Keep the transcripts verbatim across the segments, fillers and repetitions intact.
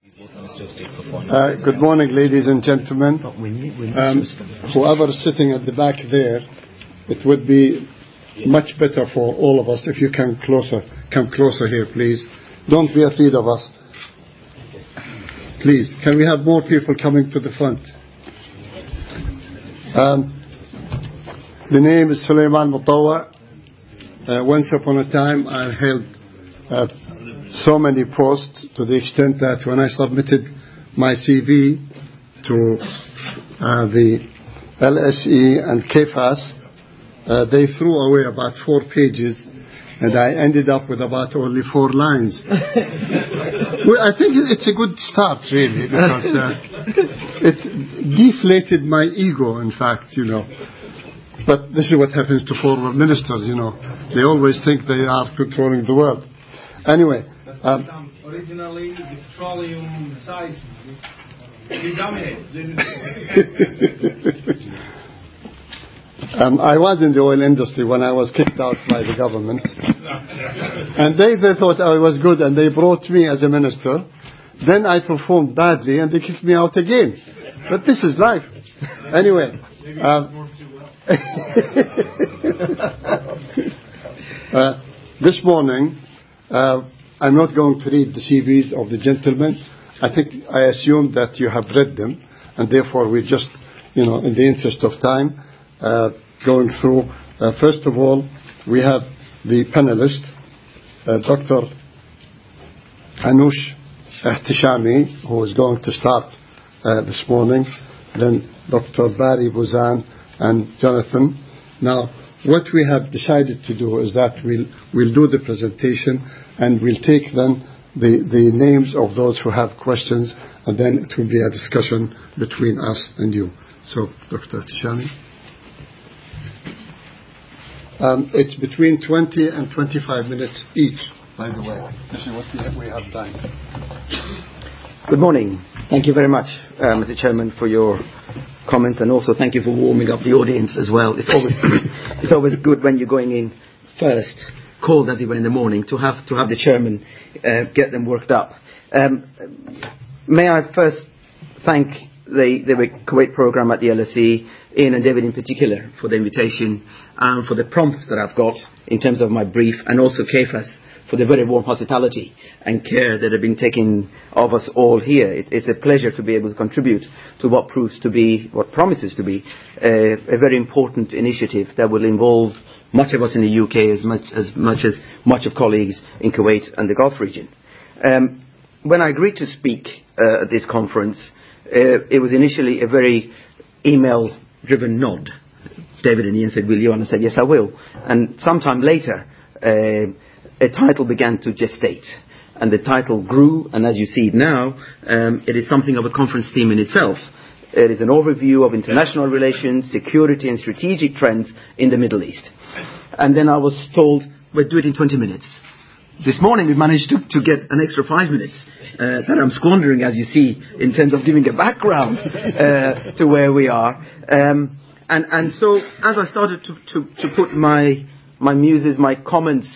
Uh, good morning, ladies and gentlemen. Um, whoever is sitting at the back there, it would be much better for all of us if you come closer. Come closer here, please. Don't be afraid of us. Please, can we have more people coming to the front? Um, the name is Sulaiman Mutawa. Uh, once upon a time, I held uh, so many posts to the extent that when I submitted my C V to uh, the L S E and K F A S, uh, they threw away about four pages, and I ended up with about only four lines. Well, I think it's a good start, really, because uh, it deflated my ego, in fact, you know. But this is what happens to former ministers, you know. They always think they are controlling the world. Anyway. Um, Originally, the petroleum size, we dominated. um, I was in the oil industry when I was kicked out by the government. And they, they thought I was good, and they brought me as a minister. Then I performed badly, and they kicked me out again. But this is life. Anyway. Um, uh, this morning, uh, I'm not going to read the C Vs of the gentlemen. I think, I assume that you have read them, and therefore we just, you know, in the interest of time, uh, going through. Uh, first of all, we have the panelist, uh, Doctor Anush Ehtishami, who is going to start uh, this morning. Then Doctor Barry Buzan and Jonathan. Now, what we have decided to do is that we'll we'll do the presentation, and we'll take then the, the names of those who have questions, and then it will be a discussion between us and you. So, Doctor Tishani. Um, it's between twenty and twenty-five minutes each, by the way. This is what we have, we have time. Good morning. Thank you very much, uh, Mister Chairman, for your comments, and also thank you for warming up the audience as well. It's always it's always good when you're going in first, cold as you were in the morning, to have to have the chairman uh, get them worked up. Um, may I first thank the, the Kuwait program at the L S E, Ian and David in particular, for the invitation and for the prompts that I've got in terms of my brief, and also K F A S for the very warm hospitality and care that have been taken of us all here. It, it's a pleasure to be able to contribute to what proves to be, what promises to be, uh, a very important initiative that will involve much of us in the U K as much as much as much of colleagues in Kuwait and the Gulf region. Um, when I agreed to speak uh, at this conference, uh, it was initially a very email-driven nod. David and Ian said, "Will you?" And I said, "Yes, I will." And sometime later, uh, a title began to gestate, and the title grew, and as you see it now, um, it is something of a conference theme in itself. It is an overview of international relations, security and strategic trends in the Middle East. And then I was told, we'll do it in twenty minutes. This morning we managed to, to get an extra five minutes uh, that I'm squandering, as you see, in terms of giving a background uh, to where we are. Um, and, and so as I started to, to, to put my, my muses, my comments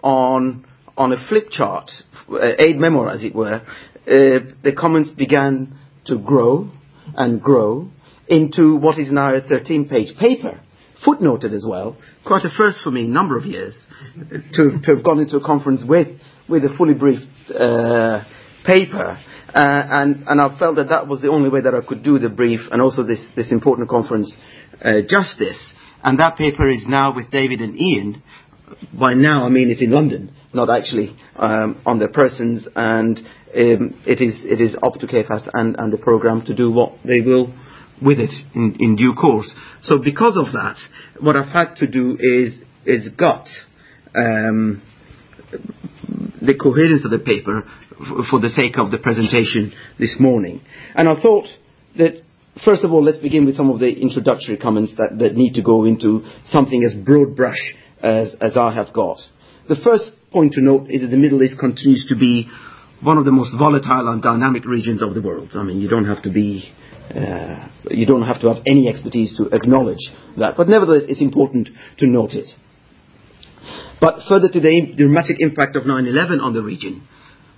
on on a flip chart, uh, aid memoir as it were, uh, the comments began to grow and grow into what is now a thirteen page paper, footnoted as well, quite a first for me, a number of years, to, to have gone into a conference with with a fully briefed uh, paper, uh, and, and I felt that that was the only way that I could do the brief and also this, this important conference uh, justice. And that paper is now with David and Ian. By now, I mean it's in London, not actually um, on their persons, and um, it is it is up to K F A S and, and the programme to do what they will with it in, in due course. So because of that, what I've had to do is is gut um, the coherence of the paper f- for the sake of the presentation this morning. And I thought that, first of all, let's begin with some of the introductory comments that, that need to go into something as broad brush As, as I have got. The first point to note is that the Middle East continues to be one of the most volatile and dynamic regions of the world. I mean, you don't have to be, uh, you don't have to have any expertise to acknowledge that. But nevertheless, it's important to note it. But further to the dramatic impact of nine eleven on the region,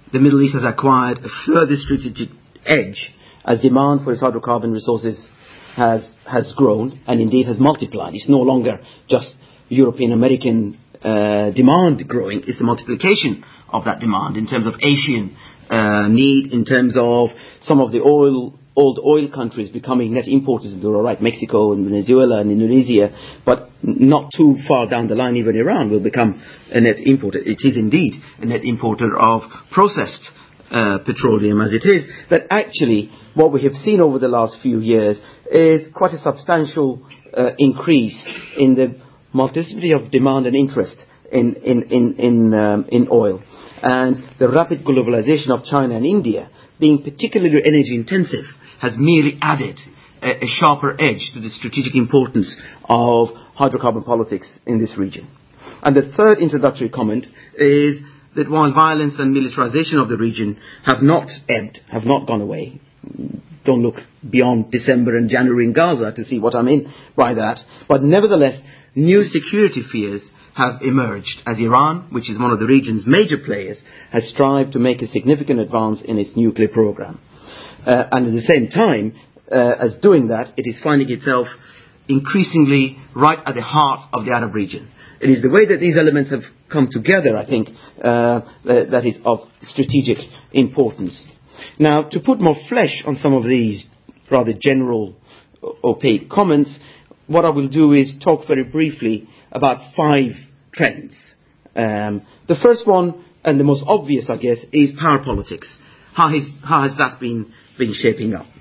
the Middle East has acquired a further strategic edge as demand for its hydrocarbon resources has has grown and indeed has multiplied. It's no longer just European American uh, demand growing, it's the multiplication of that demand in terms of Asian uh, need, in terms of some of the oil old oil countries becoming net importers into all right, Mexico and Venezuela and Indonesia, but not too far down the line even Iran will become a net importer. It is indeed a net importer of processed uh, petroleum as it is, that actually what we have seen over the last few years is quite a substantial uh, increase in the multiplicity of demand and interest in in in in, um, in oil, and the rapid globalization of China and India, being particularly energy intensive, has merely added a, a sharper edge to the strategic importance of hydrocarbon politics in this region. And the third introductory comment is that while violence and militarization of the region have not ebbed, have not gone away, don't look beyond December and January in Gaza to see what I mean by that, but nevertheless, new security fears have emerged as Iran, which is one of the region's major players, has strived to make a significant advance in its nuclear program. Uh, and at the same time, uh, as doing that, it is finding itself increasingly right at the heart of the Arab region. It is the way that these elements have come together, I think, uh, that, that is of strategic importance. Now, to put more flesh on some of these rather general, opaque comments, what I will do is talk very briefly about five trends. Um, the first one, and the most obvious, I guess, is power politics. How has, how has that been, been shaping up?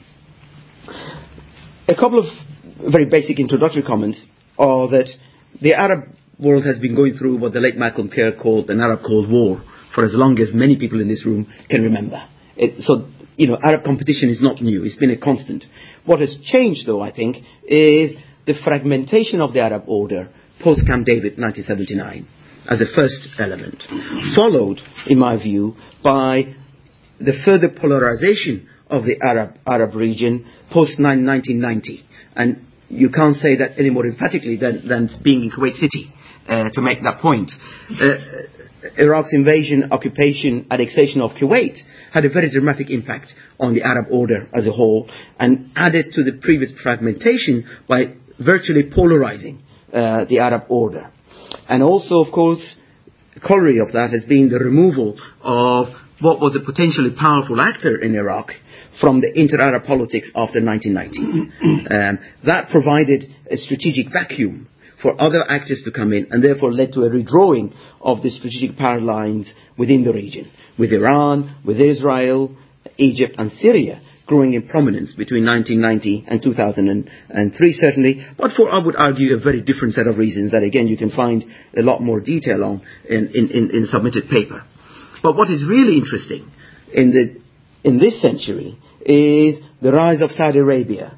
A couple of very basic introductory comments are that the Arab world has been going through what the late Malcolm Kerr called an Arab Cold War for as long as many people in this room can remember. It, so, you know, Arab competition is not new. It's been a constant. What has changed, though, I think, is the fragmentation of the Arab order post-Camp David nineteen seventy-nine as a first element, followed, in my view, by the further polarization of the Arab Arab region post-nineteen ninety. And you can't say that any more emphatically than, than being in Kuwait City uh, to make that point. Uh, Iraq's invasion, occupation, annexation of Kuwait had a very dramatic impact on the Arab order as a whole and added to the previous fragmentation by virtually polarizing uh, the Arab order. And also, of course, the corollary of that has been the removal of what was a potentially powerful actor in Iraq from the inter-Arab politics after nineteen ninety. um, that provided a strategic vacuum for other actors to come in and therefore led to a redrawing of the strategic power lines within the region, with Iran, with Israel, Egypt and Syria growing in prominence between nineteen ninety and two thousand three certainly, but for, I would argue, a very different set of reasons that again you can find a lot more detail on in, in, in, in submitted paper. But what is really interesting in the in this century is the rise of Saudi Arabia,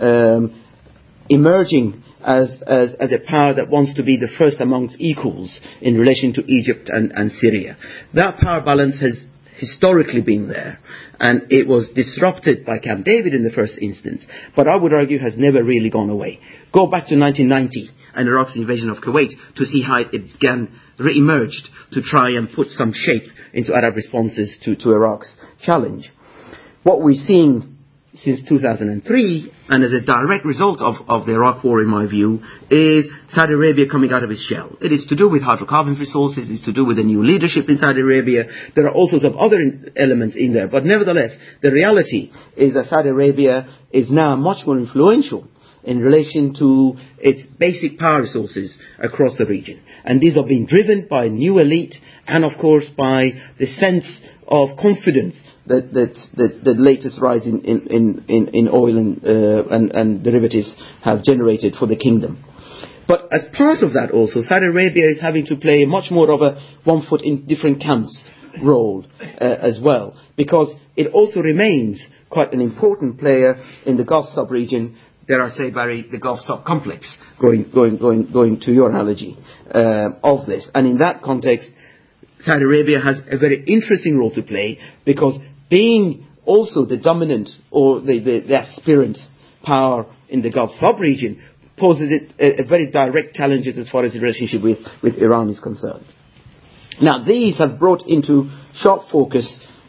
um, emerging as, as as a power that wants to be the first amongst equals in relation to Egypt and, and Syria. That power balance has historically been there, and it was disrupted by Camp David in the first instance, but I would argue has never really gone away. Go back to nineteen ninety and Iraq's invasion of Kuwait to see how it again re-emerged to try and put some shape into Arab responses to, to Iraq's challenge. What we're seeing since two thousand three, and as a direct result of, of the Iraq war, in my view, is Saudi Arabia coming out of its shell. It is to do with hydrocarbon resources, it's to do with the new leadership in Saudi Arabia. There are also some other in, elements in there, but nevertheless, the reality is that Saudi Arabia is now much more influential in relation to its basic power resources across the region. And these are being driven by a new elite and, of course, by the sense of confidence that that, that the latest rise in, in, in, in oil and, uh, and, and derivatives have generated for the kingdom. But as part of that also, Saudi Arabia is having to play much more of a one foot in different camps role uh, as well, because it also remains quite an important player in the Gulf sub-region. Dare I say, Barry, the Gulf sub-complex, going, going, going, going to your analogy uh, of this. And in that context, Saudi Arabia has a very interesting role to play, because being also the dominant or the, the, the aspirant power in the Gulf sub-region poses it a, a very direct challenges as far as the relationship with, with Iran is concerned. Now, these have brought into sharp focus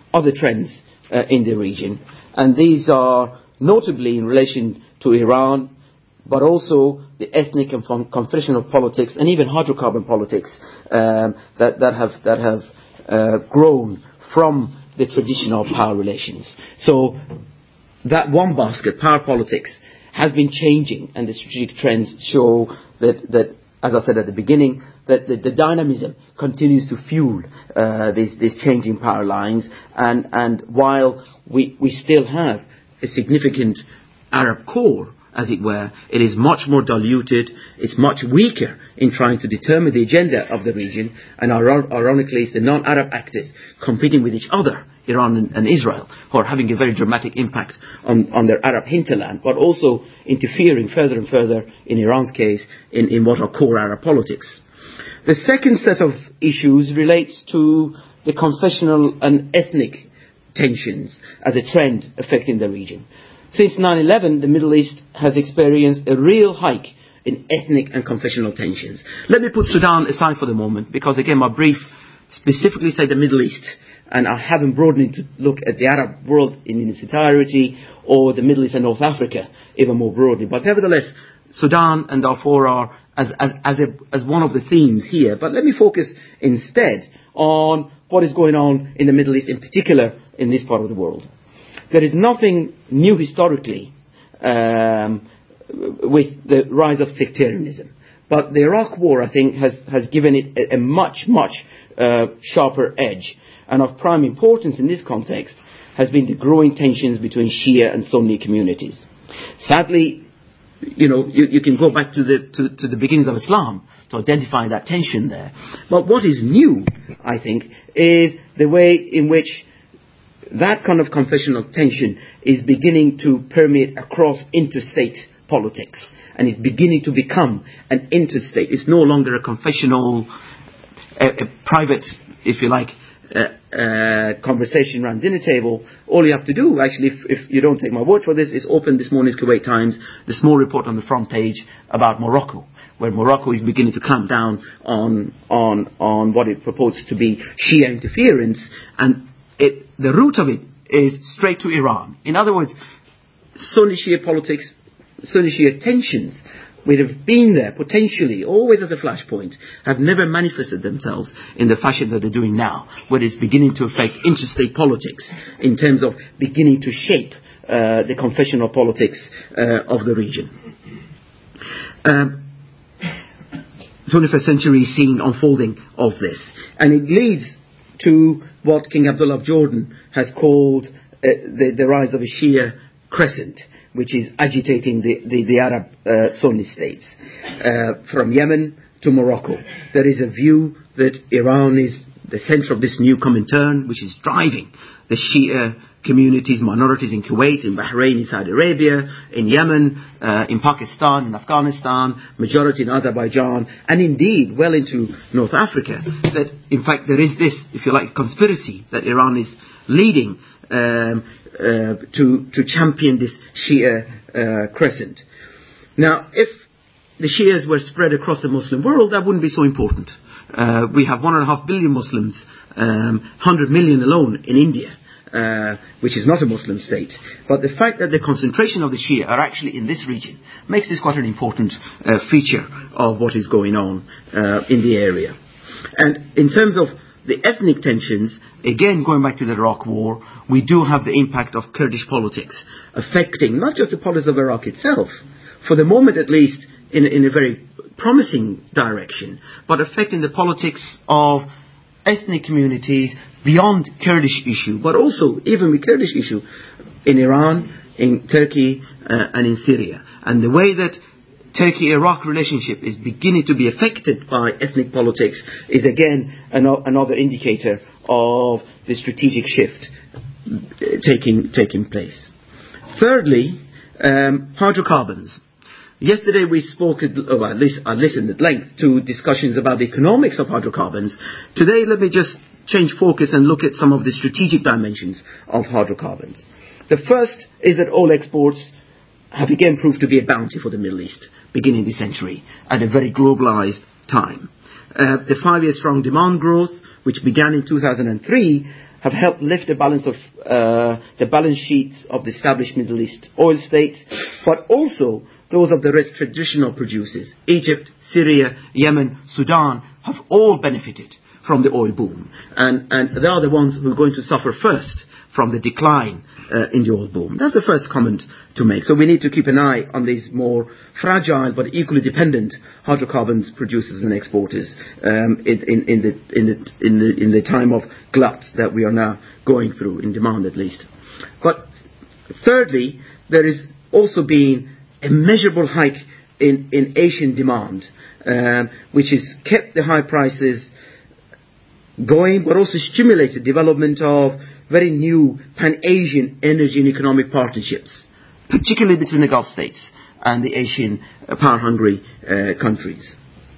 other trends uh, in the region. And these are notably in relation to Iran, but also the ethnic and confessional politics and even hydrocarbon politics um, that, that have, that have uh, grown from the traditional power relations. So that one basket, power politics, has been changing, and the strategic trends show that, that as I said at the beginning, that the, the dynamism continues to fuel uh, these, these changing power lines. And, and while we, we still have a significant Arab core, as it were, it is much more diluted, it's much weaker in trying to determine the agenda of the region, and ironically it's the non-Arab actors competing with each other, Iran and, and Israel, who are having a very dramatic impact on, on their Arab hinterland, but also interfering further and further, in Iran's case, in, in what are core Arab politics. The second set of issues relates to the confessional and ethnic tensions as a trend affecting the region. Since nine eleven, the Middle East has experienced a real hike in ethnic and confessional tensions. Let me put Sudan aside for the moment, because again my brief specifically said the Middle East, and I haven't broadened to look at the Arab world in its entirety, or the Middle East and North Africa even more broadly. But nevertheless, Sudan and Darfur are as, as, as, a, as one of the themes here. But let me focus instead on what is going on in the Middle East, in particular in this part of the world. There is nothing new historically um, with the rise of sectarianism. But the Iraq War, I think, has, has given it a, a much, much uh, sharper edge. And of prime importance in this context has been the growing tensions between Shia and Sunni communities. Sadly, you know, you, you can go back to the, to, to the beginnings of Islam to identify that tension there. But what is new, I think, is the way in which that kind of confessional tension is beginning to permeate across interstate politics, and is beginning to become an interstate. It's no longer a confessional, a, a private, if you like, uh, uh, conversation around dinner table. All you have to do, actually, if, if you don't take my word for this, is open this morning's Kuwait Times, the small report on the front page about Morocco, where Morocco is beginning to clamp down on on on what it proposes to be Shia interference, and it, the root of it is straight to Iran. In other words, Sunni Shia politics, Sunni Shia tensions, which have been there potentially, always as a flashpoint, have never manifested themselves in the fashion that they're doing now, where it's beginning to affect interstate politics in terms of beginning to shape uh, the confessional politics uh, of the region. Um, twenty-first century is seeing unfolding of this, and it leads to what King Abdullah of Jordan has called uh, the, the rise of a Shia crescent, which is agitating the, the, the Arab uh, Sunni states. Uh, from Yemen to Morocco, there is a view that Iran is the center of this new Comintern, which is driving the Shia communities, minorities in Kuwait, in Bahrain, in Saudi Arabia, in Yemen, uh, in Pakistan, in Afghanistan, majority in Azerbaijan, and indeed well into North Africa, that in fact there is this, if you like, conspiracy that Iran is leading um, uh, to, to champion this Shia uh, crescent. Now, if the Shias were spread across the Muslim world, that wouldn't be so important. Uh, we have one and a half billion Muslims, um, one hundred million alone in India. Uh, which is not a Muslim state. But the fact that the concentration of the Shia are actually in this region makes this quite an important uh, feature of what is going on uh, in the area. And in terms of the ethnic tensions, again going back to the Iraq War, we do have the impact of Kurdish politics affecting not just the politics of Iraq itself, for the moment at least in, in a very promising direction, but affecting the politics of ethnic communities beyond Kurdish issue, but also even with Kurdish issue in Iran, in Turkey, uh, and in Syria. And the way that Turkey-Iraq relationship is beginning to be affected by ethnic politics is again an- another indicator of the strategic shift taking taking place. Thirdly, um, hydrocarbons. Yesterday we spoke, or at least I listened at length to discussions about the economics of hydrocarbons. Today let me just change focus and look at some of the strategic dimensions of hydrocarbons. The first is that oil exports have again proved to be a bounty for the Middle East, beginning this century, at a very globalized time. Uh, the five-year strong demand growth which began in two thousand three, have helped lift the balance of uh, the balance sheets of the established Middle East oil states, but also those of the rest traditional producers. Egypt, Syria, Yemen, Sudan have all benefited from the oil boom, and and they are the ones who are going to suffer first from the decline uh, in the oil boom. That's the first comment to make. So we need to keep an eye on these more fragile but equally dependent hydrocarbons producers and exporters um, in, in, in, the, in, the, in, the, in the time of glut that we are now going through, in demand at least. But thirdly, there is also been a measurable hike in, in Asian demand, um, which has kept the high prices going, but also stimulated development of very new pan-Asian energy and economic partnerships, particularly between the Gulf states and the Asian uh, power-hungry uh, countries.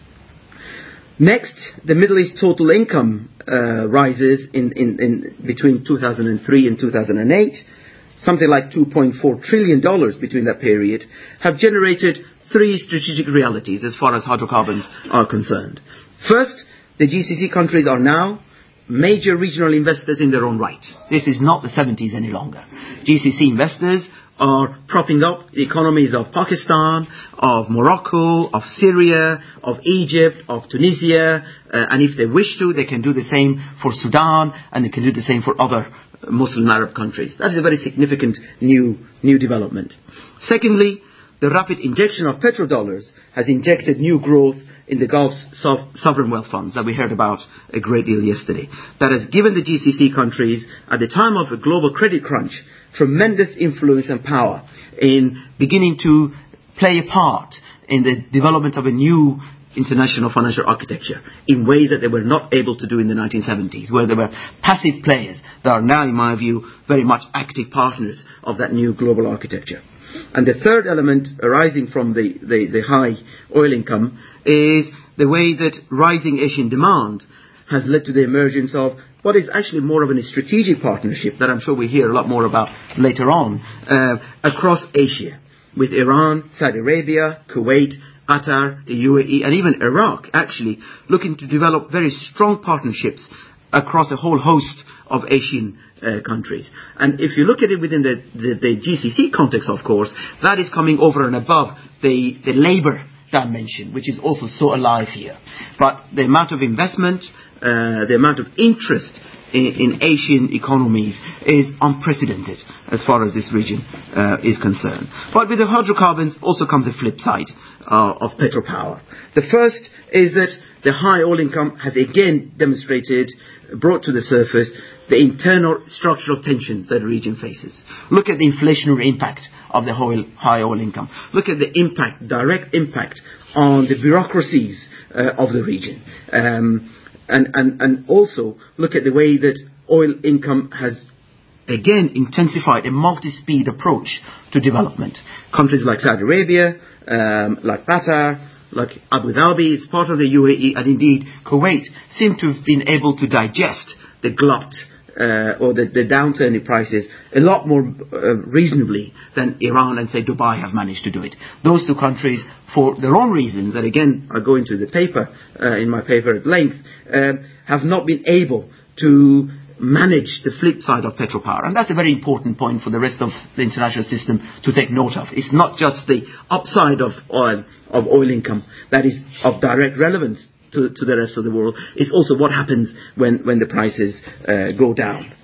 Next, the Middle East total income uh, rises in, in, in between two thousand three and two thousand eight, something like two point four trillion dollars between that period, have generated three strategic realities as far as hydrocarbons are concerned. First, the G C C countries are now major regional investors in their own right. This is not the seventies any longer. G C C investors are propping up the economies of Pakistan, of Morocco, of Syria, of Egypt, of Tunisia, uh, and if they wish to, they can do the same for Sudan, and they can do the same for other Muslim Arab countries. That is a very significant new, new development. Secondly, the rapid injection of petrodollars has injected new growth in the Gulf's sov- sovereign wealth funds that we heard about a great deal yesterday. That has given the G C C countries, at the time of a global credit crunch, tremendous influence and power in beginning to play a part in the development of a new international financial architecture in ways that they were not able to do in the nineteen seventies, where they were passive players that are now, in my view, very much active partners of that new global architecture. And the third element arising from the, the, the high oil income is the way that rising Asian demand has led to the emergence of what is actually more of a strategic partnership that I'm sure we hear a lot more about later on, uh, across Asia, with Iran, Saudi Arabia, Kuwait, Qatar, the U A E, and even Iraq, actually looking to develop very strong partnerships across a whole host of Asian uh, countries. And if you look at it within the, the, the G C C context, of course, that is coming over and above the, the labour dimension, which is also so alive here. But the amount of investment, uh, the amount of interest in, in Asian economies is unprecedented as far as this region uh, is concerned. But with the hydrocarbons also comes a flip side uh, of petropower. The first is that the high oil income has again demonstrated, brought to the surface, the internal structural tensions that the region faces. Look at the inflationary impact of the oil, high oil income. Look at the impact, direct impact on the bureaucracies uh, of the region. Um, and, and, and also look at the way that oil income has again intensified a multi-speed approach to development. Countries like Saudi Arabia, um, like Qatar, like Abu Dhabi, it's part of the U A E, and indeed Kuwait, seem to have been able to digest the glut uh, or the, the downturn in prices a lot more uh, reasonably than Iran and, say, Dubai have managed to do it. Those two countries, for their own reasons, that again I go into the paper, uh, in my paper at length, um, have not been able to manage the flip side of petropower. And that's a very important point for the rest of the international system to take note of. It's not just the upside of oil, of oil income that is of direct relevance to, to the rest of the world. It's also what happens when, when the prices uh, go down.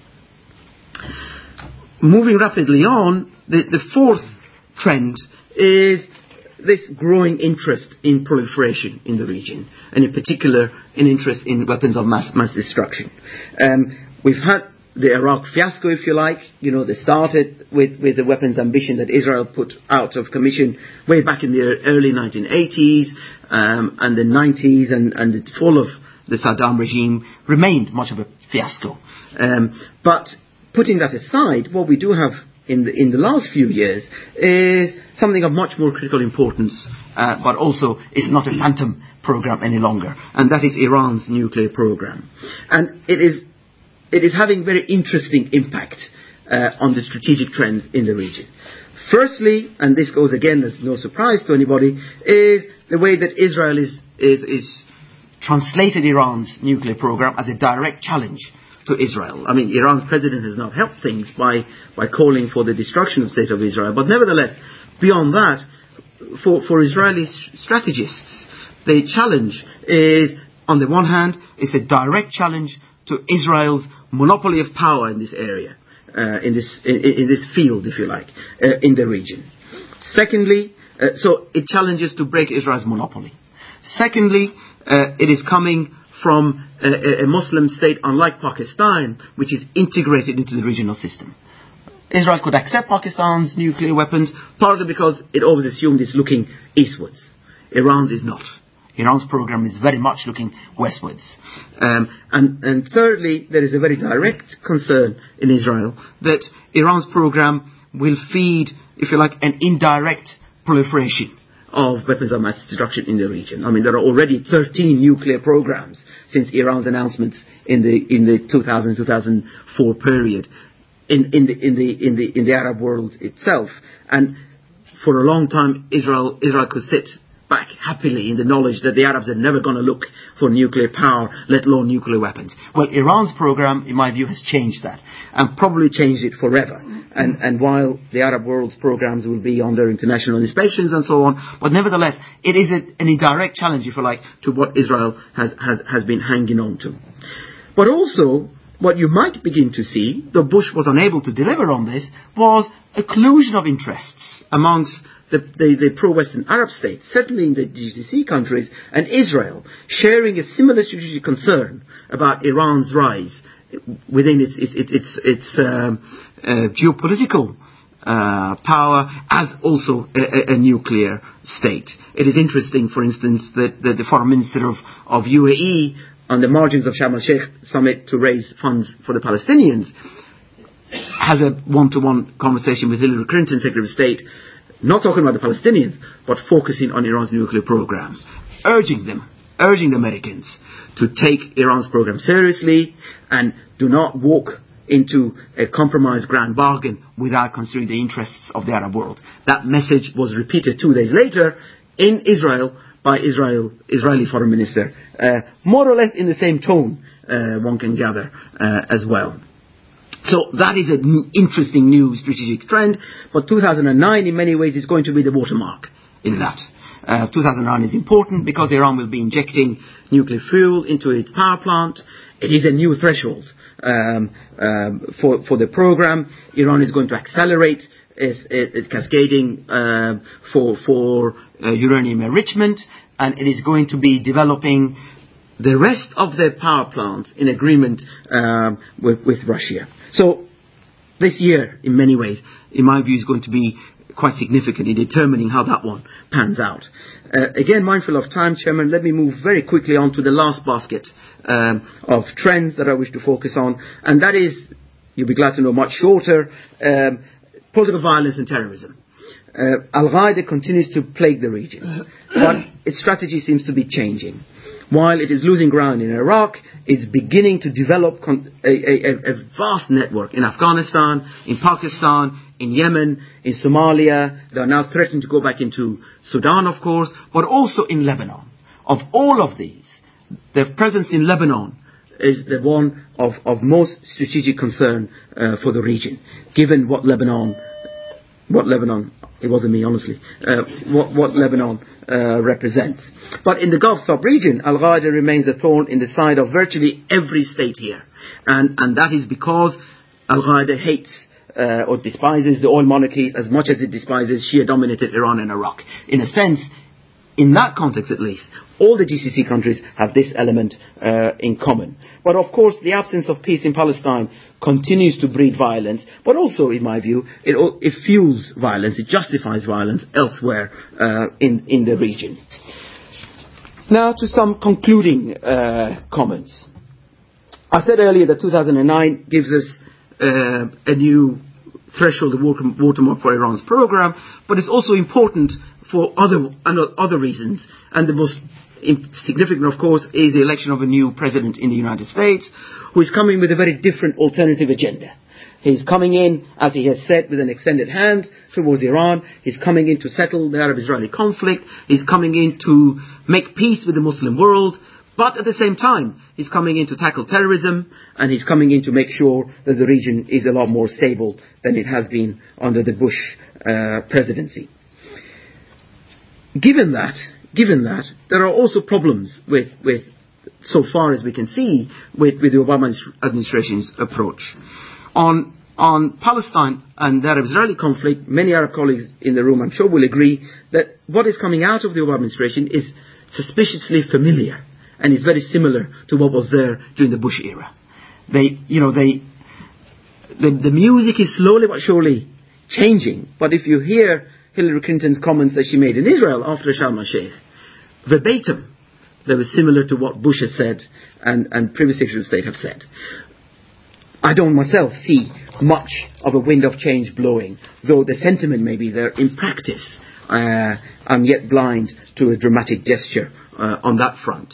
Moving rapidly on, the, the fourth trend is this growing interest in proliferation in the region, and in particular an interest in weapons of mass, mass destruction. Um, We've had the Iraq fiasco, if you like. You know, they started with, with the weapons ambition that Israel put out of commission way back in the early nineteen eighties, um, and the nineties, and, and the fall of the Saddam regime remained much of a fiasco. Um, but putting that aside, what we do have in the, in the last few years is something of much more critical importance, uh, but also it's not a phantom program any longer, and that is Iran's nuclear program. And it is It is having very interesting impact uh, on the strategic trends in the region. Firstly, and this goes again as no surprise to anybody, is the way that Israel is, is, is translated Iran's nuclear program as a direct challenge to Israel. I mean, Iran's president has not helped things by, by calling for the destruction of the state of Israel. But nevertheless, beyond that, for, for Israeli strategists, the challenge is, on the one hand, it's a direct challenge to Israel's monopoly of power in this area, uh, in this in, in this field, if you like, uh, in the region. Secondly, uh, so it challenges to break Israel's monopoly. Secondly, uh, it is coming from a, a Muslim state unlike Pakistan, which is integrated into the regional system. Israel could accept Pakistan's nuclear weapons, partly because it always assumed it's looking eastwards. Iran's is not. Iran's program is very much looking westwards. Um, and, and thirdly, there is a very direct concern in Israel that Iran's program will feed, if you like, an indirect proliferation of weapons of mass destruction in the region. I mean, there are already thirteen nuclear programs since Iran's announcements in the in the two thousand to two thousand four period in, in the in the in the in the Arab world itself. And for a long time, Israel Israel could sit back happily in the knowledge that the Arabs are never going to look for nuclear power, let alone nuclear weapons. Well, Iran's program, in my view, has changed that, and probably changed it forever. And, and while the Arab world's programs will be under international inspections and so on, but nevertheless, it is a, an indirect challenge, if you like, to what Israel has, has, has been hanging on to. But also, what you might begin to see, though Bush was unable to deliver on this, was a collusion of interests amongst The, the, the pro-Western Arab states, certainly in the G C C countries, and Israel, sharing a similar strategic concern about Iran's rise within its its its, its, its um, uh, geopolitical uh, power, as also a, a, a nuclear state. It is interesting, for instance, that, that the foreign minister of, of U A E, on the margins of Sharm el-Sheikh summit to raise funds for the Palestinians, has a one-to-one conversation with Hillary Clinton, Secretary of State, not talking about the Palestinians, but focusing on Iran's nuclear program, urging them, urging the Americans to take Iran's program seriously and do not walk into a compromise grand bargain without considering the interests of the Arab world. That message was repeated two days later in Israel by Israel, Israeli Foreign Minister, uh, more or less in the same tone, uh, one can gather, uh, as well. So that is an interesting new strategic trend, but two thousand nine in many ways is going to be the watermark in that. Uh, two thousand nine is important because Iran will be injecting nuclear fuel into its power plant. It is a new threshold um, um, for, for the program. Iran is going to accelerate its, its cascading uh, for, for uh, uranium enrichment, and it is going to be developing the rest of their power plants in agreement um, with, with Russia. So this year, in many ways, in my view, is going to be quite significant in determining how that one pans out. Uh, again, mindful of time, Chairman, let me move very quickly on to the last basket um, of trends that I wish to focus on, and that is, you'll be glad to know, much shorter, um, political violence and terrorism. Uh, Al-Qaeda continues to plague the region, but its strategy seems to be changing. While it is losing ground in Iraq, it's beginning to develop con- a, a, a vast network in Afghanistan, in Pakistan, in Yemen, in Somalia. They are now threatening to go back into Sudan, of course, but also in Lebanon. Of all of these, their presence in Lebanon is the one of, of most strategic concern uh, for the region, given what Lebanon, what Lebanon, it wasn't me, honestly, uh, what, what Lebanon uh, represents. But in the Gulf sub-region, Al-Qaeda remains a thorn in the side of virtually every state here. And, and that is because Al-Qaeda hates uh, or despises the oil monarchies as much as it despises Shia-dominated Iran and Iraq. In a sense, in that context at least, all the G C C countries have this element uh, in common. But of course, the absence of peace in Palestine continues to breed violence, but also, in my view, it, it fuels violence, it justifies violence elsewhere uh, in, in the region. Now to some concluding uh, comments. I said earlier that two thousand nine gives us uh, a new threshold, a water, watermark for Iran's program, but it's also important for other other reasons. And the most significant, of course, is the election of a new president in the United States, who is coming with a very different alternative agenda. He's coming in, as he has said, with an extended hand towards Iran. He's coming in to settle the Arab-Israeli conflict. He's coming in to make peace with the Muslim world, But at the same time, he's coming in to tackle terrorism, and he's coming in to make sure that the region is a lot more stable than it has been under the Bush uh, presidency. Given that, given that, there are also problems with, with so far as we can see, with, with the Obama administration's approach. On, on Palestine and the Arab-Israeli conflict, many Arab colleagues in the room, I'm sure, will agree that what is coming out of the Obama administration is suspiciously familiar, and is very similar to what was there during the Bush era. They, you know, they, the, the music is slowly but surely changing. But if you hear Hillary Clinton's comments that she made in Israel after Sharm el-Sheikh, verbatim, they were similar to what Bush has said and, and previous Secretary of State have said. I don't myself see much of a wind of change blowing, though the sentiment may be there. In practice, uh, I'm yet blind to a dramatic gesture uh, on that front.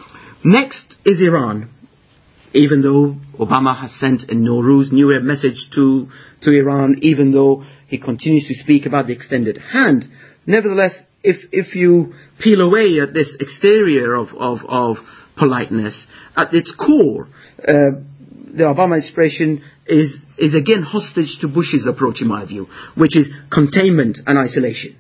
Next is Iran. Even though Obama has sent a Nowruz New Year message to, to Iran, even though he continues to speak about the extended hand, nevertheless, if, if you peel away at this exterior of, of, of politeness, at its core, uh, the Obama administration is, is again hostage to Bush's approach, in my view, which is containment and isolation.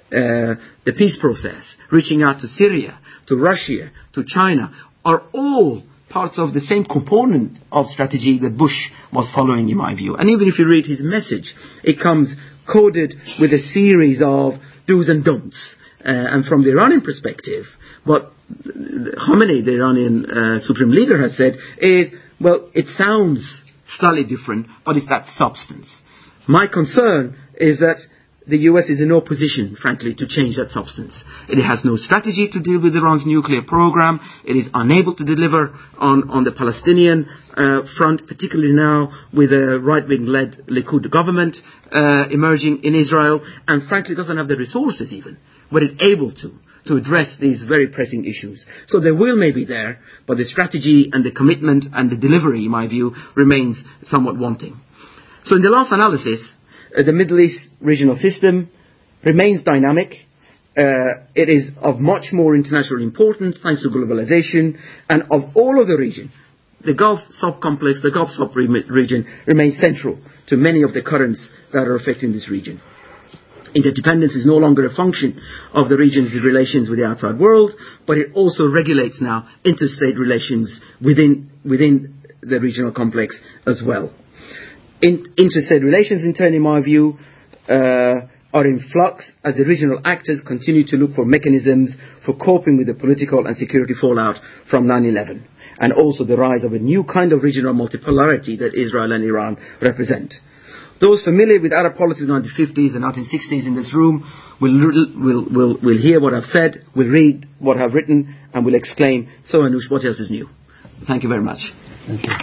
Uh, the peace process, reaching out to Syria, to Russia, to China, are all parts of the same component of strategy that Bush was following, in my view. And even if you read his message, it comes coded with a series of do's and don'ts. Uh, and from the Iranian perspective, what Khamenei, the Iranian uh, supreme leader, has said is, well, it sounds slightly different, but it's that substance. My concern is that the U S is in no position, frankly, to change that substance. It has no strategy to deal with Iran's nuclear program. It is unable to deliver on, on the Palestinian uh, front, particularly now with a right-wing-led Likud government uh, emerging in Israel, and frankly doesn't have the resources even, were it able to, to address these very pressing issues. So the will may be there, but the strategy and the commitment and the delivery, in my view, remains somewhat wanting. So in the last analysis, Uh, the Middle East regional system remains dynamic. Uh, it is of much more international importance thanks to globalization, and of all of the region, the Gulf subcomplex, the Gulf sub-region remains central to many of the currents that are affecting this region. Interdependence is no longer a function of the region's relations with the outside world, but it also regulates now interstate relations within, within the regional complex as well. In, interstate relations, in turn, in my view, uh, are in flux as the regional actors continue to look for mechanisms for coping with the political and security fallout from nine eleven, and also the rise of a new kind of regional multipolarity that Israel and Iran represent. Those familiar with Arab politics in the nineteen fifties and nineteen sixties in this room will, will, will, will hear what I've said, will read what I've written, and will exclaim, so Anush, what else is new? Thank you very much. Thank you.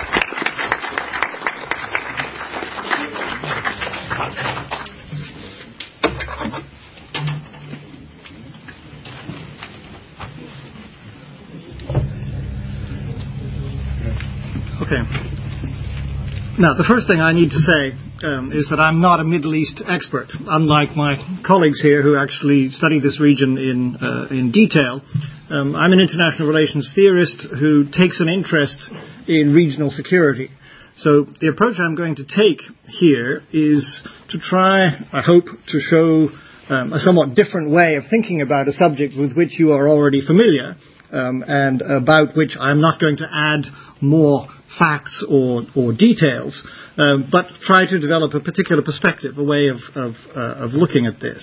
Okay. Now, the first thing I need to say um, is that I'm not a Middle East expert, unlike my colleagues here who actually study this region in uh, in detail. Um, I'm an international relations theorist who takes an interest in regional security. So the approach I'm going to take here is to try, I hope, to show um, a somewhat different way of thinking about a subject with which you are already familiar, um, and about which I'm not going to add more facts or, or details, uh, but try to develop a particular perspective, a way of, of, uh, of looking at this.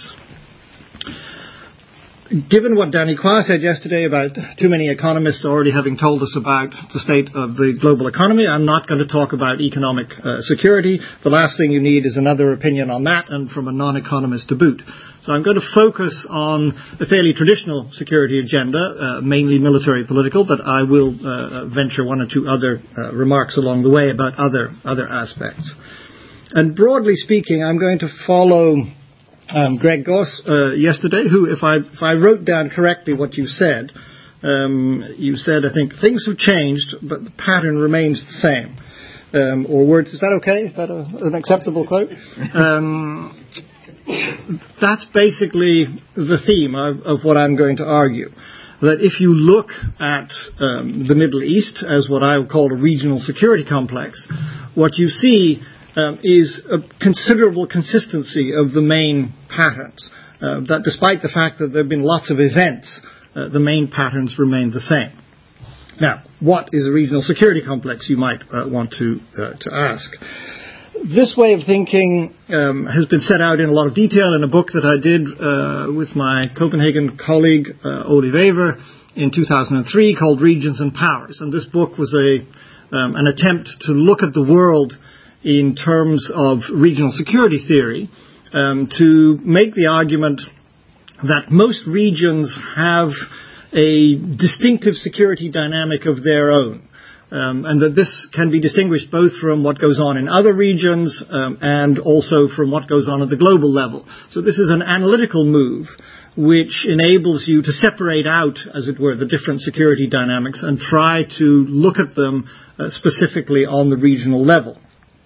Given what Danny Quah said yesterday about too many economists already having told us about the state of the global economy, I'm not going to talk about economic uh, security. The last thing you need is another opinion on that, and from a non-economist to boot. So I'm going to focus on a fairly traditional security agenda, uh, mainly military political, but I will uh, venture one or two other uh, remarks along the way about other, other aspects. And broadly speaking, I'm going to follow Um, Greg Goss uh, yesterday, who, if I if I wrote down correctly what you said, um, you said, I think, things have changed, but the pattern remains the same. Um, or words, is that okay? Is that a, an acceptable quote? Um, that's basically the theme of, of what I'm going to argue. that if you look at um, the Middle East as what I would call a regional security complex, what you see um, is a considerable consistency of the main patterns. Uh, that despite the fact that there have been lots of events, uh, the main patterns remain the same. Now, what is a regional security complex, you might uh, want to uh, to ask. This way of thinking um, has been set out in a lot of detail in a book that I did uh, with my Copenhagen colleague, uh, Ole Wever, in two thousand three called Regions and Powers. And this book was a um, an attempt to look at the world in terms of regional security theory, um, to make the argument that most regions have a distinctive security dynamic of their own. Um, and that this can be distinguished both from what goes on in other regions um, and also from what goes on at the global level. So this is an analytical move which enables you to separate out, as it were, the different security dynamics and try to look at them uh, specifically on the regional level.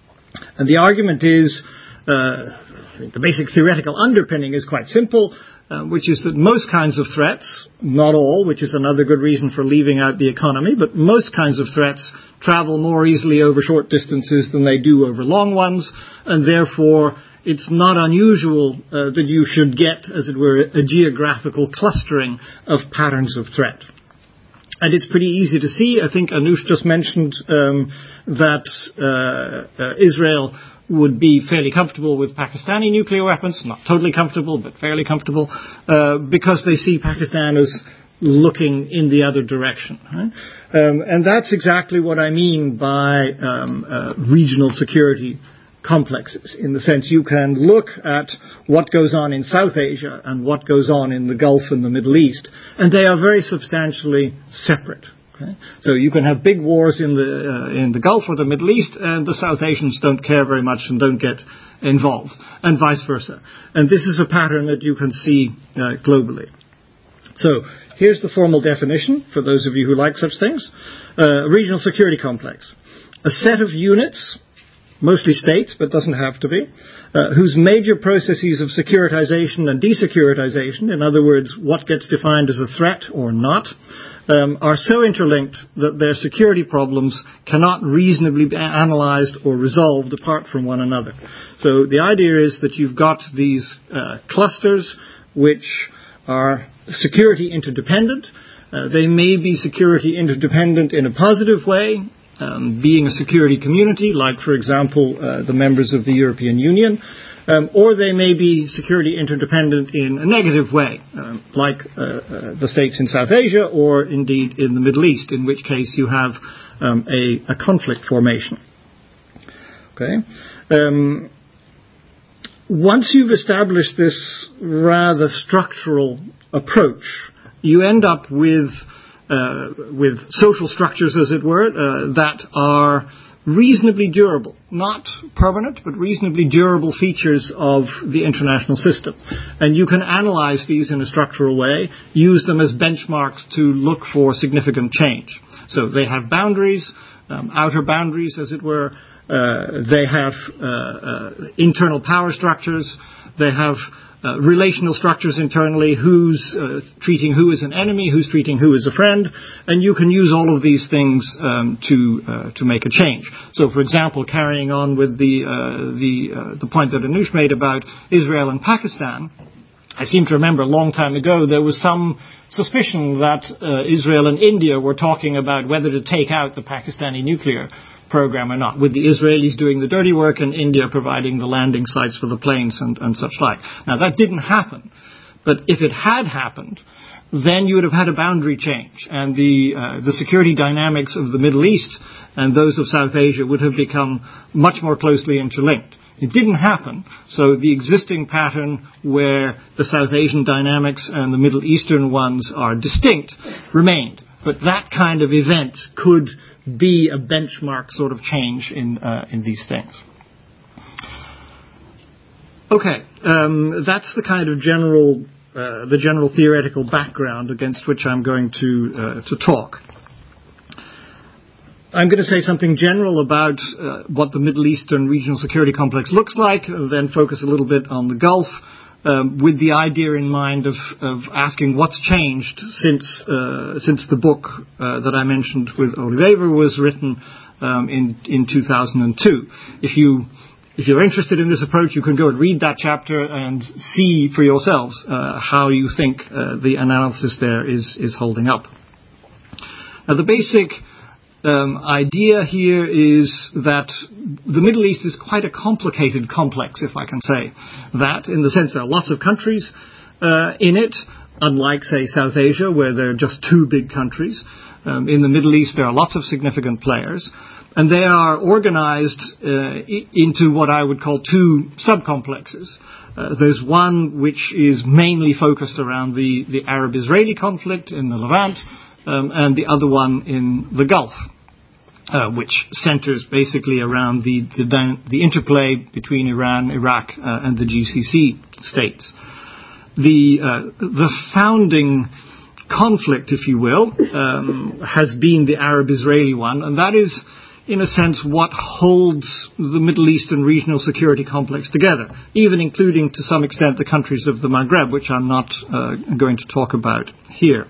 And the argument is, uh, the basic theoretical underpinning is quite simple, uh, which is that most kinds of threats, not all, which is another good reason for leaving out the economy, but most kinds of threats travel more easily over short distances than they do over long ones, and therefore it's not unusual uh, that you should get, as it were, a geographical clustering of patterns of threat. And it's pretty easy to see. I think Anush just mentioned um, that uh, uh, Israel would be fairly comfortable with Pakistani nuclear weapons, not totally comfortable, but fairly comfortable, uh, because they see Pakistan as looking in the other direction. Right? Um, and that's exactly what I mean by um, uh, regional security complexes, in the sense you can look at what goes on in South Asia and what goes on in the Gulf and the Middle East, and they are very substantially separate. Okay? So you can have big wars in the uh, in the Gulf or the Middle East, and the South Asians don't care very much and don't get involved, and vice versa. And this is a pattern that you can see uh, globally. So here's the formal definition for those of you who like such things. Uh, regional security complex. A set of units, mostly states, but doesn't have to be, uh, whose major processes of securitization and desecuritization, in other words, what gets defined as a threat or not, um, are so interlinked that their security problems cannot reasonably be analyzed or resolved apart from one another. So the idea is that you've got these uh, clusters which are security interdependent. Uh, they may be security interdependent in a positive way, Um, being a security community, like, for example, uh, the members of the European Union, um, or they may be security interdependent in a negative way, um, like uh, uh, the states in South Asia, or indeed in the Middle East, in which case you have um, a, a conflict formation. Okay. Um, once you've established this rather structural approach, you end up with Uh, with social structures, as it were, uh, that are reasonably durable, not permanent, but reasonably durable features of the international system. And you can analyze these in a structural way, use them as benchmarks to look for significant change. So they have boundaries, um, outer boundaries, as it were. Uh, they have uh, uh, internal power structures. They have Uh, relational structures internally, who's uh, treating who as an enemy, who's treating who as a friend, and you can use all of these things um, to uh, to make a change. So, for example, carrying on with the uh, the uh, the point that Anush made about Israel and Pakistan, I seem to remember a long time ago there was some suspicion that uh, Israel and India were talking about whether to take out the Pakistani nuclear program or not, with the Israelis doing the dirty work and India providing the landing sites for the planes and, and such like. Now, that didn't happen, but if it had happened, then you would have had a boundary change, and the uh, the security dynamics of the Middle East and those of South Asia would have become much more closely interlinked. It didn't happen, so the existing pattern where the South Asian dynamics and the Middle Eastern ones are distinct remained. But that kind of event could be a benchmark sort of change in uh, in these things. Okay, um, that's the kind of general uh, the general theoretical background against which I'm going to uh, to talk. I'm going to say something general about uh, what the Middle Eastern regional security complex looks like, and then focus a little bit on the Gulf, um, with the idea in mind of, of asking what's changed since uh, since the book uh, that I mentioned with Ole Wæver was written um, in in two thousand two. If you if you're interested in this approach, you can go and read that chapter and see for yourselves uh, how you think uh, the analysis there is is holding up. Now, the basic Um, idea here is that the Middle East is quite a complicated complex, if I can say that, in the sense there are lots of countries uh, in it, unlike, say, South Asia, where there are just two big countries. Um, in the Middle East, there are lots of significant players, and they are organized uh, I- into what I would call two subcomplexes. Uh, there's one which is mainly focused around the, the Arab-Israeli conflict in the Levant, Um, and the other one in the Gulf, uh, which centers basically around the, the, the interplay between Iran, Iraq, uh, and the G C C states. The, uh, the founding conflict, if you will, um, has been the Arab-Israeli one, and that is, in a sense, what holds the Middle Eastern regional security complex together, even including, to some extent, the countries of the Maghreb, which I'm not uh, going to talk about here.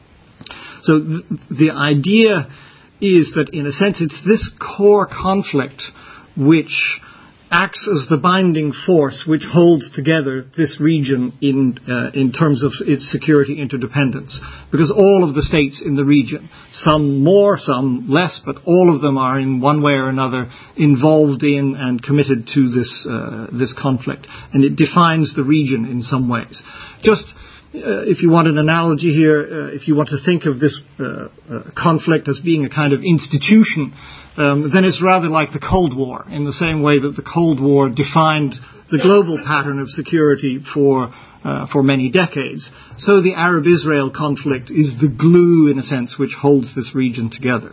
So th- the idea is that, in a sense, it's this core conflict which acts as the binding force which holds together this region in uh, in terms of its security interdependence. Because all of the states in the region, some more, some less, but all of them are in one way or another involved in and committed to this uh, this conflict. And it defines the region in some ways. Just Uh, if you want an analogy here, uh, if you want to think of this uh, uh, conflict as being a kind of institution, um, then it's rather like the Cold War, in the same way that the Cold War defined the global pattern of security for uh, for many decades. So the Arab-Israel conflict is the glue, in a sense, which holds this region together.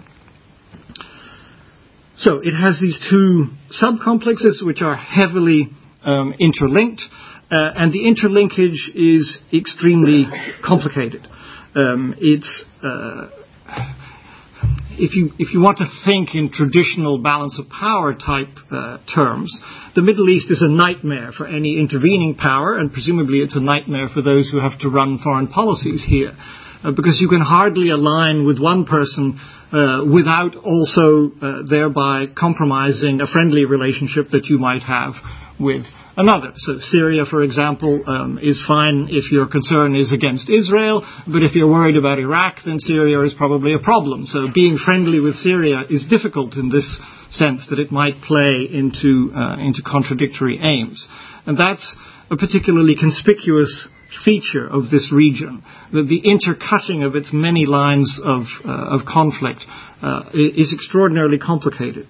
So it has these two subcomplexes which are heavily um, interlinked. Uh, and the interlinkage is extremely complicated. Um, it's uh, if you if you want to think in traditional balance of power type uh, terms, the Middle East is a nightmare for any intervening power, and presumably it's a nightmare for those who have to run foreign policies here, uh, because you can hardly align with one person uh, without also uh, thereby compromising a friendly relationship that you might have with another. So Syria, for example, um, is fine if your concern is against Israel, but if you're worried about Iraq, then Syria is probably a problem. So being friendly with Syria is difficult in this sense that it might play into uh, into contradictory aims. And that's a particularly conspicuous feature of this region, that the intercutting of its many lines of, uh, of conflict uh, is extraordinarily complicated.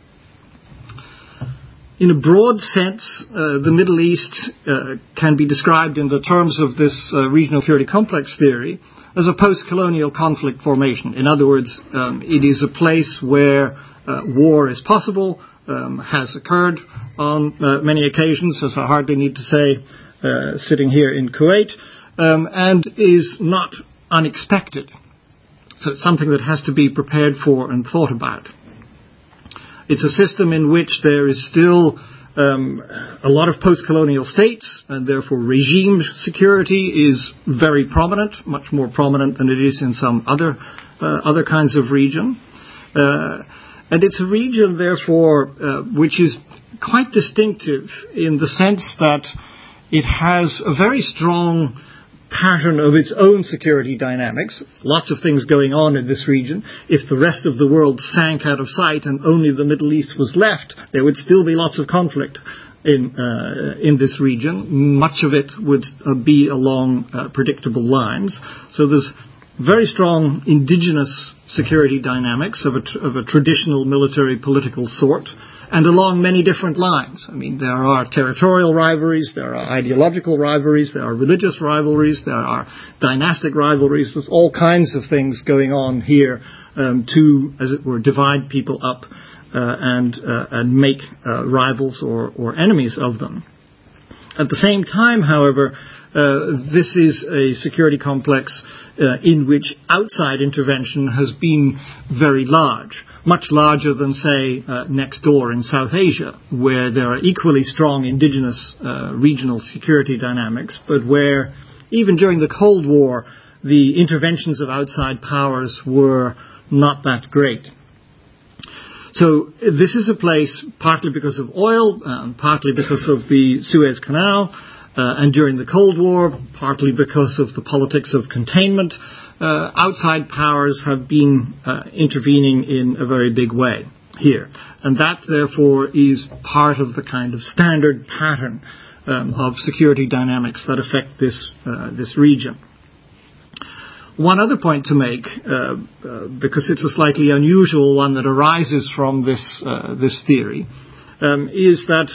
In a broad sense, uh, the Middle East uh, can be described in the terms of this uh, regional security complex theory as a post-colonial conflict formation. In other words, um, it is a place where uh, war is possible, um, has occurred on uh, many occasions, as I hardly need to say, uh, sitting here in Kuwait, um, and is not unexpected. So it's something that has to be prepared for and thought about. It's a system in which there is still um, a lot of post-colonial states, and therefore regime security is very prominent, much more prominent than it is in some other uh, other kinds of region. Uh, and it's a region, therefore, uh, which is quite distinctive in the sense that it has a very strong pattern of its own security dynamics. Lots of things going on in this region. If the rest of the world sank out of sight and only the Middle East was left, there would still be lots of conflict in uh, in this region. Much of it would uh, be along uh, predictable lines. So there's very strong indigenous security dynamics of a, of a traditional military political sort, and along many different lines. I mean, there are territorial rivalries, there are ideological rivalries, there are religious rivalries, there are dynastic rivalries. There's all kinds of things going on here um, to, as it were, divide people up uh, and uh, and make uh, rivals or, or enemies of them. At the same time, however, uh, this is a security complex uh, in which outside intervention has been very large, much larger than, say, uh, next door in South Asia, where there are equally strong indigenous uh, regional security dynamics, but where even during the Cold War, the interventions of outside powers were not that great. So this is a place, partly because of oil, um, partly because of the Suez Canal, uh, and during the Cold War, partly because of the politics of containment, uh, outside powers have been uh, intervening in a very big way here. And that, therefore, is part of the kind of standard pattern um, of security dynamics that affect this, uh, this region. One other point to make, uh, uh, because it's a slightly unusual one that arises from this uh, this theory, um, is that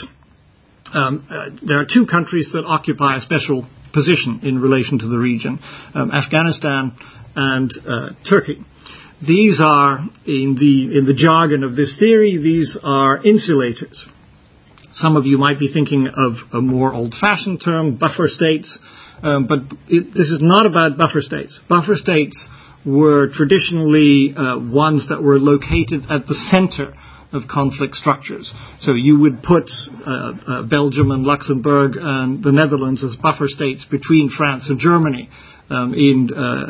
um, uh, there are two countries that occupy a special position in relation to the region, um, Afghanistan and uh, Turkey. These are, in the in the jargon of this theory, these are insulators. Some of you might be thinking of a more old-fashioned term, buffer states. Um, but it, this is not about buffer states. Buffer states were traditionally uh, ones that were located at the center of conflict structures. So you would put uh, uh, Belgium and Luxembourg and the Netherlands as buffer states between France and Germany um, in,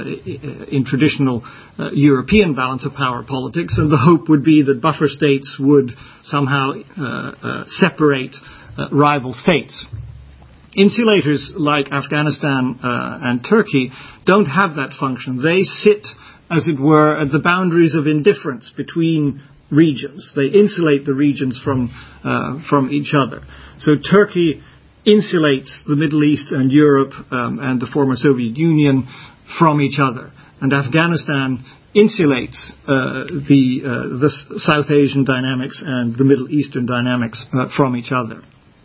uh, in traditional uh, European balance of power politics. And the hope would be that buffer states would somehow uh, uh, separate uh, rival states. Insulators like Afghanistan uh, and Turkey don't have that function. They sit, as it were, at the boundaries of indifference between regions. They insulate the regions from uh, from each other. So Turkey insulates the Middle East and Europe um, and the former Soviet Union from each other. And Afghanistan insulates uh, the, uh, the South Asian dynamics and the Middle Eastern dynamics uh, from each other.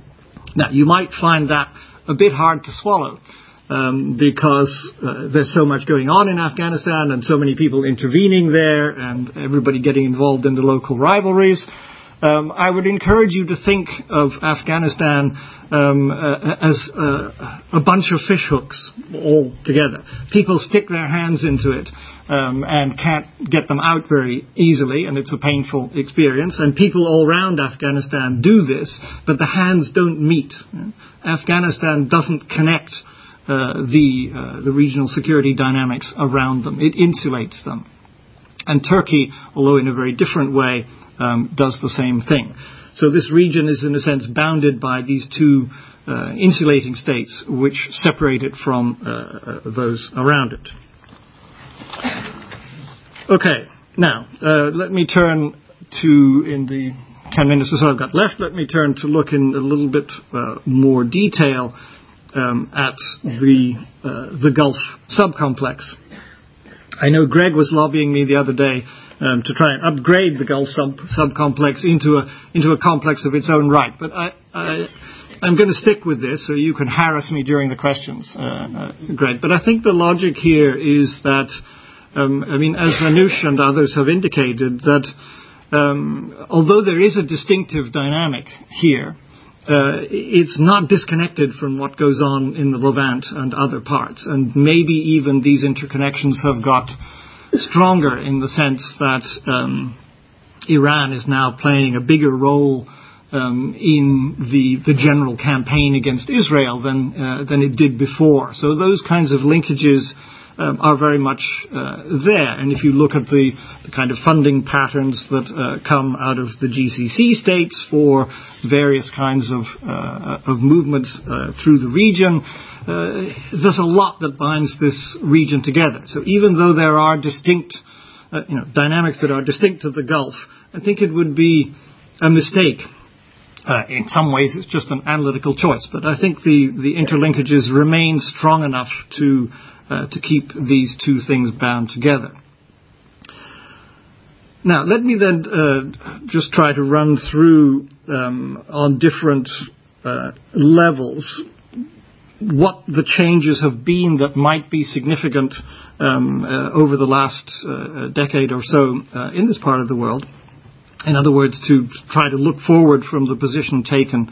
Now, you might find that a bit hard to swallow um, because uh, there's so much going on in Afghanistan and so many people intervening there and everybody getting involved in the local rivalries. Um, I would encourage you to think of Afghanistan um, uh, as uh, a bunch of fishhooks all together. People stick their hands into it um, and can't get them out very easily, and it's a painful experience. And people all around Afghanistan do this, but the hands don't meet. Afghanistan doesn't connect uh, the uh, the regional security dynamics around them. It insulates them. And Turkey, although in a very different way, Um, does the same thing. So this region is, in a sense, bounded by these two uh, insulating states, which separate it from uh, uh, those around it. Okay, now, uh, let me turn to, in the ten minutes or so I've got left, let me turn to look in a little bit uh, more detail um, at the, uh, the Gulf subcomplex. I know Greg was lobbying me the other day Um, to try and upgrade the Gulf sub subcomplex into a into a complex of its own right. But I, I, I'm going to stick with this, so you can harass me during the questions, uh, uh, Greg. But I think the logic here is that, um, I mean, as Anush and others have indicated, that um, although there is a distinctive dynamic here, uh, it's not disconnected from what goes on in the Levant and other parts. And maybe even these interconnections have got stronger in the sense that um, Iran is now playing a bigger role um, in the the general campaign against Israel than uh, than it did before. So those kinds of linkages um, are very much uh, there. And if you look at the, the kind of funding patterns that uh, come out of the G C C states for various kinds of uh, of movements uh, through the region, Uh, there's a lot that binds this region together. So even though there are distinct, uh, you know, dynamics that are distinct to the Gulf, I think it would be a mistake. Uh, in some ways, it's just an analytical choice, but I think the, the interlinkages remain strong enough to uh, to keep these two things bound together. Now, let me then uh, just try to run through um, on different uh, levels what the changes have been that might be significant um, uh, over the last uh, decade or so uh, in this part of the world. In other words, to try to look forward from the position taken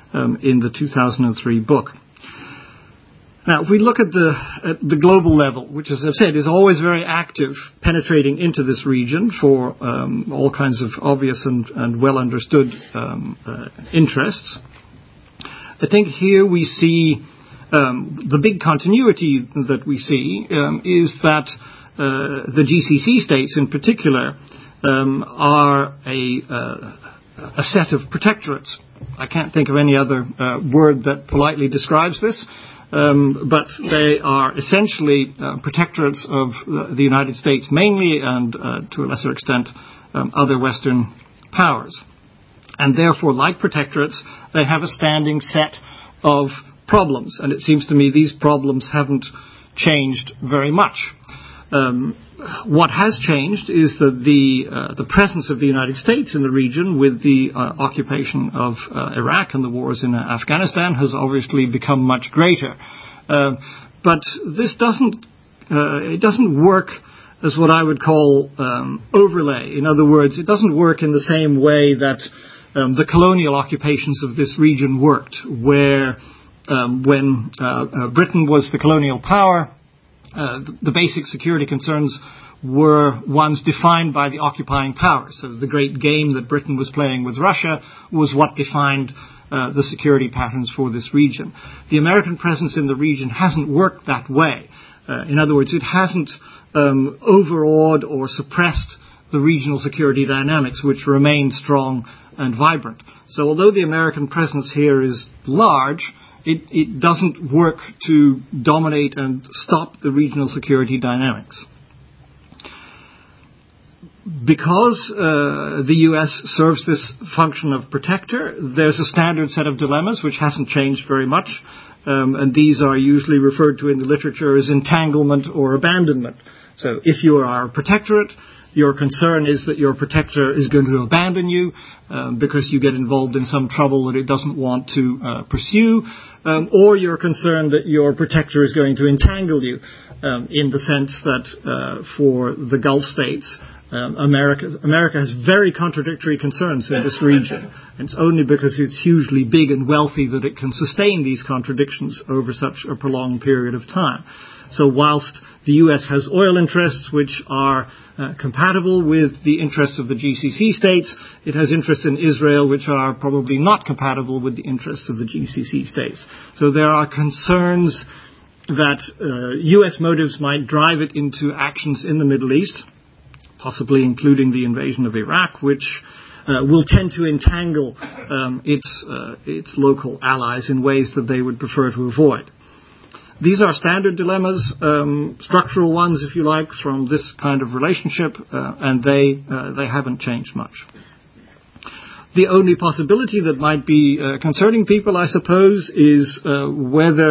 um, in the two thousand three book. Now, if we look at the, at the global level, which, as I've said, is always very active, penetrating into this region for um, all kinds of obvious and, and well understood um, uh, interests, I think here we see um, the big continuity that we see um, is that uh, the G C C states in particular um, are a, uh, a set of protectorates. I can't think of any other uh, word that politely describes this. Um, but they are essentially uh, protectorates of the, the United States mainly, and uh, to a lesser extent um, other Western powers. And therefore, like protectorates, they have a standing set of problems. And it seems to me these problems haven't changed very much. Um, what has changed is that the uh, the presence of the United States in the region with the uh, occupation of uh, Iraq and the wars in uh, Afghanistan has obviously become much greater. Uh, but this doesn't uh, it doesn't work as what I would call um, overlay. In other words, it doesn't work in the same way that um, the colonial occupations of this region worked, where um, when uh, uh, Britain was the colonial power, Uh, the, the basic security concerns were ones defined by the occupying powers. So the great game that Britain was playing with Russia was what defined uh, the security patterns for this region. The American presence in the region hasn't worked that way. Uh, in other words, it hasn't um, overawed or suppressed the regional security dynamics, which remain strong and vibrant. So although the American presence here is large, It, it doesn't work to dominate and stop the regional security dynamics. Because uh, the U S serves this function of protector, there's a standard set of dilemmas which hasn't changed very much, um, and these are usually referred to in the literature as entanglement or abandonment. So if you are a protectorate, your concern is that your protector is going to abandon you um, because you get involved in some trouble that it doesn't want to uh, pursue, um, or you're concerned that your protector is going to entangle you um, in the sense that uh, for the Gulf states, um, America, America has very contradictory concerns in this region. And it's only because it's hugely big and wealthy that it can sustain these contradictions over such a prolonged period of time. So whilst the U S has oil interests which are uh, compatible with the interests of the G C C states, it has interests in Israel which are probably not compatible with the interests of the G C C states. So there are concerns that uh, U S motives might drive it into actions in the Middle East, possibly including the invasion of Iraq, which uh, will tend to entangle um, its, uh, its local allies in ways that they would prefer to avoid. These are standard dilemmas, um, structural ones, if you like, from this kind of relationship, uh, and they uh, they haven't changed much. The only possibility that might be uh, concerning people, I suppose, is uh, whether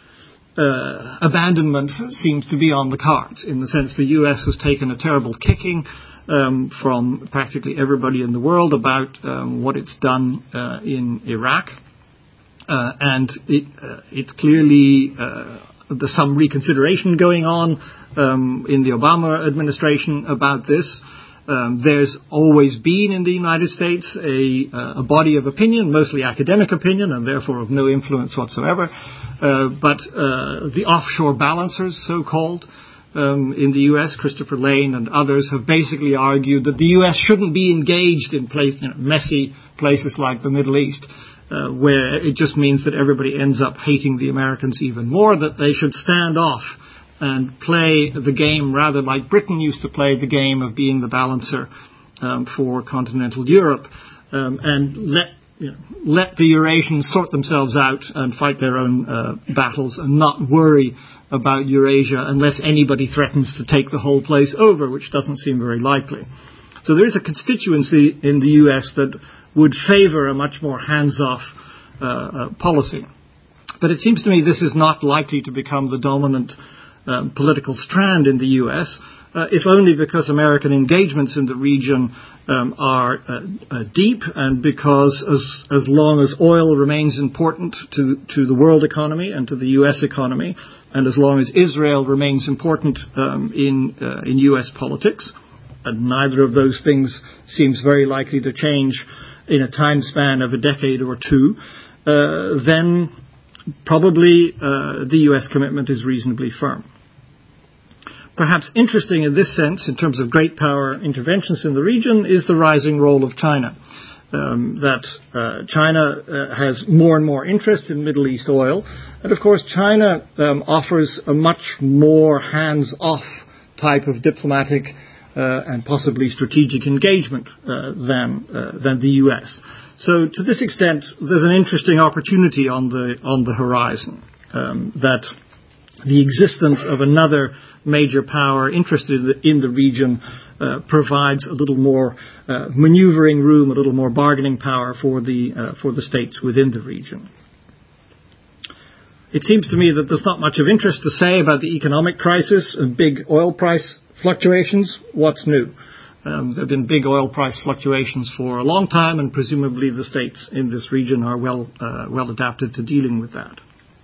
uh, abandonment seems to be on the cards, in the sense the U S has taken a terrible kicking um, from practically everybody in the world about um, what it's done uh, in Iraq. Uh, and it, uh, it's clearly uh, there's some reconsideration going on um, in the Obama administration about this. Um, there's always been in the United States a, uh, a body of opinion, mostly academic opinion, and therefore of no influence whatsoever. Uh, but uh, the offshore balancers, so-called, um, in the U S, Christopher Lane and others, have basically argued that the U S shouldn't be engaged in place, you know, messy places like the Middle East. Uh, where it just means that everybody ends up hating the Americans even more, that they should stand off and play the game rather like Britain used to play the game of being the balancer um, for continental Europe, um, and let you know, let the Eurasians sort themselves out and fight their own uh, battles and not worry about Eurasia unless anybody threatens to take the whole place over, which doesn't seem very likely. So there is a constituency in the U S that would favor a much more hands-off uh, uh, policy. But it seems to me this is not likely to become the dominant um, political strand in the U S, uh, if only because American engagements in the region um, are uh, uh, deep, and because as, as long as oil remains important to, to the world economy and to the U S economy, and as long as Israel remains important um, in, uh, in U S politics, and neither of those things seems very likely to change in a time span of a decade or two, uh, then probably uh, the U S commitment is reasonably firm. Perhaps interesting in this sense, in terms of great power interventions in the region, is the rising role of China. Um, that uh, China uh, has more and more interest in Middle East oil. And of course, China um, offers a much more hands-off type of diplomatic uh, and possibly strategic engagement uh, than uh, than the U S. So to this extent, there's an interesting opportunity on the on the horizon um, that the existence of another major power interested in the region uh, provides a little more uh, maneuvering room, a little more bargaining power for the uh, for the states within the region. It seems to me that there's not much of interest to say about the economic crisis and big oil price fluctuations. What's new? Um, there have been big oil price fluctuations for a long time, and presumably the states in this region are well uh, well adapted to dealing with that.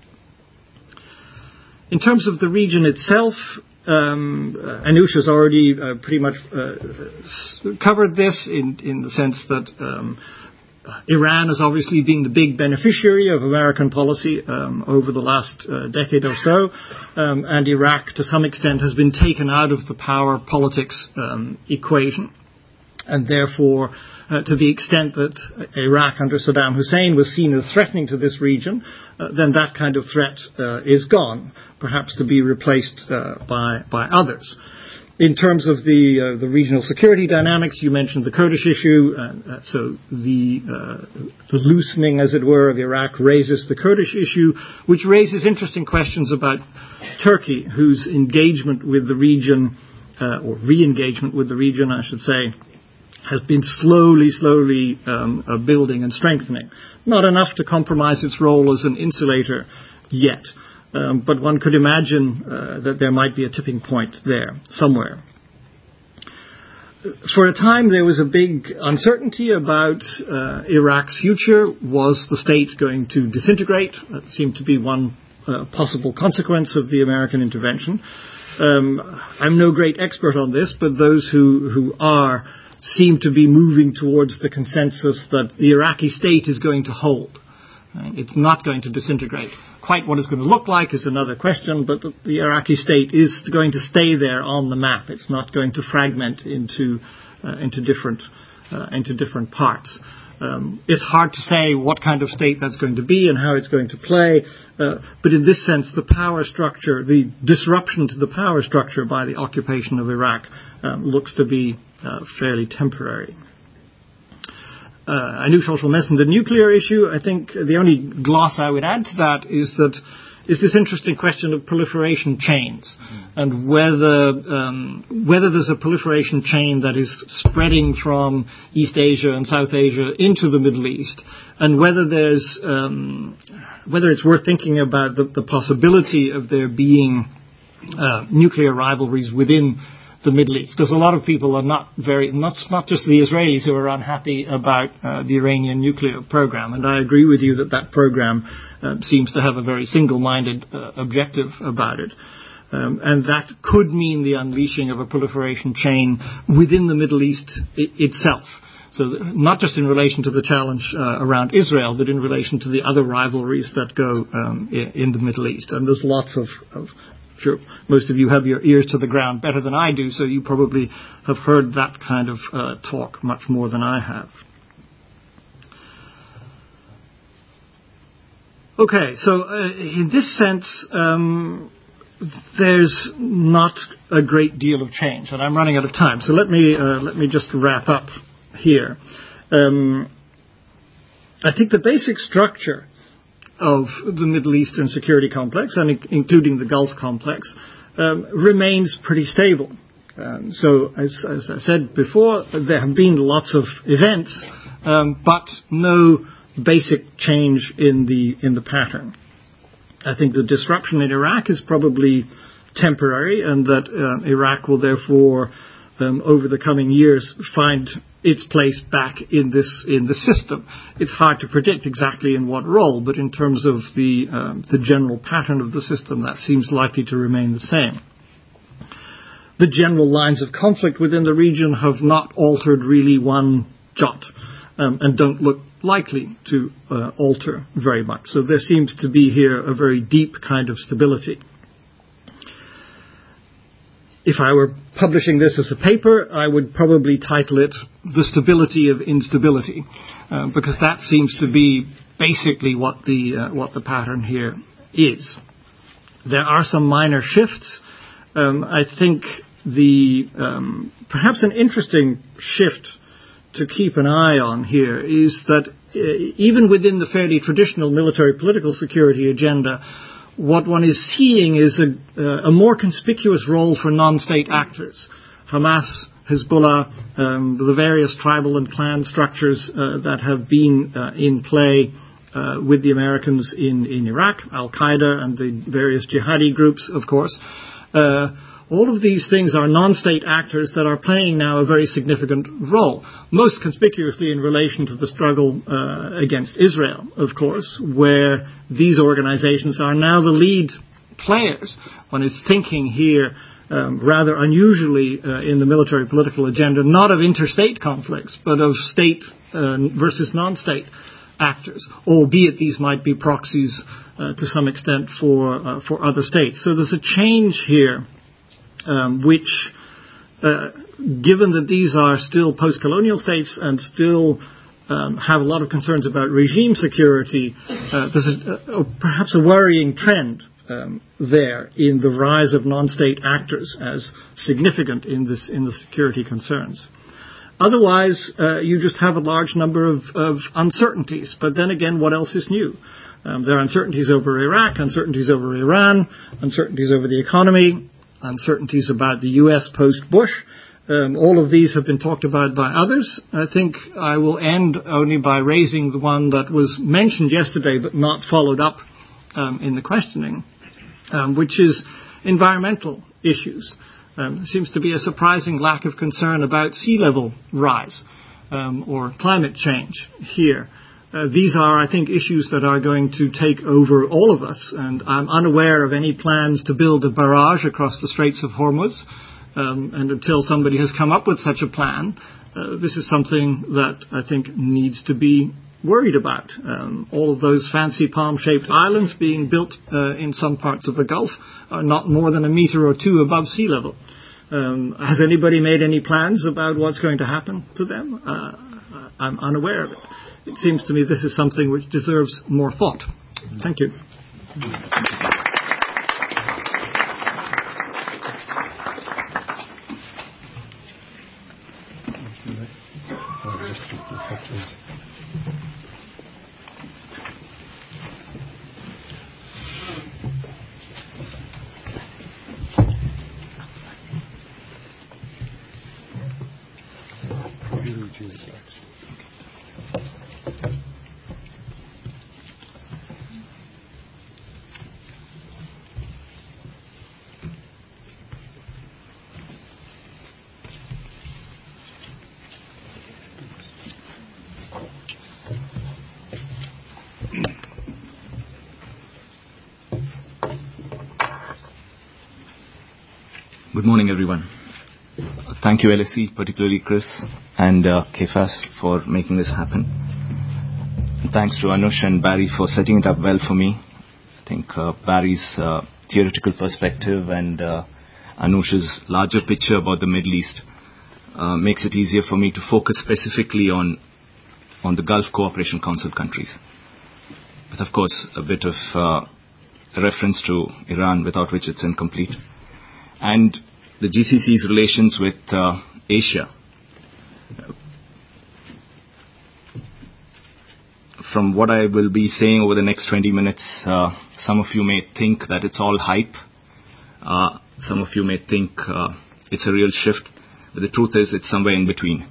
In terms of the region itself, um, Anush has already uh, pretty much uh, s- covered this in, in the sense that um, Iran has obviously been the big beneficiary of American policy um, over the last uh, decade or so, um, and Iraq, to some extent, has been taken out of the power politics um, equation, and therefore, uh, to the extent that Iraq under Saddam Hussein was seen as threatening to this region, uh, then that kind of threat uh, is gone, perhaps to be replaced uh, by by others. In terms of the uh, the regional security dynamics, you mentioned the Kurdish issue. Uh, uh, so the uh, the loosening, as it were, of Iraq raises the Kurdish issue, which raises interesting questions about Turkey, whose engagement with the region, uh, or re-engagement with the region, I should say, has been slowly, slowly um, uh, building and strengthening. Not enough to compromise its role as an insulator yet. Um, but one could imagine uh, that there might be a tipping point there somewhere. For a time, there was a big uncertainty about uh, Iraq's future. Was the state going to disintegrate? That seemed to be one uh, possible consequence of the American intervention. Um, I'm no great expert on this, but those who, who are seem to be moving towards the consensus that the Iraqi state is going to hold. It's not going to disintegrate. Quite what it's going to look like is another question, but the, the Iraqi state is going to stay there on the map. It's not going to fragment into uh, into different uh, into different parts. Um, it's hard to say what kind of state that's going to be and how it's going to play, uh, but in this sense, the power structure, the disruption to the power structure by the occupation of Iraq um, looks to be uh, fairly temporary. Uh, Anush also mentioned the nuclear issue. I think the only gloss I would add to that is that is this interesting question of proliferation chains, mm. and whether um, whether there's a proliferation chain that is spreading from East Asia and South Asia into the Middle East, and whether there's um, whether it's worth thinking about the, the possibility of there being uh, nuclear rivalries within the Middle East, because a lot of people are not very, not, not just the Israelis who are unhappy about uh, the Iranian nuclear program, and I agree with you that that program uh, seems to have a very single-minded uh, objective about it. Um, and that could mean the unleashing of a proliferation chain within the Middle East I- itself. So not just in relation to the challenge uh, around Israel, but in relation to the other rivalries that go um, in, in the Middle East. And there's lots of, of Sure, most of you have your ears to the ground better than I do, so you probably have heard that kind of uh, talk much more than I have. Okay, so uh, in this sense, um, there's not a great deal of change, and I'm running out of time. So let me uh, let me just wrap up here. Um, I think the basic structure of the Middle Eastern security complex, and in- including the Gulf complex, um, remains pretty stable. Um, so, as, as I said before, there have been lots of events, um, but no basic change in the in the pattern. I think the disruption in Iraq is probably temporary, and that uh, Iraq will therefore, um, over the coming years, find its place back in this in the system. It's hard to predict exactly in what role, but in terms of the um, the general pattern of the system, that seems likely to remain the same. The general lines of conflict within the region have not altered really one jot, um, and don't look likely to uh, alter very much. So there seems to be here a very deep kind of stability. If I were publishing this as a paper, I would probably title it The Stability of Instability, uh, because that seems to be basically what the uh, what the pattern here is. There are some minor shifts. Um, I think the um, perhaps an interesting shift to keep an eye on here is that uh, even within the fairly traditional military political security agenda, what one is seeing is a, uh, a more conspicuous role for non-state actors. Hamas, Hezbollah, um, the various tribal and clan structures uh, that have been uh, in play uh, with the Americans in, in Iraq, Al-Qaeda and the various jihadi groups, of course. Uh, all of these things are non-state actors that are playing now a very significant role, most conspicuously in relation to the struggle uh, against Israel, of course, where these organizations are now the lead players. One is thinking here um, rather unusually uh, in the military political agenda, not of interstate conflicts, but of state uh, versus non-state actors, albeit these might be proxies uh, to some extent for uh, for other states. So there's a change here um, which, uh, given that these are still post-colonial states and still um, have a lot of concerns about regime security, uh, there's a, a, perhaps a worrying trend um, there in the rise of non-state actors as significant in this in the security concerns. Otherwise, uh, you just have a large number of, of uncertainties. But then again, what else is new? Um, there are uncertainties over Iraq, uncertainties over Iran, uncertainties over the economy, uncertainties about the U S post-Bush. Um, all of these have been talked about by others. I think I will end only by raising the one that was mentioned yesterday but not followed up um, in the questioning, um, which is environmental issues. Um, there seems to be a surprising lack of concern about sea level rise um, or climate change here. Uh, these are, I think, issues that are going to take over all of us, and I'm unaware of any plans to build a barrage across the Straits of Hormuz. Um, and until somebody has come up with such a plan, uh, this is something that I think needs to be worried about. Um, all of those fancy palm-shaped islands being built uh, in some parts of the Gulf are not more than a meter or two above sea level. Um, has anybody made any plans about what's going to happen to them? Uh, I'm unaware of it. It seems to me this is something which deserves more thought. Thank you. Good morning, everyone. Thank you, L S E, particularly Chris and uh, K F A S for making this happen. And thanks to Anush and Barry for setting it up well for me. I think uh, Barry's uh, theoretical perspective and uh, Anush's larger picture about the Middle East uh, makes it easier for me to focus specifically on on the Gulf Cooperation Council countries. With, of course, a bit of uh, a reference to Iran, without which it's incomplete. And the G C C's relations with uh, Asia. From what I will be saying over the next twenty minutes, uh, some of you may think that it's all hype. Uh, some of you may think uh, it's a real shift. But the truth is, it's somewhere in between.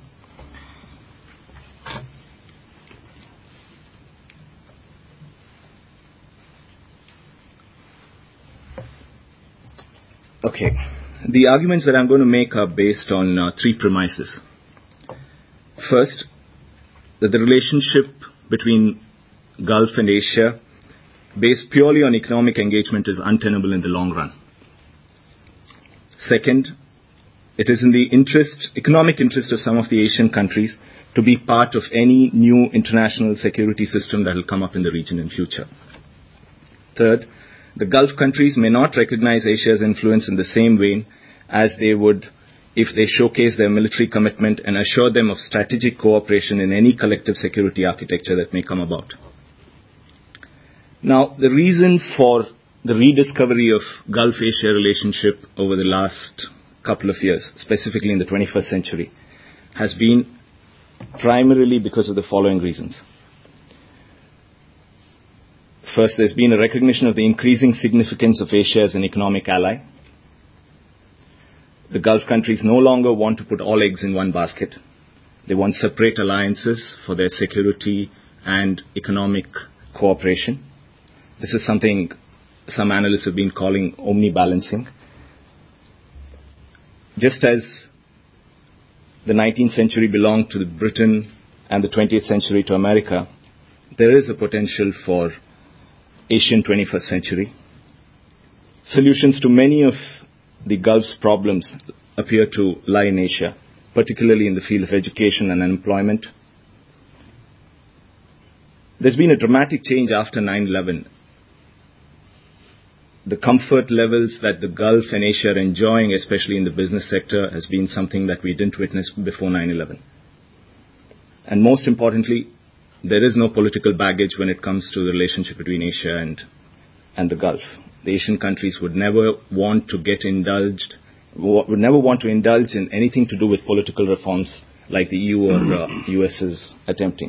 Okay. The arguments that I'm going to make are based on uh, three premises. First, that the relationship between Gulf and Asia, based purely on economic engagement, is untenable in the long run. Second, it is in the interest, economic interest of some of the Asian countries to be part of any new international security system that will come up in the region in future. Third, the Gulf countries may not recognize Asia's influence in the same way as they would if they showcase their military commitment and assure them of strategic cooperation in any collective security architecture that may come about. Now, the reason for the rediscovery of Gulf-Asia relationship over the last couple of years, specifically in the twenty-first century, has been primarily because of the following reasons. First, there's been a recognition of the increasing significance of Asia as an economic ally. The Gulf countries no longer want to put all eggs in one basket. They want separate alliances for their security and economic cooperation. This is something some analysts have been calling omni-balancing. Just as the nineteenth century belonged to Britain and the twentieth century to America, there is a potential for Asian twenty-first century. Solutions to many of the Gulf's problems appear to lie in Asia, particularly in the field of education and employment. There's been a dramatic change after nine eleven. The comfort levels that the Gulf and Asia are enjoying, especially in the business sector, has been something that we didn't witness before nine eleven. And most importantly, there is no political baggage when it comes to the relationship between Asia and, and the Gulf. The Asian countries would never want to get indulged, would never want to indulge in anything to do with political reforms like the E U or uh, U S is attempting.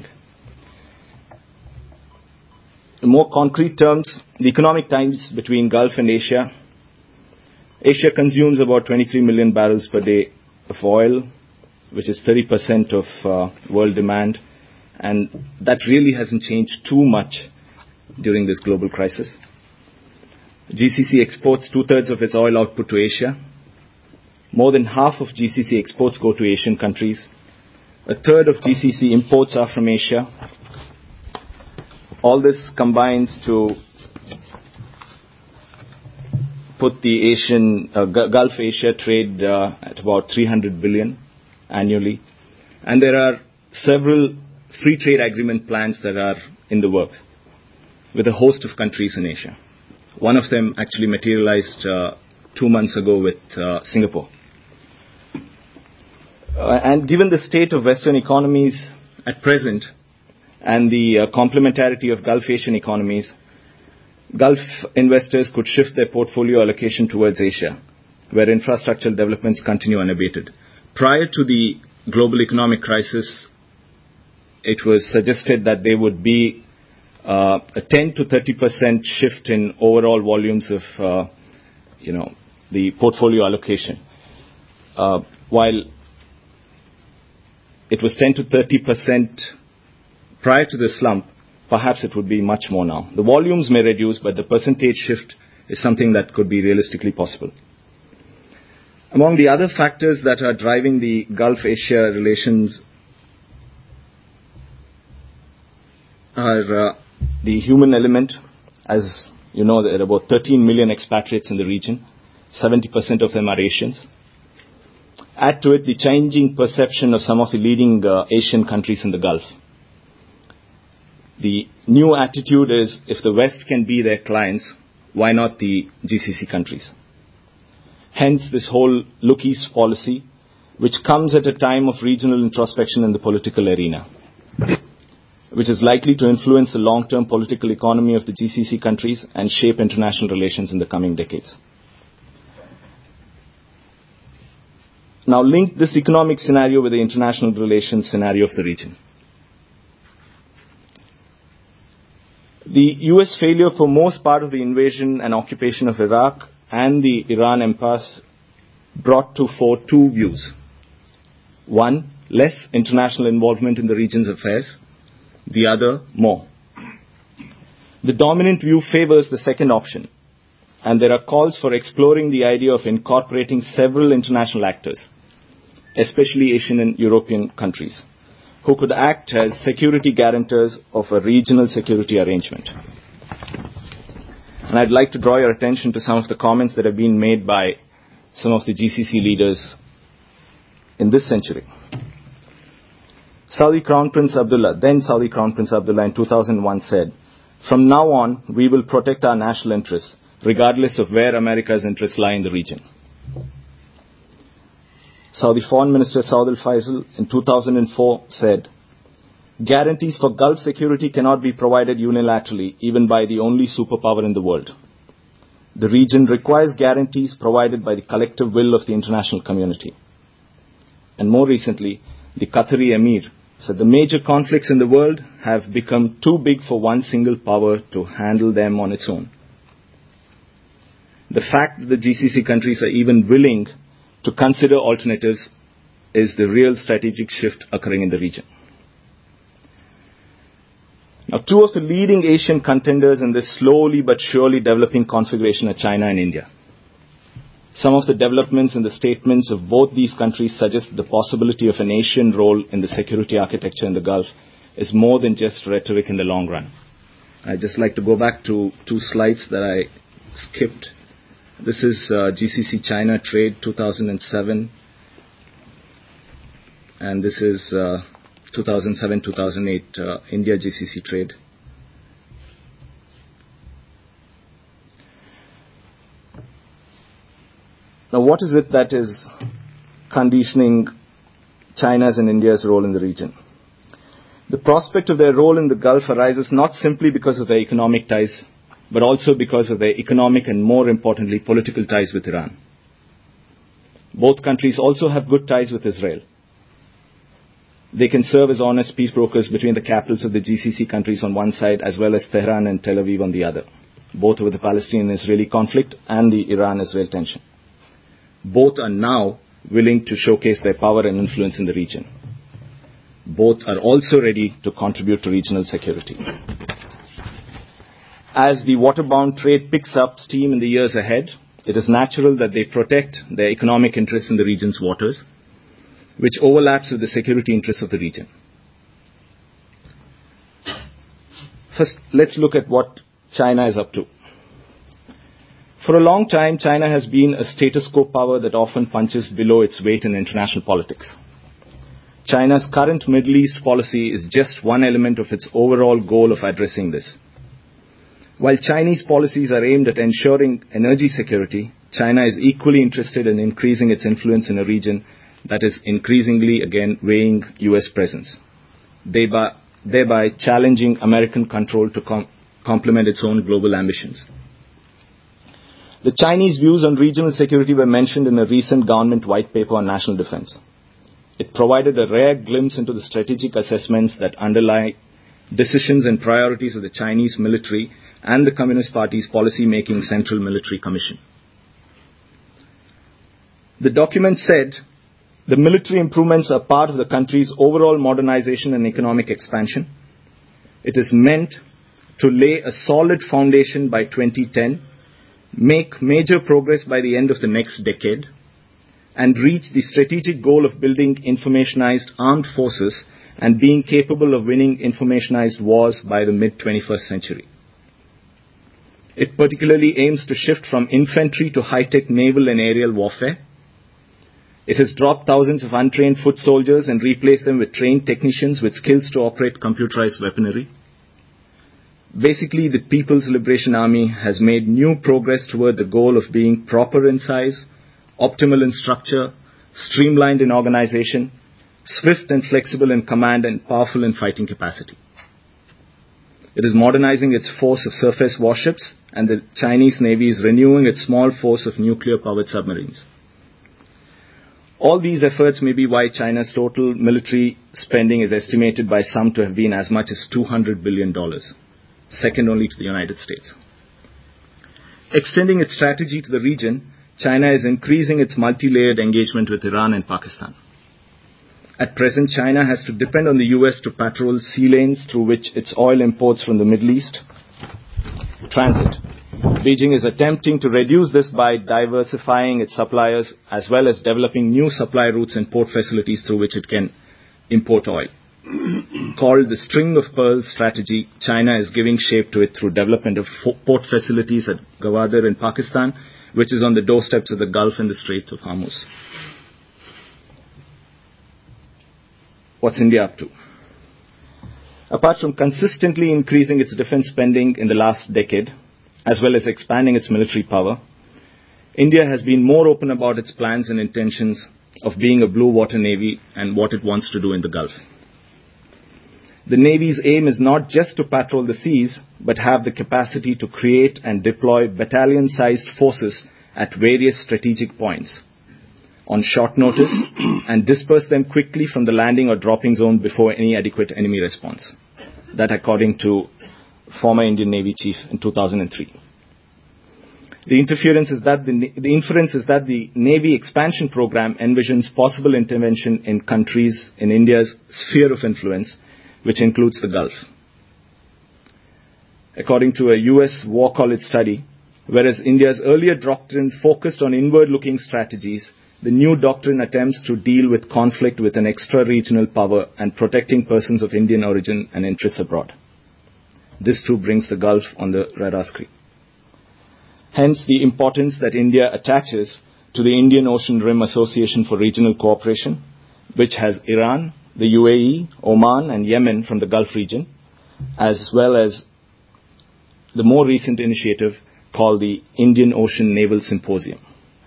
In more concrete terms, the economic ties between Gulf and Asia. Asia consumes about twenty-three million barrels per day of oil, which is thirty percent of uh, world demand, and that really hasn't changed too much during this global crisis. G C C exports two-thirds of its oil output to Asia. More than half of G C C exports go to Asian countries. A third of G C C imports are from Asia. All this combines to put the Asian uh, Gulf Asia trade uh, at about three hundred billion annually. And there are several free trade agreement plans that are in the works with a host of countries in Asia. One of them actually materialized uh, two months ago with uh, Singapore. Uh, and given the state of Western economies at present, and the uh, complementarity of Gulf Asian economies, Gulf investors could shift their portfolio allocation towards Asia, where infrastructural developments continue unabated. Prior to the global economic crisis, it was suggested that there would be uh, a ten to thirty percent shift in overall volumes of, uh, you know, the portfolio allocation. Uh, while it was ten to thirty percent prior to the slump, perhaps it would be much more now. The volumes may reduce, but the percentage shift is something that could be realistically possible. Among the other factors that are driving the Gulf-Asia relations are uh, the human element. As you know, there are about thirteen million expatriates in the region. seventy percent of them are Asians. Add to it the changing perception of some of the leading uh, Asian countries in the Gulf. The new attitude is, if the West can be their clients, why not the G C C countries? Hence this whole Look East policy, which comes at a time of regional introspection in the political arena, which is likely to influence the long-term political economy of the G C C countries and shape international relations in the coming decades. Now link this economic scenario with the international relations scenario of the region. The U S failure for most part of the invasion and occupation of Iraq and the Iran impasse brought to fore two views. One, less international involvement in the region's affairs. The other, more. The dominant view favors the second option, and there are calls for exploring the idea of incorporating several international actors, especially Asian and European countries, who could act as security guarantors of a regional security arrangement. And I'd like to draw your attention to some of the comments that have been made by some of the G C C leaders in this century. Saudi Crown Prince Abdullah, then Saudi Crown Prince Abdullah in two thousand one said, "From now on, we will protect our national interests, regardless of where America's interests lie in the region." Saudi Foreign Minister Saud al-Faisal in two thousand four said, "Guarantees for Gulf security cannot be provided unilaterally, even by the only superpower in the world. The region requires guarantees provided by the collective will of the international community." And more recently, the Qatari Emir said the major conflicts in the world have become too big for one single power to handle them on its own. The fact that the G C C countries are even willing to consider alternatives is the real strategic shift occurring in the region. Now, two of the leading Asian contenders in this slowly but surely developing configuration are China and India. Some of the developments in the statements of both these countries suggest the possibility of an Asian role in the security architecture in the Gulf is more than just rhetoric in the long run. I'd just like to go back to two slides that I skipped. This is uh, G C C China trade two thousand seven, and this is uh, two thousand seven to two thousand eight uh, India G C C trade. Now, what is it that is conditioning China's and India's role in the region? The prospect of their role in the Gulf arises not simply because of their economic ties, but also because of their economic and, more importantly, political ties with Iran. Both countries also have good ties with Israel. They can serve as honest peace brokers between the capitals of the G C C countries on one side, as well as Tehran and Tel Aviv on the other, both over the Palestinian-Israeli conflict and the Iran-Israel tension. Both are now willing to showcase their power and influence in the region. Both are also ready to contribute to regional security. As the waterbound trade picks up steam in the years ahead, it is natural that they protect their economic interests in the region's waters, which overlaps with the security interests of the region. First, let's look at what China is up to. For a long time, China has been a status quo power that often punches below its weight in international politics. China's current Middle East policy is just one element of its overall goal of addressing this. While Chinese policies are aimed at ensuring energy security, China is equally interested in increasing its influence in a region that is increasingly, again, weighing U S presence, thereby, thereby challenging American control to com- complement its own global ambitions. The Chinese views on regional security were mentioned in a recent government white paper on national defense. It provided a rare glimpse into the strategic assessments that underlie decisions and priorities of the Chinese military and the Communist Party's policy-making Central Military Commission. The document said, the military improvements are part of the country's overall modernization and economic expansion. It is meant to lay a solid foundation by twenty ten, make major progress by the end of the next decade, and reach the strategic goal of building informationized armed forces and being capable of winning informationized wars by the mid twenty-first century. It particularly aims to shift from infantry to high-tech naval and aerial warfare. It has dropped thousands of untrained foot soldiers and replaced them with trained technicians with skills to operate computerized weaponry. Basically, the People's Liberation Army has made new progress toward the goal of being proper in size, optimal in structure, streamlined in organization, swift and flexible in command, and powerful in fighting capacity. It is modernizing its force of surface warships, and the Chinese Navy is renewing its small force of nuclear-powered submarines. All these efforts may be why China's total military spending is estimated by some to have been as much as two hundred billion dollars, second only to the United States. Extending its strategy to the region, China is increasing its multi-layered engagement with Iran and Pakistan. At present, China has to depend on the U S to patrol sea lanes through which its oil imports from the Middle East transit. Beijing is attempting to reduce this by diversifying its suppliers as well as developing new supply routes and port facilities through which it can import oil. Called the String of Pearls strategy, China is giving shape to it through development of port facilities at Gwadar in Pakistan, which is on the doorsteps of the Gulf and the Straits of Hormuz. what's India up to? Apart from consistently increasing its defense spending in the last decade, as well as expanding its military power, India has been more open about its plans and intentions of being a blue water navy and what it wants to do in the Gulf. The Navy's aim is not just to patrol the seas, but have the capacity to create and deploy battalion-sized forces at various strategic points on short notice and disperse them quickly from the landing or dropping zone before any adequate enemy response. That according to former Indian Navy Chief in two thousand three. The, interference is that the, the inference is that the Navy expansion program envisions possible intervention in countries in India's sphere of influence, which includes the Gulf. According to a U S War College study, whereas India's earlier doctrine focused on inward-looking strategies, the new doctrine attempts to deal with conflict with an extra-regional power and protecting persons of Indian origin and interests abroad. This too brings the Gulf on the radar screen. Hence, the importance that India attaches to the Indian Ocean Rim Association for Regional Cooperation, which has Iran, the U A E, Oman, and Yemen from the Gulf region, as well as the more recent initiative called the Indian Ocean Naval Symposium.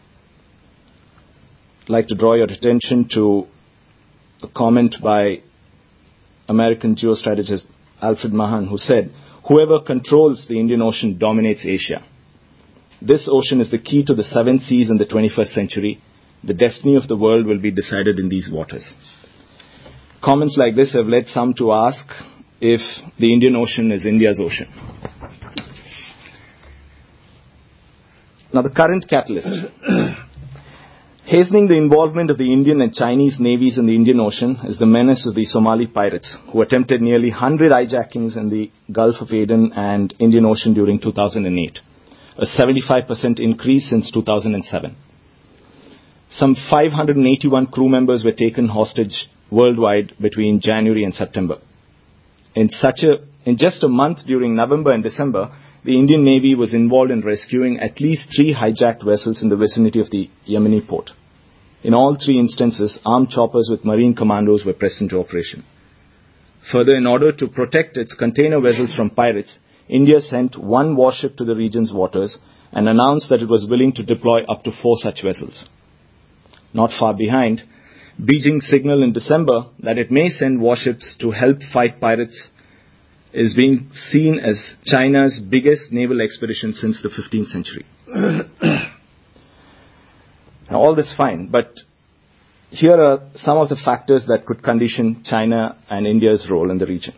I'd like to draw your attention to a comment by American geostrategist Alfred Mahan, who said, "Whoever controls the Indian Ocean dominates Asia. This ocean is the key to the seven seas in the twenty-first century. The destiny of the world will be decided in these waters." Comments like this have led some to ask if the Indian Ocean is India's ocean. Now, the current catalyst. Hastening the involvement of the Indian and Chinese navies in the Indian Ocean is the menace of the Somali pirates, who attempted nearly one hundred hijackings in the Gulf of Aden and Indian Ocean during two thousand eight, a seventy-five percent increase since two thousand seven. Some five hundred eighty-one crew members were taken hostage worldwide between January and September. In such a, in just a month during November and December, the Indian Navy was involved in rescuing at least three hijacked vessels in the vicinity of the Yemeni port. In all three instances, armed choppers with marine commandos were pressed into operation. Further, in order to protect its container vessels from pirates, India sent one warship to the region's waters and announced that it was willing to deploy up to four such vessels. Not far behind, Beijing signaled in December that it may send warships to help fight pirates is being seen as China's biggest naval expedition since the fifteenth century. Now, all this fine, but here are some of the factors that could condition China and India's role in the region.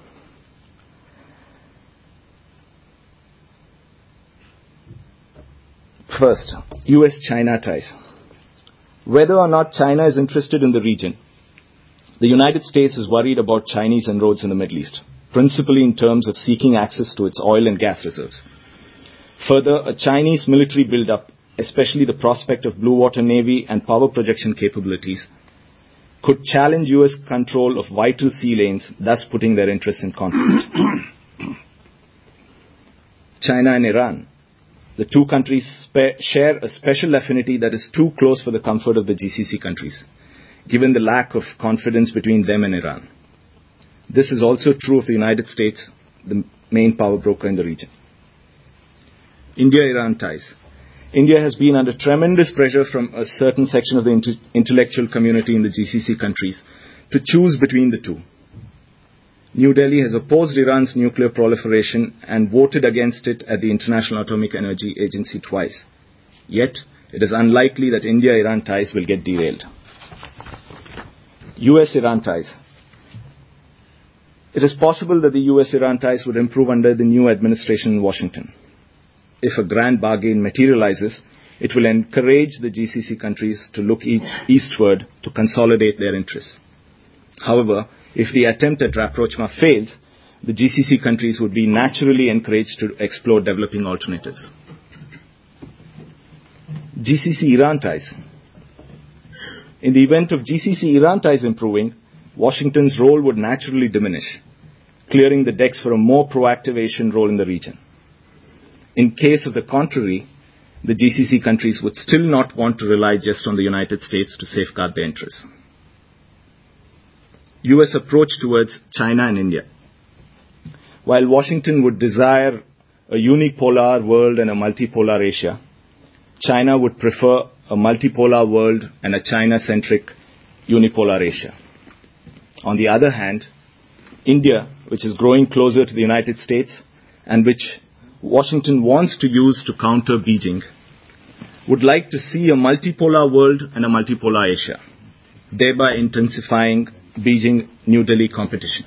First, U S China ties. Whether or not China is interested in the region, the United States is worried about Chinese inroads in the Middle East, principally in terms of seeking access to its oil and gas reserves. Further, a Chinese military buildup, especially the prospect of blue water navy and power projection capabilities, could challenge U S control of vital sea lanes, thus putting their interests in conflict. China and Iran. The two countries spe- share a special affinity that is too close for the comfort of the G C C countries, given the lack of confidence between them and Iran. This is also true of the United States, the main power broker in the region. India-Iran ties. India has been under tremendous pressure from a certain section of the inter- intellectual community in the G C C countries to choose between the two. New Delhi has opposed Iran's nuclear proliferation and voted against it at the International Atomic Energy Agency twice. Yet, it is unlikely that India-Iran ties will get derailed. U S-Iran ties. It is possible that the U S-Iran ties would improve under the new administration in Washington. If a grand bargain materializes, it will encourage the G C C countries to look e- eastward to consolidate their interests. However, if the attempt at rapprochement fails, the G C C countries would be naturally encouraged to explore developing alternatives. G C C-Iran ties. In the event of G C C-Iran ties improving, Washington's role would naturally diminish, clearing the decks for a more proactive Asian role in the region. In case of the contrary, the G C C countries would still not want to rely just on the United States to safeguard their interests. U S approach towards China and India. While Washington would desire a unipolar world and a multipolar Asia, China would prefer a multipolar world and a China-centric unipolar Asia. On the other hand, India, which is growing closer to the United States and which Washington wants to use to counter Beijing, would like to see a multipolar world and a multipolar Asia, thereby intensifying Beijing-New Delhi competition.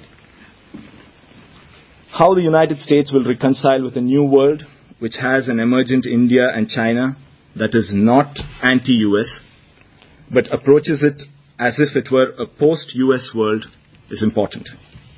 How the United States will reconcile with a new world which has an emergent India and China that is not anti-U S, but approaches it as if it were a post-U S world is important.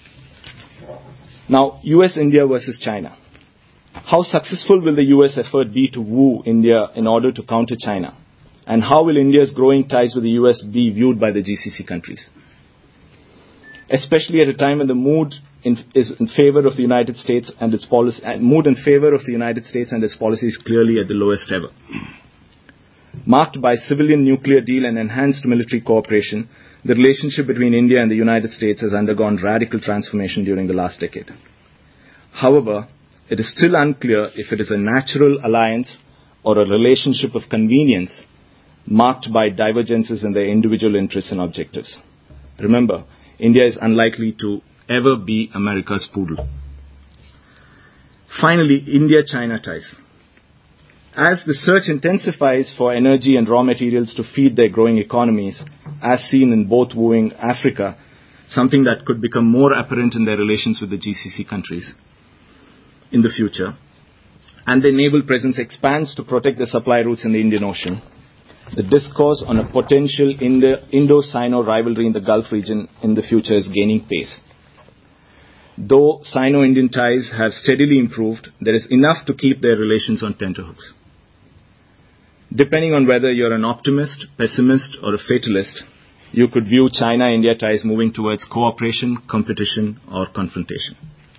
Now, U S-India versus China. How successful will the U S effort be to woo India in order to counter China? And how will India's growing ties with the U S be viewed by the G C C countries? Especially at a time when the mood in, is in favor of the United States and its policy, and mood in favor of the United States and its policy is clearly at the lowest ever. Marked by civilian nuclear deal and enhanced military cooperation, the relationship between India and the United States has undergone radical transformation during the last decade. However, it is still unclear if it is a natural alliance or a relationship of convenience marked by divergences in their individual interests and objectives. Remember, India is unlikely to ever be America's poodle. Finally, India-China ties. As the search intensifies for energy and raw materials to feed their growing economies, as seen in both wooing Africa, something that could become more apparent in their relations with the G C C countries in the future, and their naval presence expands to protect the supply routes in the Indian Ocean, the discourse on a potential Indo-Sino rivalry in the Gulf region in the future is gaining pace. Though Sino-Indian ties have steadily improved, there is enough to keep their relations on tenterhooks. Depending on whether you're an optimist, pessimist, or a fatalist, you could view China-India ties moving towards cooperation, competition, or confrontation.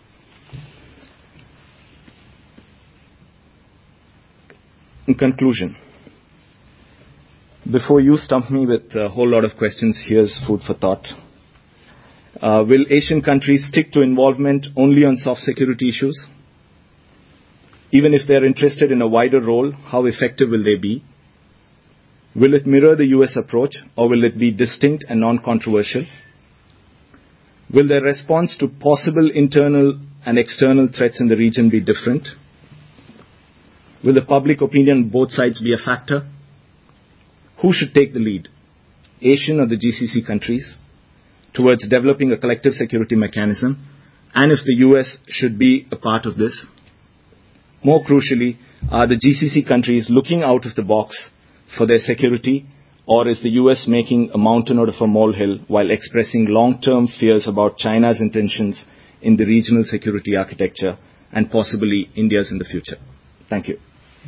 In conclusion, before you stump me with a whole lot of questions, here's food for thought. Uh, will Asian countries stick to involvement only on soft security issues? Even if they're interested in a wider role, how effective will they be? Will it mirror the U S approach, or will it be distinct and non-controversial? Will their response to possible internal and external threats in the region be different? Will the public opinion on both sides be a factor? Who should take the lead, Asian or the G C C countries, towards developing a collective security mechanism, and if the U S should be a part of this? More crucially, are the G C C countries looking out of the box for their security, or is the U S making a mountain out of a molehill while expressing long-term fears about China's intentions in the regional security architecture and possibly India's in the future? Thank you.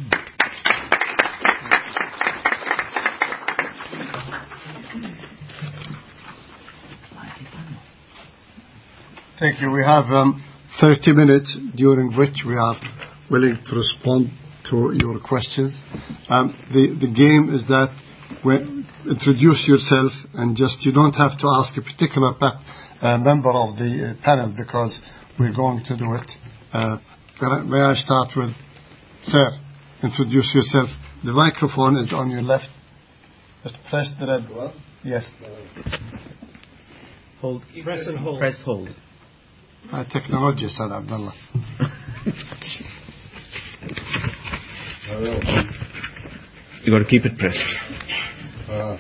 Thank you. We have um, thirty minutes during which we are willing to respond to your questions. Um, the, the game is that when introduce yourself, and just you don't have to ask a particular pa- uh, member of the uh, panel because we're going to do it. Uh, may I start with Sir? Introduce yourself. The microphone is on your left. Just press the red one. Yes. Hold. Press and hold. Press hold. Uh, technology, Saad Abdullah. You got to keep it pressed. Uh,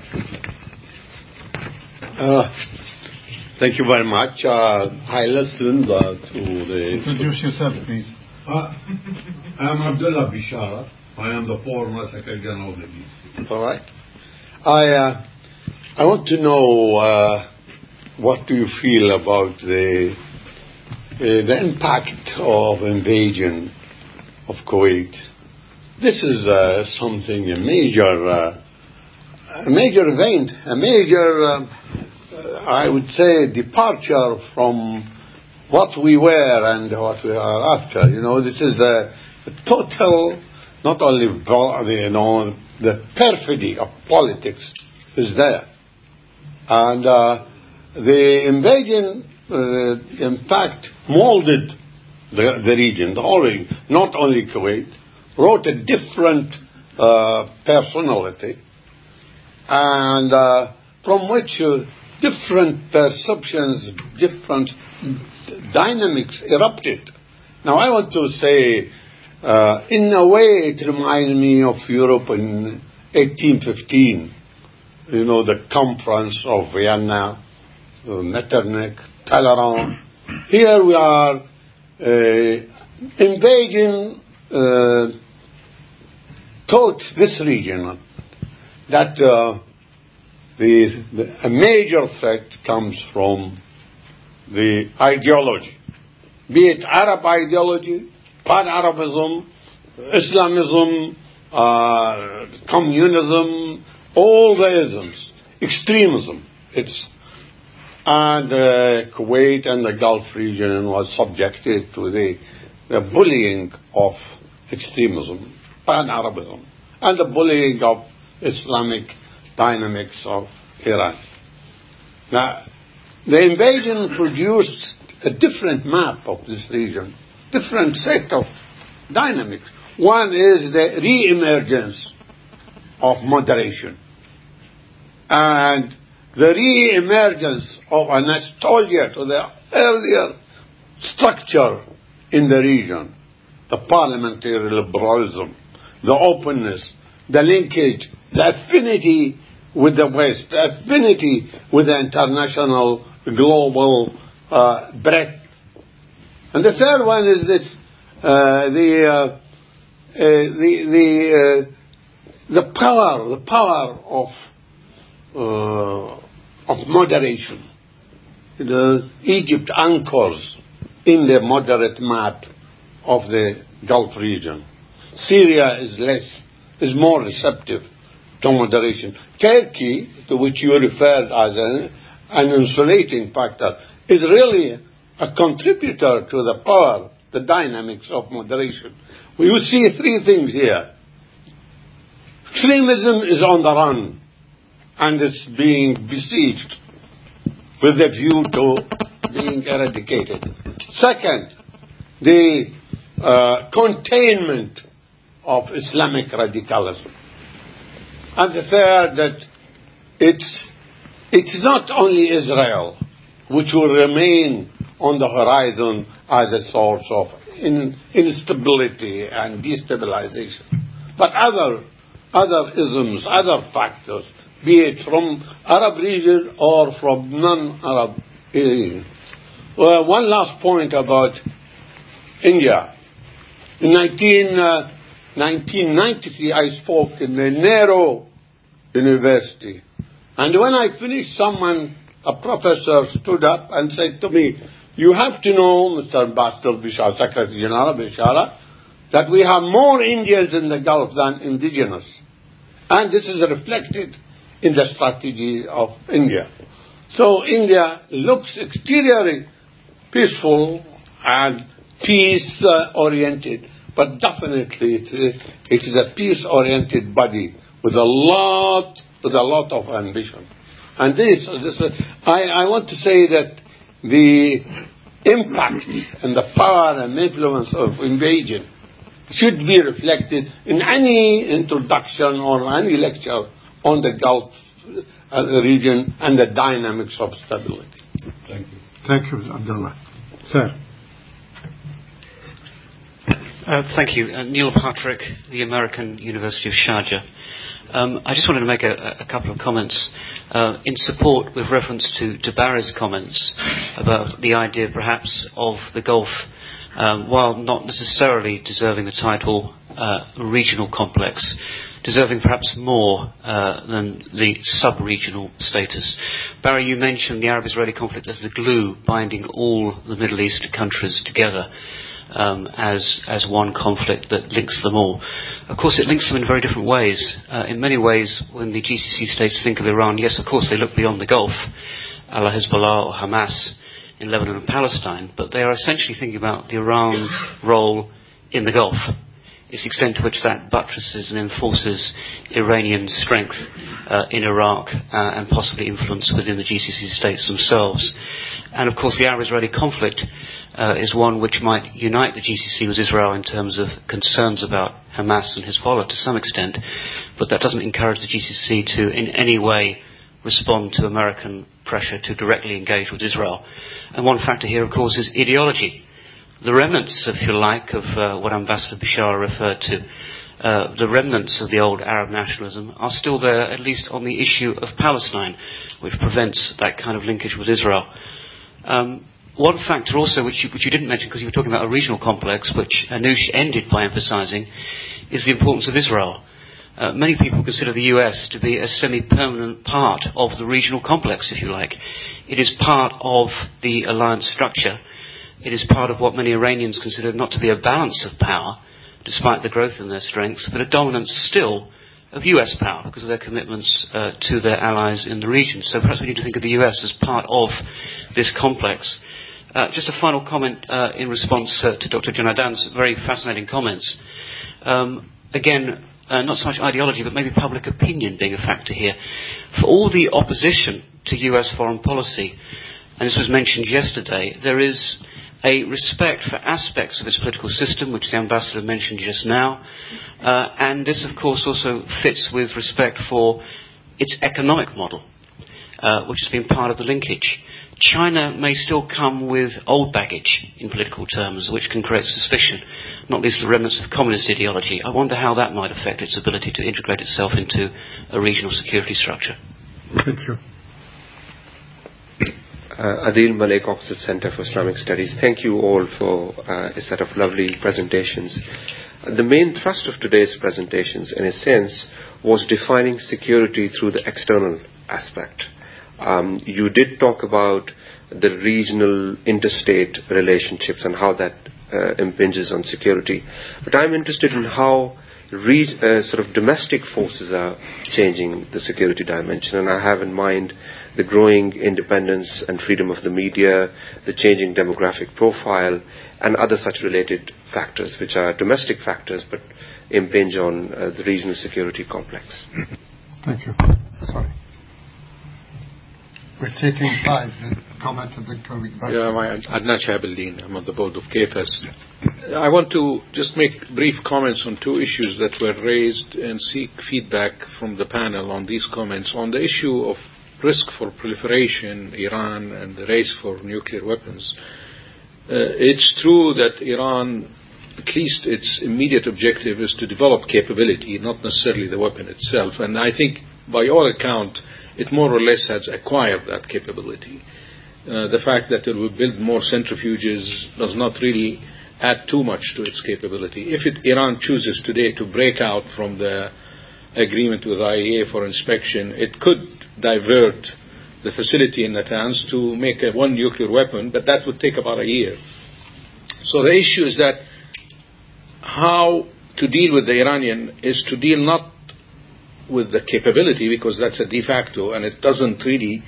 uh, thank you very much. Uh, I listened uh, to the... Introduce yourself, please. Uh, I'm Abdullah Bishara. I am the former Secretary General of the G C C. All right. I, uh, I want to know uh, what do you feel about the uh, the impact of invasion of Kuwait. This is uh, something, a major, uh, a major event, a major, uh, I would say, departure from what we were and what we are after. You know, this is a, a total, not only, you know, the perfidy of politics is there. And uh, the invasion, uh, in fact, molded the, the region, the whole region, not only Kuwait, wrote a different uh, personality, and uh, from which uh, different perceptions, different dynamics erupted. Now, I want to say, uh, in a way, it reminds me of Europe in eighteen fifteen. You know, the conference of Vienna, uh, Metternich, Talleyrand. Here we are uh, invading, uh, taught this region that uh, the, the, a major threat comes from the ideology, be it Arab ideology, Pan-Arabism, Islamism, uh, communism, all the isms, extremism. It's and uh, Kuwait and the Gulf region was subjected to the, the bullying of extremism, Pan-Arabism, and the bullying of Islamic dynamics of Iran. Now, the invasion produced a different map of this region, different set of dynamics. One is the re-emergence of moderation and the re-emergence of a nostalgia to the earlier structure in the region, the parliamentary liberalism, the openness, the linkage, the affinity with the West, the affinity with the international global uh, breadth. And the third one is this, uh, the, uh, uh, the, the, uh, the power, the power of, uh, of moderation. The Egypt anchors in the moderate map of the Gulf region. Syria is less, is more receptive to moderation. Turkey, to which you referred as an, an insulating factor, is really a contributor to the power, the dynamics of moderation. You see three things here. Extremism is on the run and it's being besieged with a view to being eradicated. Second, the uh, containment of Islamic radicalism. And the third, that it's, it's not only Israel which will remain on the horizon as a source of in, instability and destabilization, but other, other isms, other factors, be it from Arab region or from non-Arab region. Well, one last point about India. In nineteen, uh, nineteen ninety-three, I spoke in the Nehru University. And when I finished, someone, a professor, stood up and said to me, "You have to know, Mister Ambassador Bishara, Secretary General Bishara, that we have more Indians in the Gulf than indigenous. And this is reflected in the strategy of India." So India looks exteriorly peaceful and peace-oriented, but definitely it is, it is a peace-oriented body with a lot, with a lot of ambition. And this, this I, I want to say that the impact and the power and influence of invasion should be reflected in any introduction or any lecture on the Gulf region and the dynamics of stability. Thank you. Thank you, Abdullah. Sir. Uh, thank you. Uh, Neil Patrick, the American University of Sharjah. Um, I just wanted to make a, a couple of comments uh, in support with reference to, to Barry's comments about the idea perhaps of the Gulf, um, while not necessarily deserving the title uh, regional complex, deserving perhaps more uh, than the sub-regional status. Barry, you mentioned the Arab-Israeli conflict as the glue binding all the Middle East countries together. Um, as as one conflict that links them all. Of course, it links them in very different ways. Uh, in many ways, when the G C C states think of Iran, yes, of course, they look beyond the Gulf, a la Hezbollah or Hamas in Lebanon and Palestine, but they are essentially thinking about the Iran role in the Gulf, is the extent to which that buttresses and enforces Iranian strength uh, in Iraq uh, and possibly influence within the G C C states themselves. And of course the Arab-Israeli conflict uh, is one which might unite the G C C with Israel in terms of concerns about Hamas and Hezbollah to some extent, but that doesn't encourage the G C C to in any way respond to American pressure to directly engage with Israel. And one factor here, of course, is ideology. The remnants, if you like, of uh, what Ambassador Bishara referred to, uh, the remnants of the old Arab nationalism are still there, at least on the issue of Palestine, which prevents that kind of linkage with Israel. Um, one factor also, which you, which you didn't mention because you were talking about a regional complex, which Anoush ended by emphasizing, is the importance of Israel. Uh, many people consider the U S to be a semi-permanent part of the regional complex, if you like. It is part of the alliance structure. It is part of what many Iranians consider not to be a balance of power, despite the growth in their strengths, but a dominance still of U S power because of their commitments uh, to their allies in the region. So perhaps we need to think of the U S as part of this complex. Uh, just a final comment uh, in response uh, to Doctor Janadan's very fascinating comments. Um, again, uh, not so much ideology, but maybe public opinion being a factor here. For all the opposition to U S foreign policy, and this was mentioned yesterday, there is a respect for aspects of its political system, which the ambassador mentioned just now, uh, and this, of course, also fits with respect for its economic model, uh, which has been part of the linkage. China may still come with old baggage in political terms, which can create suspicion, not least the remnants of communist ideology. I wonder how that might affect its ability to integrate itself into a regional security structure. Thank you. Uh, Adil Malik, Oxford Center for Islamic Studies. Thank you all for uh, a set of lovely presentations. Uh, the main thrust of today's presentations, in a sense, was defining security through the external aspect. Um, you did talk about the regional interstate relationships and how that uh, impinges on security. But I'm interested in how re- uh, sort of domestic forces are changing the security dimension, and I have in mind the growing independence and freedom of the media, the changing demographic profile, and other such related factors, which are domestic factors but impinge on uh, the regional security complex. Thank you. Sorry. We're taking five comments and then coming back. Yeah, I'm Adnan Shahabaldeen. I'm on the board of K F S. I want to just make brief comments on two issues that were raised and seek feedback from the panel on these comments. On the issue of risk for proliferation, Iran, and the race for nuclear weapons. Uh, it's true that Iran, at least its immediate objective, is to develop capability, not necessarily the weapon itself. And I think, by all account, it more or less has acquired that capability. Uh, the fact that it will build more centrifuges does not really add too much to its capability. If it, Iran chooses today to break out from the agreement with I A E A for inspection, it could divert the facility in Natanz to make a one nuclear weapon, but that would take about a year. So the issue is that how to deal with the Iranian is to deal not with the capability, because that's a de facto and it doesn't really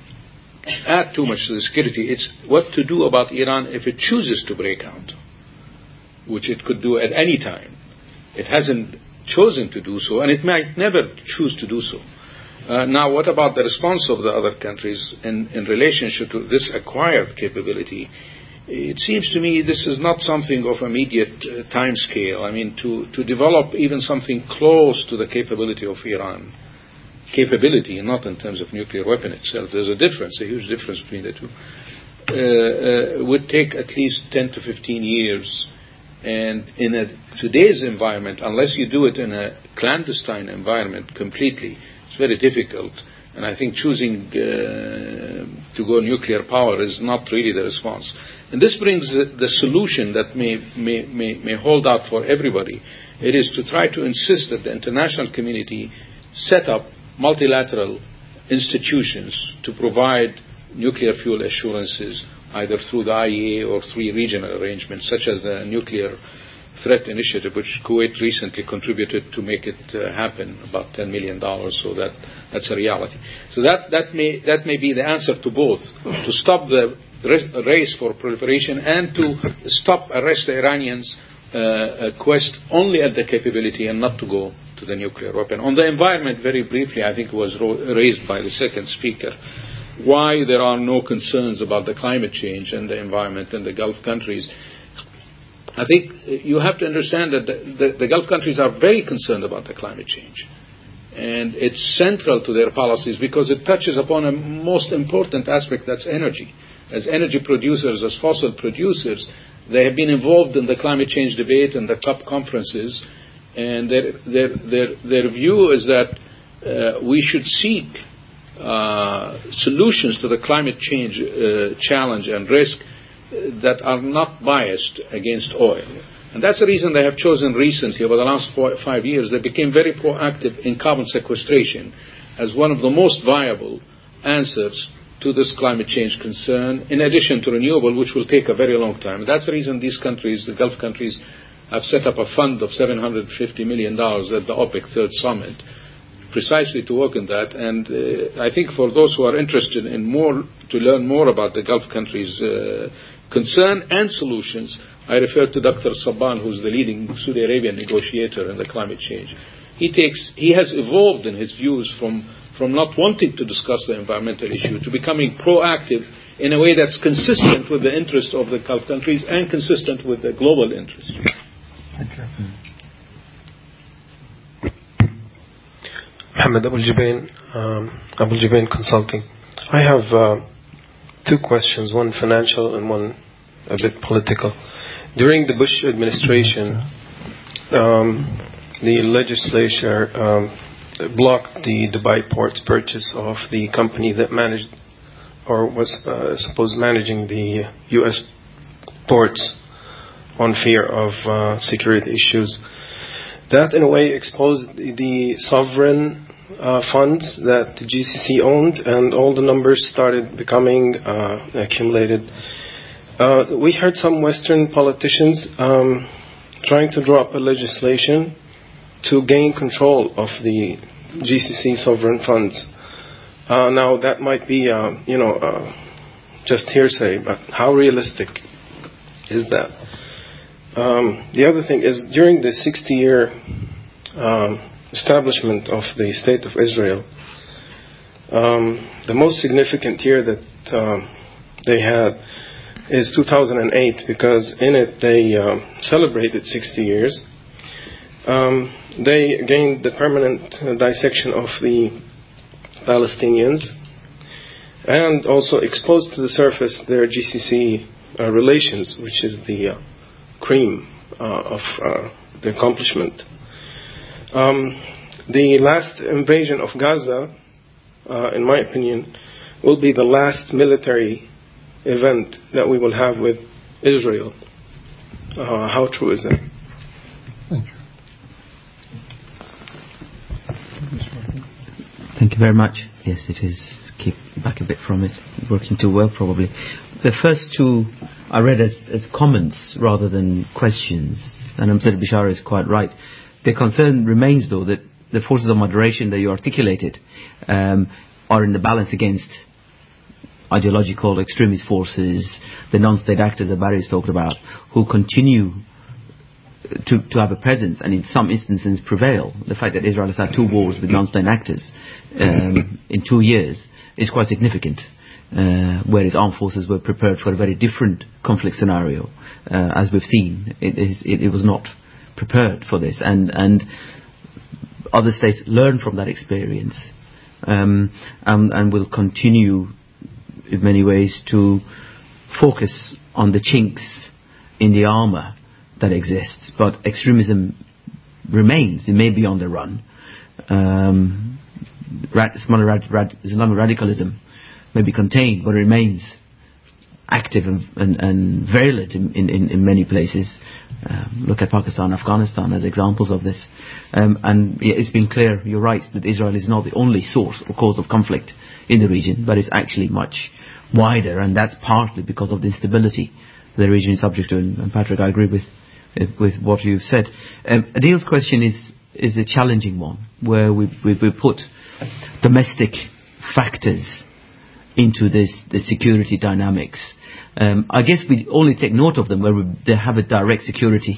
add too much to the security. It's what to do about Iran if it chooses to break out, which it could do at any time. It hasn't chosen to do so, and it might never choose to do so. Uh, now, what about the response of the other countries in, in relationship to this acquired capability? It seems to me this is not something of immediate uh, time scale. I mean, to, to develop even something close to the capability of Iran, capability, not in terms of nuclear weapon itself, there's a difference, a huge difference between the two, uh, uh, would take at least ten to fifteen years. And in a, today's environment, unless you do it in a clandestine environment completely, it's very difficult. And I think choosing uh, to go nuclear power is not really the response. And this brings the, the solution that may, may, may, may hold out for everybody. It is to try to insist that the international community set up multilateral institutions to provide nuclear fuel assurances, either through the I A E A or through regional arrangements, such as the Nuclear Threat Initiative, which Kuwait recently contributed to make it uh, happen, about ten million dollars, so that that's a reality. So that, that, may, that may be the answer to both, to stop the race for proliferation and to stop, arrest the Iranians uh, a quest only at the capability and not to go to the nuclear weapon. On the environment, very briefly, I think it was ro- raised by the second speaker, why there are no concerns about the climate change and the environment in the Gulf countries. I think you have to understand that the, the, the Gulf countries are very concerned about the climate change. And it's central to their policies because it touches upon a most important aspect, that's energy. As energy producers, as fossil producers, they have been involved in the climate change debate and the COP conferences, and their, their, their, their view is that uh, we should seek uh, solutions to the climate change uh, challenge and risk that are not biased against oil. And that's the reason they have chosen recently, over the last four, five years, they became very proactive in carbon sequestration as one of the most viable answers to this climate change concern, in addition to renewable, which will take a very long time. And that's the reason these countries, the Gulf countries, have set up a fund of seven hundred fifty million dollars at the OPEC Third Summit, precisely to work on that. And uh, I think for those who are interested in more, to learn more about the Gulf countries' uh, concern and solutions, I refer to Doctor Sabban, who's the leading Saudi Arabian negotiator in the climate change. He takes, he has evolved in his views from, from not wanting to discuss the environmental issue to becoming proactive in a way that's consistent with the interest of the Gulf countries and consistent with the global interest. Thank you. Mohammed Abul Jubain, um, Abul Jubain Consulting. I have uh, two questions, one financial and one a bit political. During the Bush administration, um, the legislature um, blocked the Dubai port's purchase of the company that managed or was uh, supposed managing the U S ports on fear of uh, security issues. That in a way exposed the sovereign uh, funds that the G C C owned, and all the numbers started becoming uh, accumulated. Uh, we heard some Western politicians um, trying to draw up a legislation to gain control of the G C C sovereign funds. Uh, now that might be, uh, you know, uh, just hearsay, but how realistic is that? Um, the other thing is, during the sixty-year um, establishment of the State of Israel, um, the most significant year that um, they had is two thousand eight, because in it they um, celebrated sixty years. Um, they gained the permanent uh, dissection of the Palestinians and also exposed to the surface their G C C uh, relations, which is the uh, cream uh, of uh, the accomplishment. Um, the last invasion of Gaza, uh, in my opinion, will be the last military event that we will have with Israel. Uh, how true is that? Thank you. Thank you very much. Yes, it is. Keep back a bit from it. Working too well, probably. The first two I read as, as comments rather than questions. And Ambassador Bishara is quite right. The concern remains, though, that the forces of moderation that you articulated um, are in the balance against ideological extremist forces, the non-state actors that Barry has talked about, who continue to, to have a presence and in some instances prevail. The fact that Israel has had two wars with non-state actors um, in two years is quite significant, uh, whereas armed forces were prepared for a very different conflict scenario. Uh, as we've seen, it, it, it was not prepared for this, and, and other states learn from that experience um, and, and will continue in many ways to focus on the chinks in the armour that exists. But extremism remains. It may be on the run. Um, rad- rad- rad- Islamic radicalism may be contained, but it remains active and, and, and virulent in, in, in many places. Um, look at Pakistan, Afghanistan as examples of this. Um, and it's been clear, you're right, that Israel is not the only source or cause of conflict in the region, but it's actually much wider, and that's partly because of the instability the region is subject to. And Patrick, I agree with with what you've said. Um, Adil's question is is a challenging one, where we we, we put domestic factors into this the security dynamics. Um, I guess we only take note of them where we, they have a direct security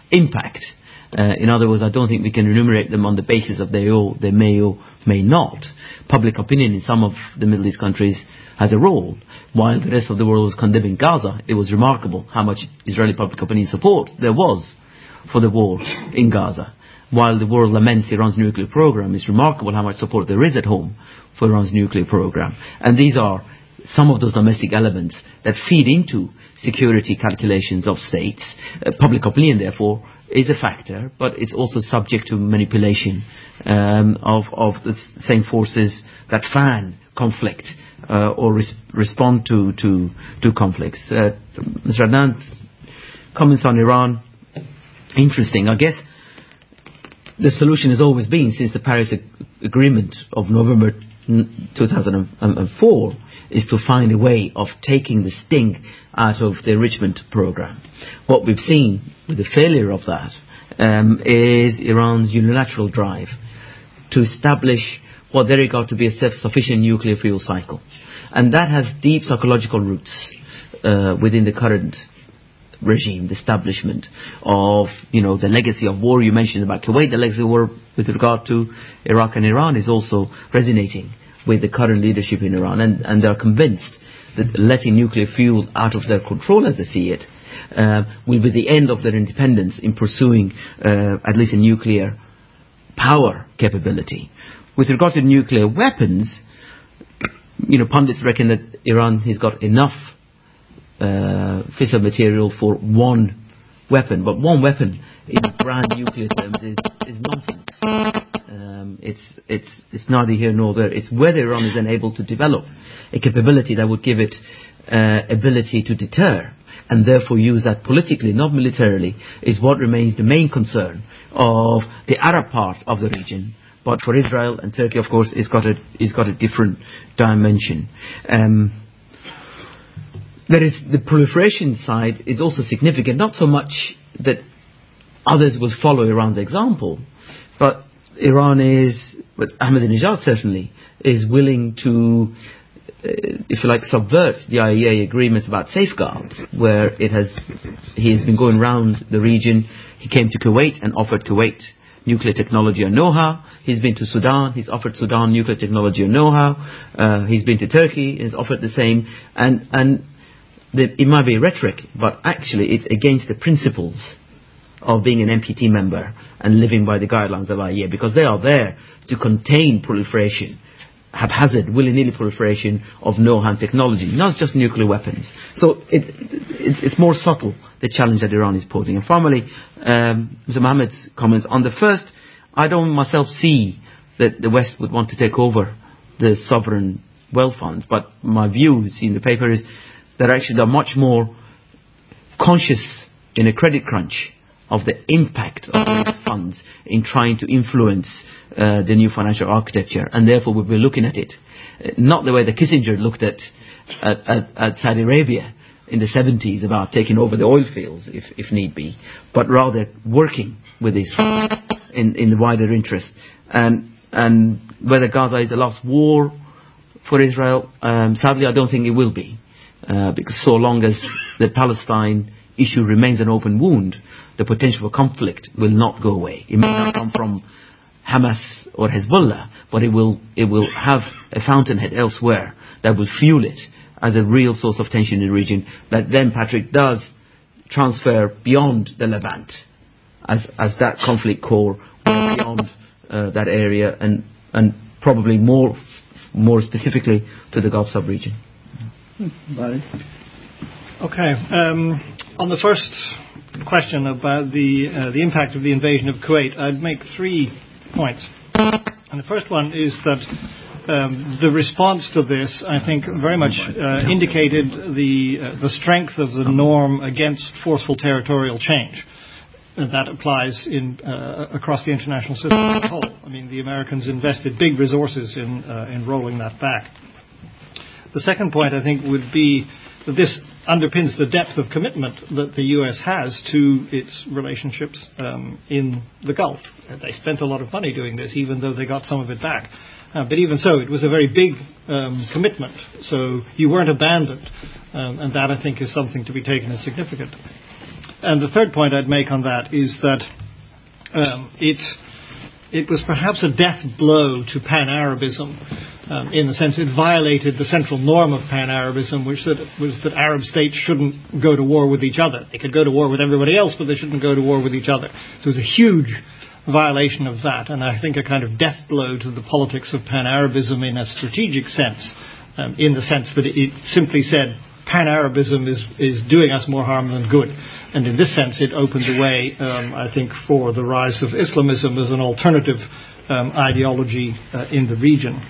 impact. Uh, in other words, I don't think we can enumerate them on the basis of they, all, they may or may not. Public opinion in some of the Middle East countries has a role. While the rest of the world was condemning Gaza, it was remarkable how much Israeli public opinion support there was for the war in Gaza. While the world laments Iran's nuclear program, it's remarkable how much support there is at home for Iran's nuclear program. And these are some of those domestic elements that feed into security calculations of states. Uh, public opinion, therefore, is a factor, but it's also subject to manipulation um, of, of the same forces that fan conflict uh, or res- respond to, to, to conflicts. Uh, Mister Adnan's comments on Iran, interesting. I guess the solution has always been, since the Paris Ag- Agreement of November two thousand four, is to find a way of taking the sting out of the enrichment program. What we've seen with the failure of that um, is Iran's unilateral drive to establish what they regard to be a self-sufficient nuclear fuel cycle. And that has deep psychological roots uh, within the current regime, the establishment of, you know, the legacy of war you mentioned about Kuwait. The legacy of war with regard to Iraq and Iran is also resonating with the current leadership in Iran, and, and they're convinced that letting nuclear fuel out of their control, as they see it, uh, will be the end of their independence in pursuing uh, at least a nuclear power capability. With regard to nuclear weapons, you know, pundits reckon that Iran has got enough uh, fissile material for one weapon, but one weapon in grand nuclear terms is, is nonsense. Um, it's it's it's neither here nor there. It's whether Iran is then able to develop a capability that would give it uh, ability to deter, and therefore use that politically, not militarily, is what remains the main concern of the Arab part of the region. But for Israel and Turkey, of course, it's got a it's got a different dimension. Um, there is the proliferation side is also significant. Not so much that others will follow Iran's example, but Iran is, with Ahmadinejad certainly, is willing to, uh, if you like, subvert the I A E A agreements about safeguards, where it has, he has been going around the region. He came to Kuwait and offered Kuwait nuclear technology and know-how. He's been to Sudan. He's offered Sudan nuclear technology and know-how. Uh, he's been to Turkey. He's offered the same. And and the, it might be rhetoric, but actually it's against the principles of being an N P T member and living by the guidelines of I A E A, because they are there to contain proliferation, haphazard, willy-nilly proliferation of know-how and technology, not just nuclear weapons. So it, it's, it's more subtle, the challenge that Iran is posing. And finally, um, Mister Mohammed's comments on the first, I don't myself see that the West would want to take over the sovereign wealth funds, but my view, you see in the paper, is that actually they're much more conscious in a credit crunch of the impact of these funds in trying to influence uh, the new financial architecture, and therefore we'll be looking at it uh, not the way that Kissinger looked at, at, at, at Saudi Arabia in the seventies about taking over the oil fields if, if need be, but rather working with these funds in, in the wider interest. And, and whether Gaza is the last war for Israel, um, sadly I don't think it will be, uh, because so long as the Palestine issue remains an open wound, the potential for conflict will not go away. It may not come from Hamas or Hezbollah, but it will it will have a fountainhead elsewhere that will fuel it as a real source of tension in the region, that then, Patrick, does transfer beyond the Levant as as that conflict core, beyond uh, that area, and and probably more more specifically to the Gulf sub-region. Barry? Okay. Um, on the first question about the uh, the impact of the invasion of Kuwait, I'd make three points. And the first one is that um, the response to this, I think, very much uh, indicated the uh, the strength of the norm against forceful territorial change. And that applies in uh, across the international system as a whole. I mean, the Americans invested big resources in uh, in rolling that back. The second point, I think, would be that this underpins the depth of commitment that the U S has to its relationships um, in the Gulf. They spent a lot of money doing this, even though they got some of it back. Uh, but even so, it was a very big um, commitment. So you weren't abandoned, um, and that, I think, is something to be taken as significant. and the third point I'd make on that is that um, it it was perhaps a death blow to Pan-Arabism, um, in the sense it violated the central norm of Pan-Arabism, which that, was that Arab states shouldn't go to war with each other. They could go to war with everybody else, but they shouldn't go to war with each other. So it was a huge violation of that, and I think a kind of death blow to the politics of Pan-Arabism in a strategic sense, um, in the sense that it simply said Pan-Arabism is, is doing us more harm than good. And in this sense, it opened the way, um, I think, for the rise of Islamism as an alternative um, ideology uh, in the region.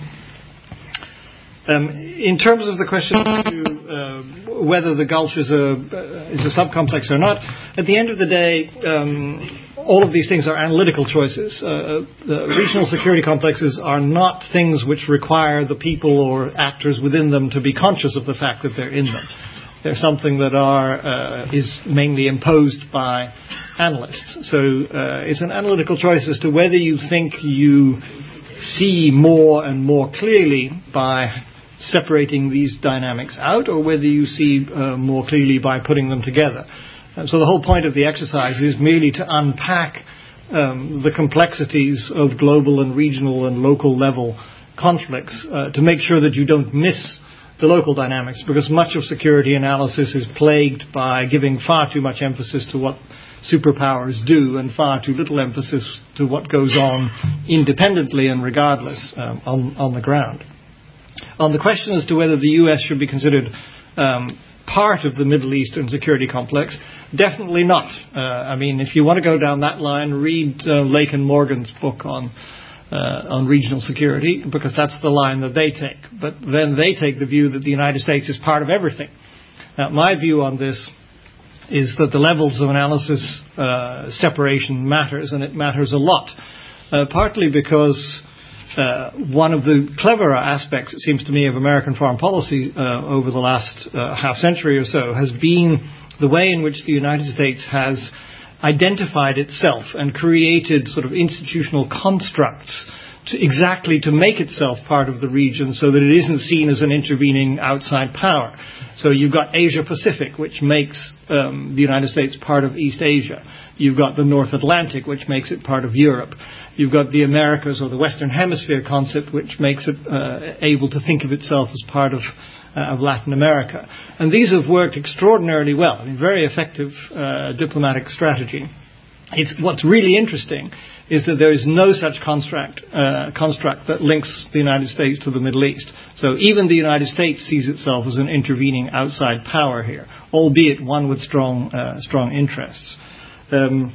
Um, in terms of the question as to uh, whether the Gulf is a, uh, is a subcomplex or not, at the end of the day, um, all of these things are analytical choices. Uh, the regional security complexes are not things which require the people or actors within them to be conscious of the fact that they're in them. They're something that are uh, is mainly imposed by analysts. So uh, it's an analytical choice as to whether you think you see more and more clearly by separating these dynamics out, or whether you see uh, more clearly by putting them together. And so the whole point of the exercise is merely to unpack um, the complexities of global and regional and local level conflicts uh, to make sure that you don't miss the local dynamics, because much of security analysis is plagued by giving far too much emphasis to what superpowers do and far too little emphasis to what goes on independently and regardless um, on, on the ground. On the question as to whether the U S should be considered um, part of the Middle Eastern security complex, definitely not. Uh, I mean, if you want to go down that line, read uh, Lake and Morgan's book on Uh, on regional security, because that's the line that they take. But then they take the view that the United States is part of everything. Now, my view on this is that the levels of analysis uh, separation matters, and it matters a lot. Uh, partly because uh, one of the cleverer aspects, it seems to me, of American foreign policy uh, over the last uh, half century or so has been the way in which the United States has identified itself and created sort of institutional constructs to exactly to make itself part of the region so that it isn't seen as an intervening outside power. So you've got Asia Pacific, which makes um, the United States part of East Asia. You've got the North Atlantic, which makes it part of Europe. You've got the Americas or the Western Hemisphere concept, which makes it uh, able to think of itself as part of Uh, of Latin America. And these have worked extraordinarily well. I mean, very effective uh, diplomatic strategy. It's, what's really interesting is that there is no such construct, uh, construct that links the United States to the Middle East. So even the United States sees itself as an intervening outside power here, albeit one with strong, uh, strong interests. Um,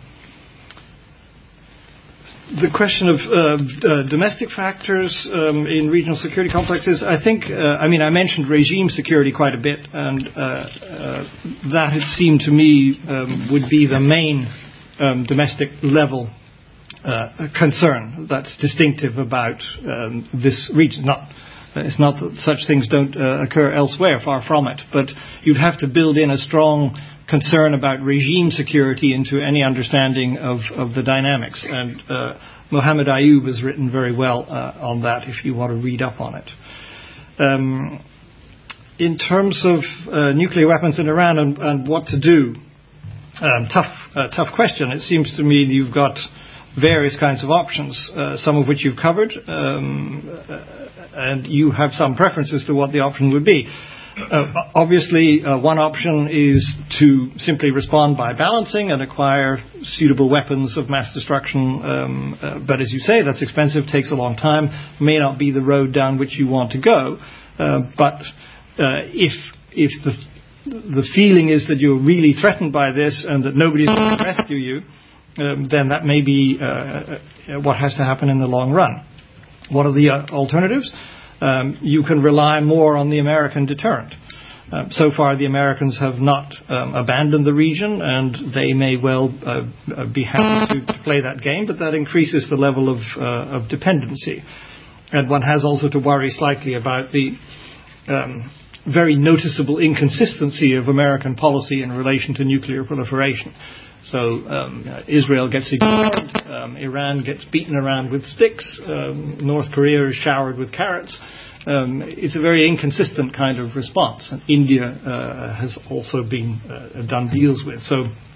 The question of uh, uh, domestic factors um, in regional security complexes, I think, uh, I mean, I mentioned regime security quite a bit, and uh, uh, that, it seemed to me, um, would be the main um, domestic level uh, concern that's distinctive about um, this region. Not, it's not that such things don't uh, occur elsewhere, far from it, but you'd have to build in a strong concern about regime security into any understanding of, of the dynamics. And uh, Mohammed Ayub has written very well uh, on that if you want to read up on it. Um, in terms of uh, nuclear weapons in Iran and, and what to do, um, tough, uh, tough question. It seems to me you've got various kinds of options, uh, some of which you've covered, um, and you have some preferences to what the option would be. Uh, obviously, uh, one option is to simply respond by balancing and acquire suitable weapons of mass destruction. Um, uh, but as you say, that's expensive, takes a long time, may not be the road down which you want to go. Uh, but uh, if if the the feeling is that you're really threatened by this and that nobody's going to rescue you, um, then that may be uh, what has to happen in the long run. What are the uh, alternatives? Um, you can rely more on the American deterrent. Um, so far, the Americans have not um, abandoned the region, and they may well uh, be happy to, to play that game, but that increases the level of, uh, of dependency. And one has also to worry slightly about the um, very noticeable inconsistency of American policy in relation to nuclear proliferation. So um, Israel gets ignored, um, Iran gets beaten around with sticks, um, North Korea is showered with carrots. Um, it's a very inconsistent kind of response, and India uh, has also been uh, done deals with. So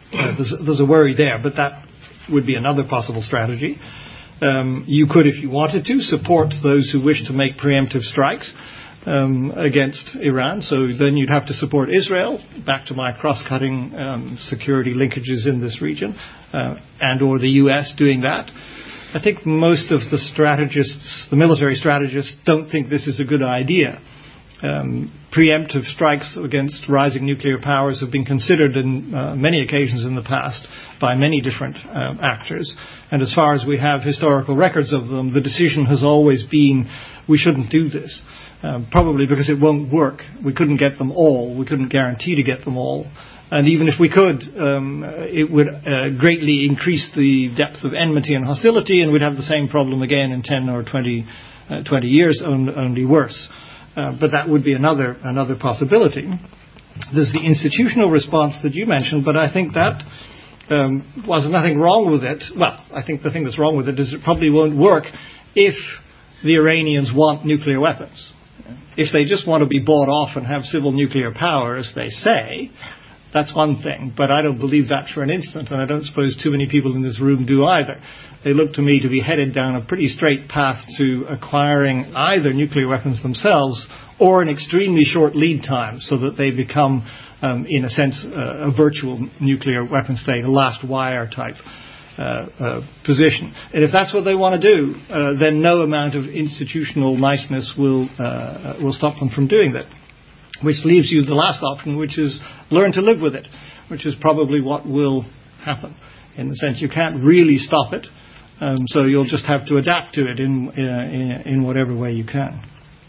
Uh, there's, there's a worry there, but that would be another possible strategy. Um, you could, if you wanted to, support those who wish to make preemptive strikes um, against Iran. So then you'd have to support Israel, back to my cross-cutting um, security linkages in this region, uh, and or the U S doing that. I think most of the strategists, the military strategists, don't think this is a good idea. Um, preemptive strikes against rising nuclear powers have been considered in uh, many occasions in the past by many different uh, actors. And as far as we have historical records of them, the decision has always been we shouldn't do this. Um, probably because it won't work. We couldn't get them all. We couldn't guarantee to get them all. And even if we could, um, it would uh, greatly increase the depth of enmity and hostility, and we'd have the same problem again in ten or twenty, uh, twenty years, only, only worse. Uh, but that would be another another possibility. There's the institutional response that you mentioned, but I think that um, well, there's nothing wrong with it. Well, I think the thing that's wrong with it is it probably won't work if the Iranians want nuclear weapons. If they just want to be bought off and have civil nuclear power, as they say, that's one thing. But I don't believe that for an instant, and I don't suppose too many people in this room do either. They look to me to be headed down a pretty straight path to acquiring either nuclear weapons themselves or an extremely short lead time so that they become, um, in a sense, uh, a virtual nuclear weapon state, a last wire type uh, uh, position. And if that's what they want to do, uh, then no amount of institutional niceness will, uh, will stop them from doing that. Which leaves you the last option, which is learn to live with it, which is probably what will happen. In the sense you can't really stop it, um, so you'll just have to adapt to it in uh, in, in whatever way you can.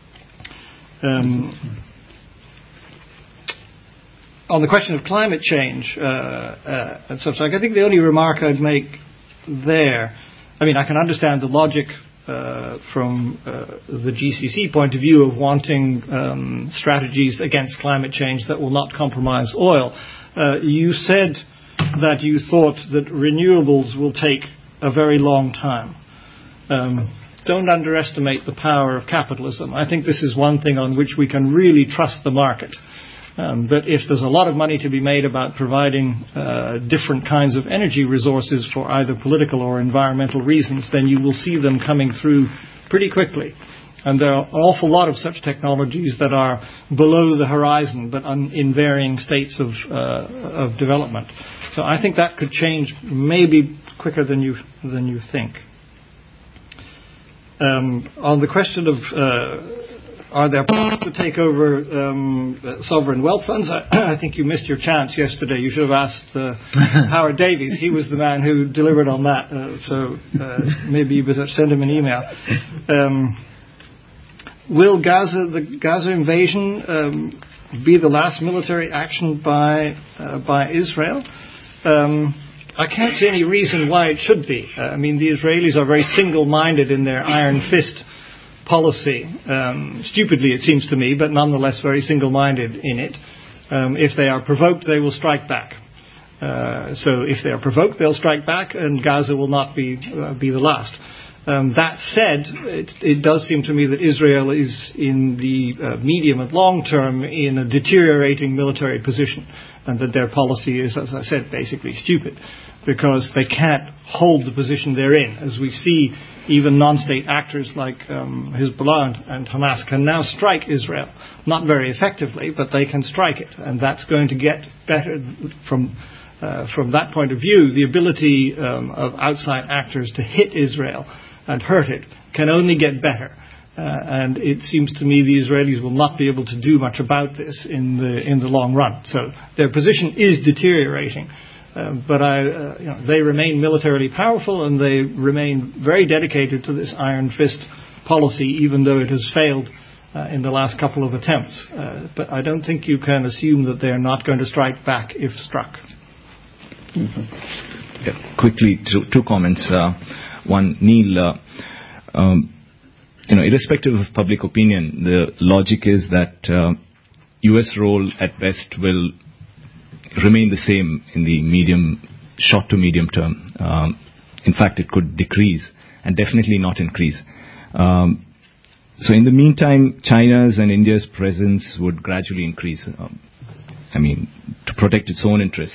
Um, on the question of climate change uh, uh, and such like, I think the only remark I'd make there, I mean, I can understand the logic Uh, from uh, the G C C point of view of wanting um, strategies against climate change that will not compromise oil. Uh, you said that you thought that renewables will take a very long time. Um, don't underestimate the power of capitalism. I think this is one thing on which we can really trust the market. Um, that if there's a lot of money to be made about providing uh, different kinds of energy resources for either political or environmental reasons, then you will see them coming through pretty quickly. And there are an awful lot of such technologies that are below the horizon, but un- in varying states of, uh, of development. So I think that could change maybe quicker than you than you think. Um, on the question of uh, are there plans to take over um, sovereign wealth funds? I, I think you missed your chance yesterday. You should have asked uh, Howard Davies. He was the man who delivered on that. Uh, so uh, maybe you better send him an email. Um, will Gaza, the Gaza invasion, um, be the last military action by uh, by Israel? Um, I can't see any reason why it should be. Uh, I mean, the Israelis are very single-minded in their iron fist policy, um, stupidly it seems to me, but nonetheless very single-minded in it. Um, if they are provoked, they will strike back. Uh, so if they are provoked, they'll strike back, and Gaza will not be uh, be the last. Um, that said, it, it does seem to me that Israel is in the uh, medium and long term in a deteriorating military position, and that their policy is, as I said, basically stupid, because they can't hold the position they're in. As we see, even non-state actors like um, Hezbollah and Hamas can now strike Israel. Not very effectively, but they can strike it. And that's going to get better from uh, from that point of view. The ability um, of outside actors to hit Israel and hurt it can only get better. Uh, and it seems to me the Israelis will not be able to do much about this in the in the long run. So their position is deteriorating. Uh, but I, uh, you know, they remain militarily powerful, and they remain very dedicated to this iron fist policy, even though it has failed uh, in the last couple of attempts. Uh, but I don't think you can assume that they are not going to strike back if struck. Mm-hmm. Yeah, quickly, two, two comments. Uh, one, Neil, uh, um, you know, irrespective of public opinion, the logic is that uh, U S role at best will remain the same in the medium, short to medium term. Um, in fact, it could decrease and definitely not increase. Um, so in the meantime, China's and India's presence would gradually increase. Um, I mean, to protect its own interests.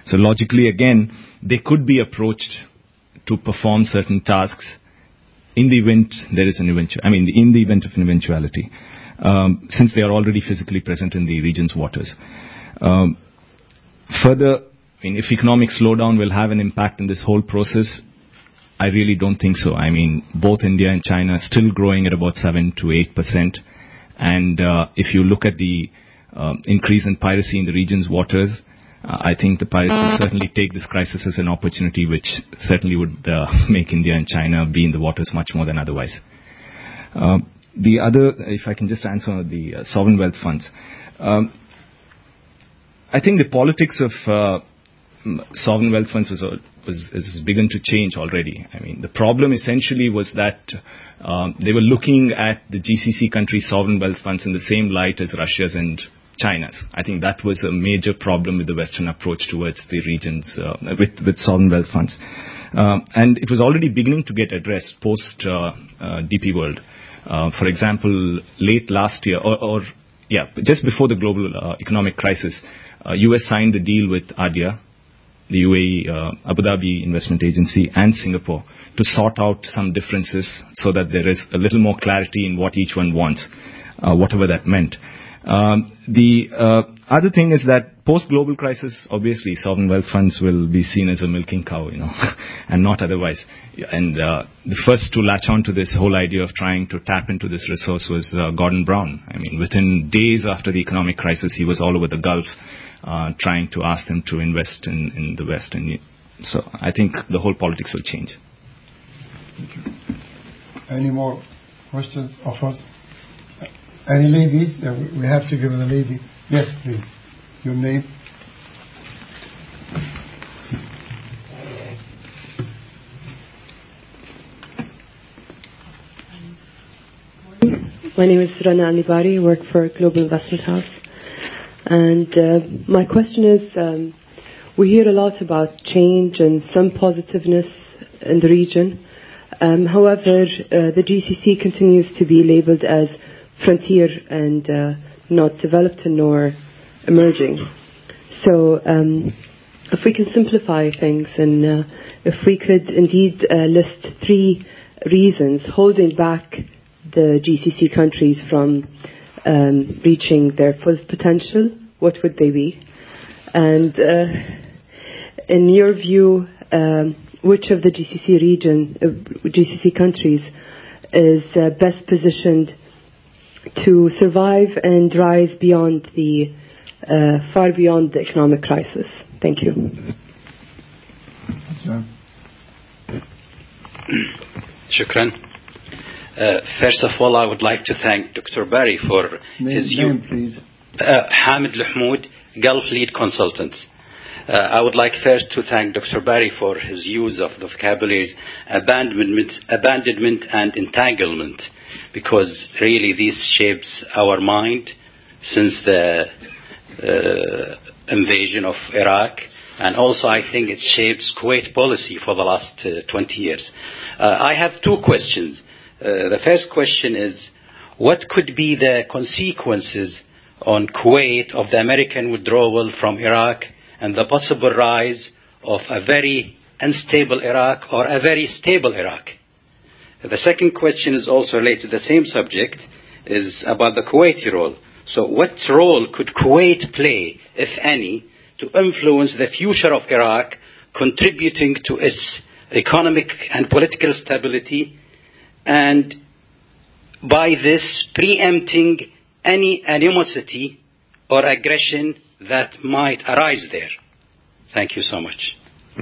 So logically, again, they could be approached to perform certain tasks in the event there is an eventuality. I mean, in the event of an eventuality, um, since they are already physically present in the region's waters. Um, further, I mean, if economic slowdown will have an impact in this whole process, I really don't think so. I mean, both India and China are still growing at about seven to eight percent. And uh, if you look at the um, increase in piracy in the region's waters, uh, I think the pirates will certainly take this crisis as an opportunity, which certainly would uh, make India and China be in the waters much more than otherwise. Uh, the other, if I can just answer the uh, sovereign wealth funds. Um, I think the politics of uh, sovereign wealth funds was, was has begun to change already. I mean, the problem essentially was that um, they were looking at the G C C countries' sovereign wealth funds in the same light as Russia's and China's. I think that was a major problem with the Western approach towards the regions uh, with, with sovereign wealth funds. Um, and it was already beginning to get addressed post uh, uh, D P World. Uh, for example, late last year, or, or yeah, just before the global uh, economic crisis, uh, U S signed a deal with ADIA, the U A E, uh, Abu Dhabi Investment Agency, and Singapore to sort out some differences so that there is a little more clarity in what each one wants, uh, whatever that meant. Um, the uh, other thing is that post-global crisis, obviously, sovereign wealth funds will be seen as a milking cow, you know, and not otherwise. And uh, the first to latch on to this whole idea of trying to tap into this resource was uh, Gordon Brown. I mean, within days after the economic crisis, he was all over the Gulf uh, trying to ask them to invest in, in the West. And so I think the whole politics will change. Thank you. Any more questions, offers? Any ladies? Yeah, we have to give the lady. Yes, please. Your name? My name is Rana Alibari. I work for Global Investment House. And uh, my question is, um, we hear a lot about change and some positiveness in the region. Um, however, uh, the G C C continues to be labeled as frontier and uh, not developed nor emerging. So um, if we can simplify things and uh, if we could indeed uh, list three reasons holding back the G C C countries from um, reaching their full potential, what would they be? And uh, in your view, um, which of the G C C region, uh, G C C countries is uh, best positioned to survive and rise beyond the, uh, far beyond the economic crisis? Thank you. Shukran. Uh, first of all, I would like to thank Doctor Barry for name, his name, please. Uh, Hamid Luhmoud, Gulf Lead Consultant. Uh, I would like first to thank Doctor Barry for his use of the vocabularies abandonment, abandonment and entanglement, because really this shapes our mind since the uh, invasion of Iraq, and also I think it shapes Kuwait policy for the last uh, twenty years. Uh, I have two questions. Uh, the first question is, what could be the consequences on Kuwait of the American withdrawal from Iraq and the possible rise of a very unstable Iraq or a very stable Iraq? The second question is also related to the same subject, is about the Kuwaiti role. So what role could Kuwait play, if any, to influence the future of Iraq, contributing to its economic and political stability, and by this preempting any animosity or aggression that might arise there? Thank you so much.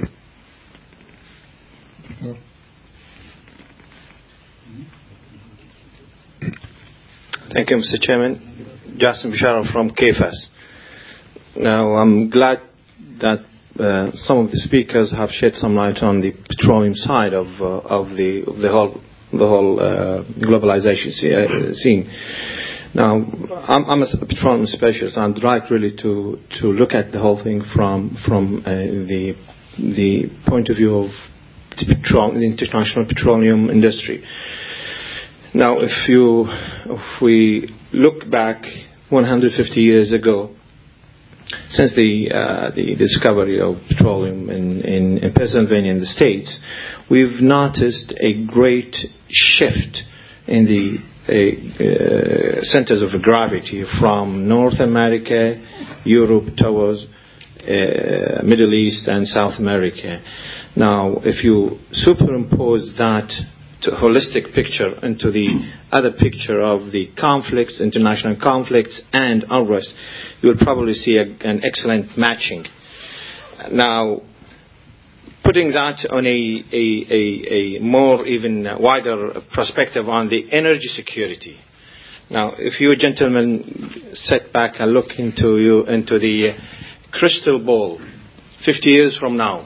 Thank you, Mister Chairman. Jassim Bishara from K F A S. Now, I'm glad that uh, some of the speakers have shed some light on the petroleum side of uh, of the of the whole the whole uh, globalization scene. Now, I'm, I'm a petroleum specialist. I'd like really to to look at the whole thing from from uh, the the point of view of the, petrol, the international petroleum industry. Now, if you if we look back one hundred fifty years ago, since the uh, the discovery of petroleum in, in, in Pennsylvania and the States, we've noticed a great shift in the uh, uh, centers of gravity from North America, Europe, towards uh, Middle East and South America. Now, if you superimpose that to a holistic picture into the other picture of the conflicts, international conflicts, and unrest, you will probably see a, an excellent matching. Now, putting that on a, a, a, a more even wider perspective on the energy security. Now, if you gentlemen sit back and look into you into the crystal ball, fifty years from now,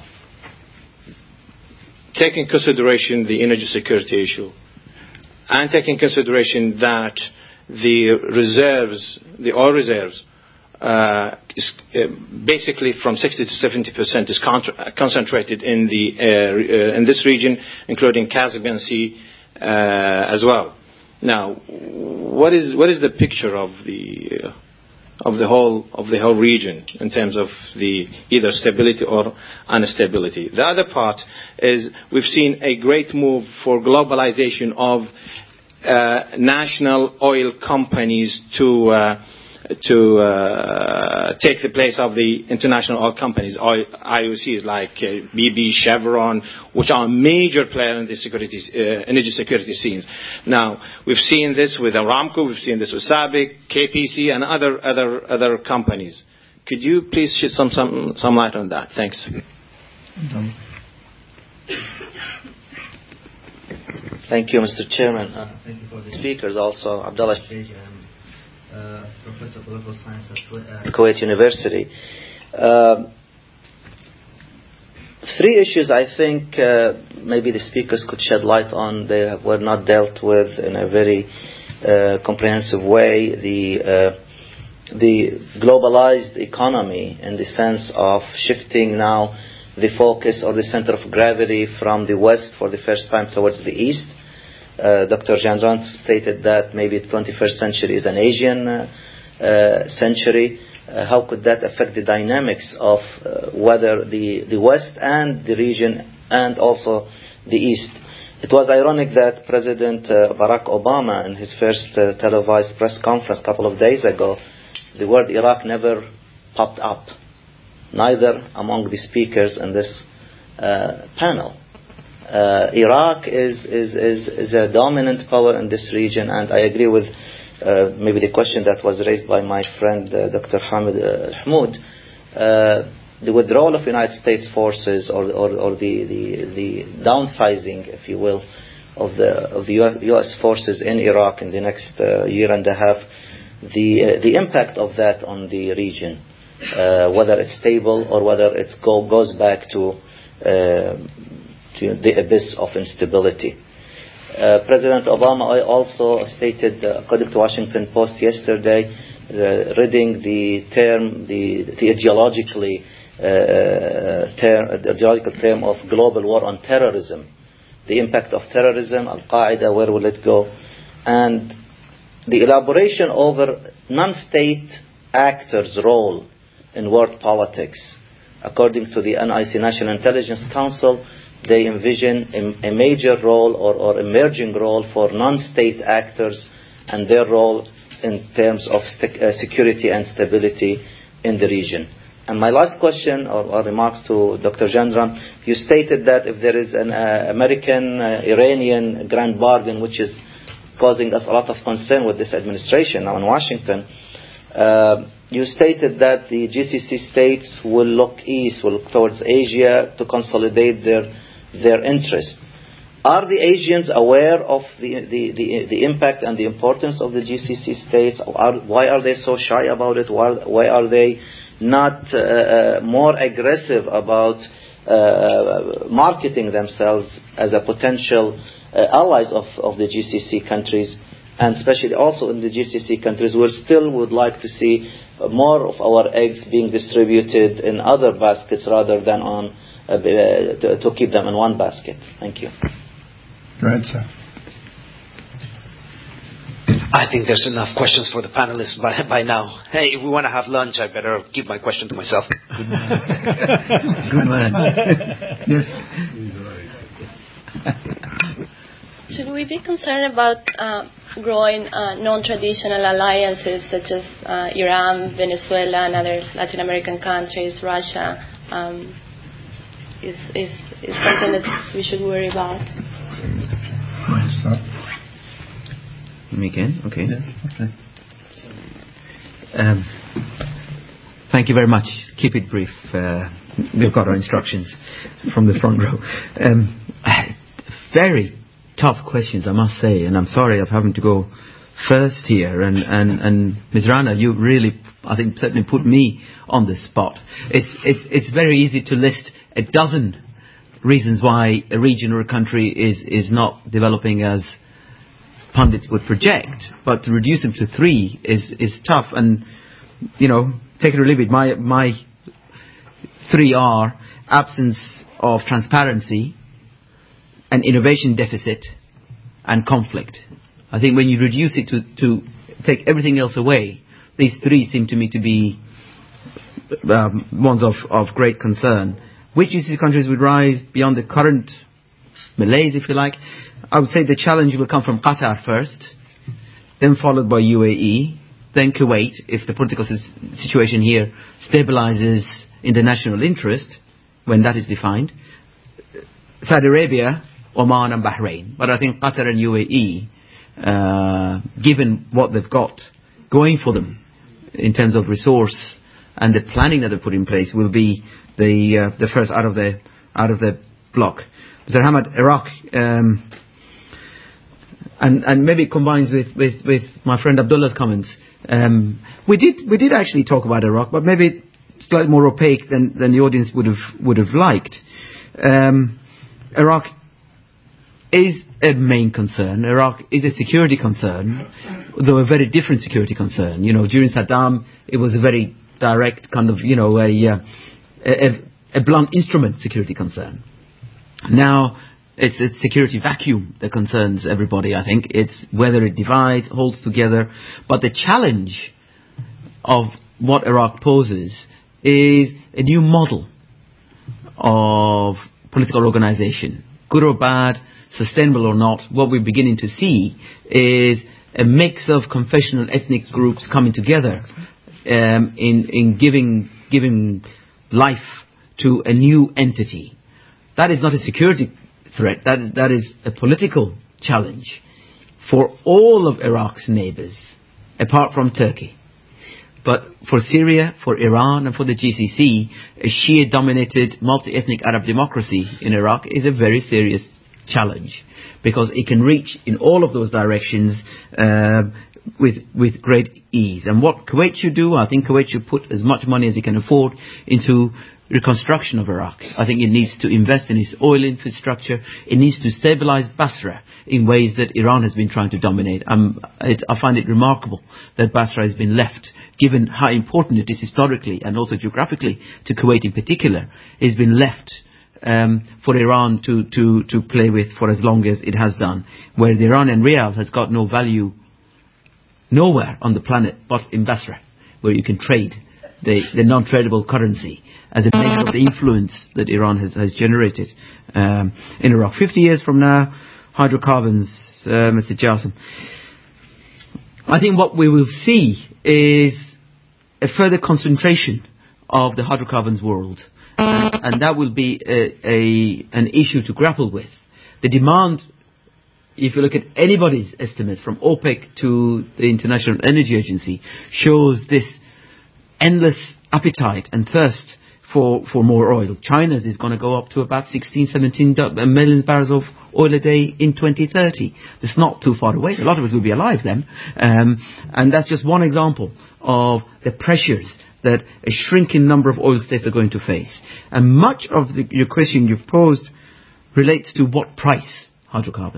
taking consideration the energy security issue, and taking consideration that the reserves, the oil reserves, uh, is uh, basically from sixty to seventy percent is contra- concentrated in the uh, uh, in this region, including Caspian Sea uh, as well. Now, what is what is the picture of the uh, of the whole of the whole region in terms of the either stability or instability? The other part is we've seen a great move for globalization of uh, national oil companies to uh, to uh, take the place of the international oil companies, I O Cs like uh, B P, Chevron, which are major players in the security, uh, energy security scenes. Now, we've seen this with Aramco, we've seen this with SABIC, K P C, and other other other companies. Could you please shed some some some light on that? Thanks. Thank you, Mister Chairman. Uh, thank you for the speakers. Also, Abdullah Sheikh, Uh, Professor of Political Science at uh, Kuwait University. Uh, three issues I think uh, maybe the speakers could shed light on. They were not dealt with in a very uh, comprehensive way. The uh, the globalized economy, in the sense of shifting now the focus or the center of gravity from the West for the first time towards the East. Uh, Doctor Gendron stated that maybe the twenty-first century is an Asian uh, uh, century. Uh, how could that affect the dynamics of uh, whether the, the West and the region and also the East? It was ironic that President uh, Barack Obama, in his first uh, televised press conference a couple of days ago, the word Iraq never popped up, neither among the speakers in this uh, panel. Uh, Iraq is, is, is, is a dominant power in this region, and I agree with uh, maybe the question that was raised by my friend uh, Doctor Hamid uh, Mahmoud. Uh, the withdrawal of United States forces, or, or, or the, the, the downsizing, if you will, of the of the U S forces in Iraq in the next uh, year and a half, the uh, the impact of that on the region, uh, whether it's stable or whether it go, goes back to uh, to the abyss of instability. Uh, President Obama also stated, uh, according to Washington Post yesterday, uh, reading the term, the, the ideologically uh, term, the ideological term of global war on terrorism, the impact of terrorism, Al-Qaeda, where will it go, and the elaboration over non-state actors' role in world politics. According to the N I C, National Intelligence Council, they envision a, a major role or, or emerging role for non-state actors and their role in terms of st- uh, security and stability in the region. And my last question or, or remarks to Doctor Gendron, you stated that if there is an uh, American-Iranian uh, grand bargain which is causing us a lot of concern with this administration now in Washington, uh, you stated that the G C C states will look east, will look towards Asia to consolidate their their interest. Are the Asians aware of the, the, the, the impact and the importance of the G C C states? Are, why are they so shy about it? Why, why are they not uh, uh, more aggressive about uh, marketing themselves as a potential uh, allies of, of the G C C countries, and especially also in the G C C countries, we still would like to see more of our eggs being distributed in other baskets rather than on uh, to, to keep them in one basket. Thank you. Go ahead, sir. I think there's enough questions for the panelists by, by now. Hey, if we want to have lunch, I better keep my question to myself. Good man. Good man. Yes. Should we be concerned about uh, growing uh, non-traditional alliances such as uh, Iran, Venezuela, and other Latin American countries, Russia? Um, is, is, is something that we should worry about? Me again? Okay. Yeah, okay. Um, thank you very much. Keep it brief. Uh, we've got our instructions from the front row. Um, very tough questions, I must say, and I'm sorry I'm having to go first here. And, and, and Miz Rana, you really, I think, certainly put me on the spot. It's, it's, it's very easy to list a dozen reasons why a region or a country is, is not developing as pundits would project, but to reduce them to three is, is tough. And, you know, take it or leave it, my, my three are absence of transparency, an innovation deficit, and conflict. I think when you reduce it to, to take everything else away, these three seem to me to be um, ones of, of great concern. Which G C C countries would rise beyond the current malaise, if you like? I would say the challenge will come from Qatar first, then followed by U A E, then Kuwait, if the political situation here stabilizes in the national interest, when that is defined, Saudi Arabia, Oman and Bahrain. But I think Qatar and U A E, uh, given what they've got going for them in terms of resource and the planning that they've put in place, will be the uh, the first out of the out of the block. Mister Hamad, Iraq, um, and and maybe it combines with, with, with my friend Abdullah's comments. Um, we did we did actually talk about Iraq, but maybe slightly more opaque than, than the audience would have would have liked. Um, Iraq is a main concern. Iraq is a security concern, though a very different security concern. You know, during Saddam, it was a very direct kind of, you know, a a, a, a blunt instrument security concern. Now, it's a security vacuum that concerns everybody, I think. It's whether it divides, holds together. But the challenge of what Iraq poses is a new model of political organization. Good or bad, sustainable or not, what we're beginning to see is a mix of confessional ethnic groups coming together um, in, in giving, giving life to a new entity. That is not a security threat. That, that is a political challenge for all of Iraq's neighbors, apart from Turkey. But for Syria, for Iran, and for the G C C, a Shia-dominated multi-ethnic Arab democracy in Iraq is a very serious challenge, because it can reach in all of those directions uh, with with great ease. And what Kuwait should do, I think Kuwait should put as much money as it can afford into reconstruction of Iraq. I think it needs to invest in its oil infrastructure. It needs to stabilize Basra in ways that Iran has been trying to dominate. Um, it, I find it remarkable that Basra has been left, given how important it is historically and also geographically to Kuwait in particular. It's been left um, for Iran to, to, to play with for as long as it has done, where the Iranian rial has got no value nowhere on the planet but in Basra, where you can trade the, the non-tradable currency as a measure of the influence that Iran has, has generated um, in Iraq. Fifty years from now, hydrocarbons, uh, Mister Jassim. I think what we will see is a further concentration of the hydrocarbons world, and, and that will be a, a, an issue to grapple with. The demand, if you look at anybody's estimates, from OPEC to the International Energy Agency, shows this endless appetite and thirst for, for more oil. China's is going to go up to about sixteen, seventeen million barrels of oil a day in twenty thirty. It's not too far away. A lot of us will be alive then. Um, and that's just one example of the pressures that a shrinking number of oil states are going to face. And much of the, your question you've posed relates to what price hydrocarbons.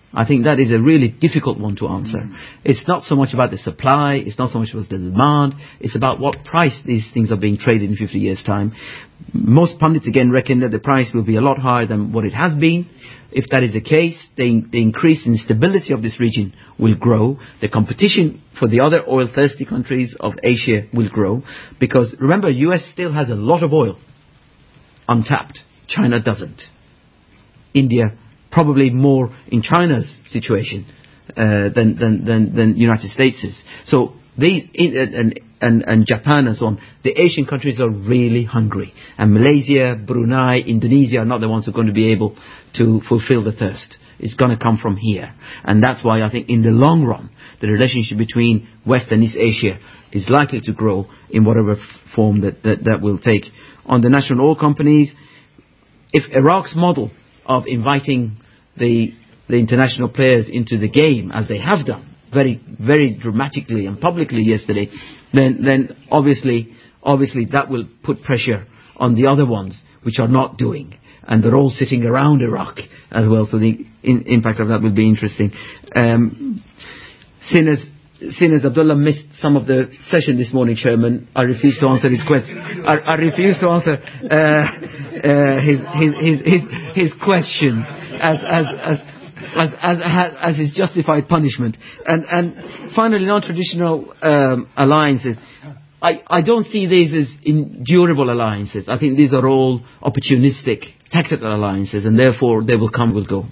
I think that is a really difficult one to answer. It's not so much about the supply, it's not so much about the demand, it's about what price these things are being traded in fifty years' time. Most pundits again reckon that the price will be a lot higher than what it has been. If that is the case, the, the increased instability of this region will grow. The competition for the other oil-thirsty countries of Asia will grow. Because remember, U S still has a lot of oil untapped. China doesn't. India probably more in China's situation uh, than, than, than, than United States is. So these, and, and, and Japan and so on, the Asian countries are really hungry. And Malaysia, Brunei, Indonesia are not the ones who are going to be able to fulfill the thirst. It's going to come from here. And that's why I think in the long run, the relationship between West and East Asia is likely to grow in whatever f- form that, that, that will take. On the national oil companies, if Iraq's model of inviting the the international players into the game, as they have done very very dramatically and publicly yesterday, then then obviously obviously that will put pressure on the other ones which are not doing, and they're all sitting around Iraq as well. So the in, impact of that will be interesting. Um, Sinners. Seeing as Abdullah missed some of the session this morning, Chairman, I refuse to answer his question. I, I refuse to answer uh, uh, his, his, his, his, his questions as as as as as, as his justified punishment. And and finally, non-traditional um, alliances. I, I don't see these as endurable alliances. I think these are all opportunistic, tactical alliances, and therefore they will come, will go.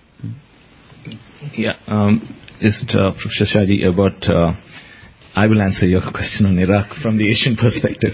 Yeah. Um, Just, uh, Professor Shadi, about, uh, I will answer your question on Iraq from the Asian perspective.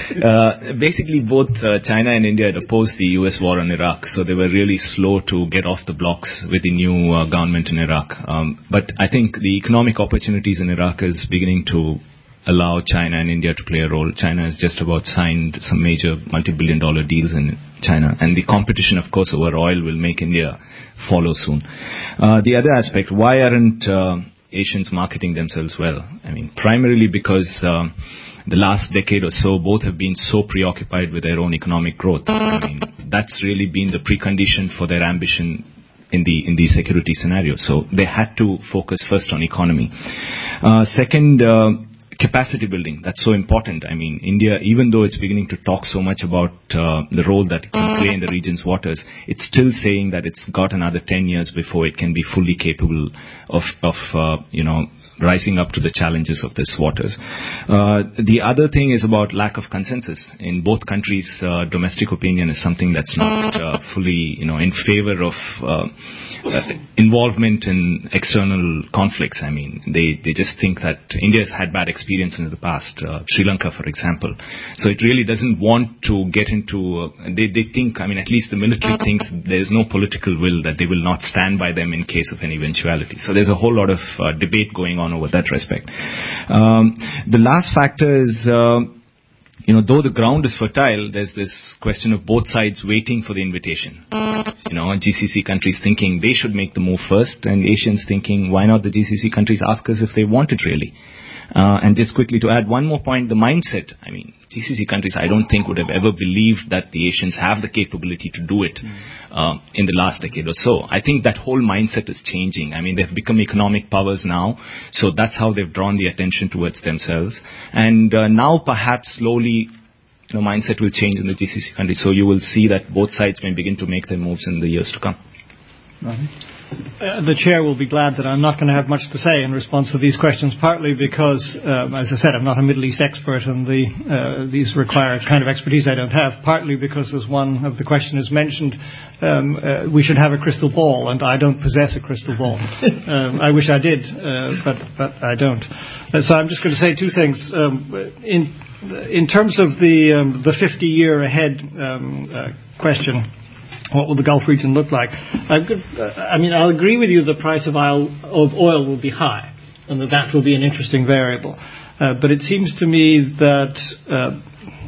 uh, basically, both uh, China and India had opposed the U S war on Iraq, so they were really slow to get off the blocks with the new uh, government in Iraq. Um, but I think the economic opportunities in Iraq is beginning to allow China and India to play a role. China has just about signed some major multi-billion dollar deals in China, and the competition, of course, over oil will make India follow soon. Uh, the other aspect, why aren't uh, Asians marketing themselves well? I mean, primarily because um, the last decade or so, both have been so preoccupied with their own economic growth. I mean, that's really been the precondition for their ambition in the in the security scenario. So they had to focus first on economy. Uh, second, uh, capacity building. That's so important. I mean, India, even though it's beginning to talk so much about uh, the role that it can play in the region's waters, it's still saying that it's got another ten years before it can be fully capable of, of uh, you know, rising up to the challenges of these waters. Uh, the other thing is about lack of consensus. In both countries, uh, domestic opinion is something that's not uh, fully, you know, in favor of uh, uh, involvement in external conflicts. I mean, they, they just think that India's had bad experience in the past, uh, Sri Lanka, for example. So it really doesn't want to get into, uh, they, they think, I mean, at least the military thinks there's no political will, that they will not stand by them in case of an eventuality. So there's a whole lot of uh, debate going on over that respect. Um, the last factor is, uh, you know, though the ground is fertile, there's this question of both sides waiting for the invitation. You know, G C C countries thinking they should make the move first, and Asians thinking, why not the G C C countries ask us if they want it really? Uh, and just quickly to add one more point, the mindset. I mean, G C C countries, I don't think would have ever believed that the Asians have the capability to do it uh, in the last decade or so. I think that whole mindset is changing. I mean, they've become economic powers now, so that's how they've drawn the attention towards themselves. And uh, now perhaps slowly, you know, mindset will change in the G C C countries. So you will see that both sides may begin to make their moves in the years to come. Mm-hmm. Uh, the Chair will be glad that I'm not going to have much to say in response to these questions, partly because, um, as I said, I'm not a Middle East expert and the, uh, these require kind of expertise I don't have, partly because, as one of the questioners mentioned, um, uh, we should have a crystal ball, and I don't possess a crystal ball. um, I wish I did, uh, but, but I don't. Uh, so I'm just going to say two things. Um, in, in terms of the, um, the fifty-year ahead um, uh, question, what will the Gulf region look like? I'm good, uh, I mean, I'll agree with you the price of oil, of oil will be high, and that that will be an interesting variable. Uh, but it seems to me that uh,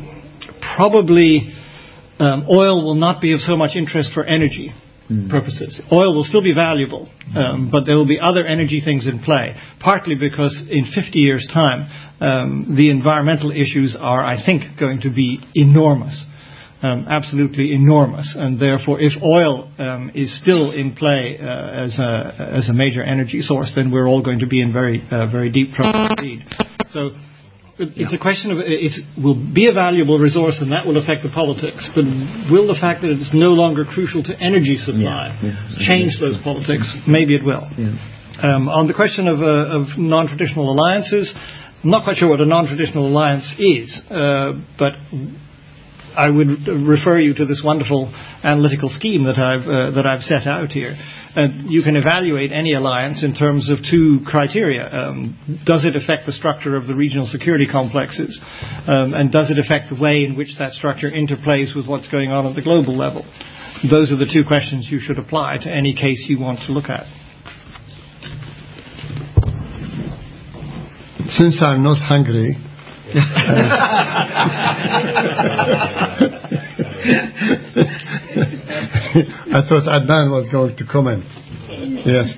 probably um, oil will not be of so much interest for energy mm. purposes. Oil will still be valuable, um, but there will be other energy things in play, partly because in fifty years' time, um, the environmental issues are, I think, going to be enormous. um, absolutely enormous. And therefore, if oil um, is still in play uh, as a as a major energy source, then we're all going to be in very uh, very deep trouble indeed. So it's a question of it will be a valuable resource, and that will affect the politics. But will the fact that it's no longer crucial to energy supply yeah. Yeah. change those politics? Maybe it will. Yeah. Um, on the question of, uh, of non-traditional alliances, I'm not quite sure what a non-traditional alliance is, uh, but I would refer you to this wonderful analytical scheme that I've uh, that I've set out here. And you can evaluate any alliance in terms of two criteria. Um, does it affect the structure of the regional security complexes? Um, and does it affect the way in which that structure interplays with what's going on at the global level? Those are the two questions you should apply to any case you want to look at. Since I'm not hungry, I thought Adnan was going to comment. Yes.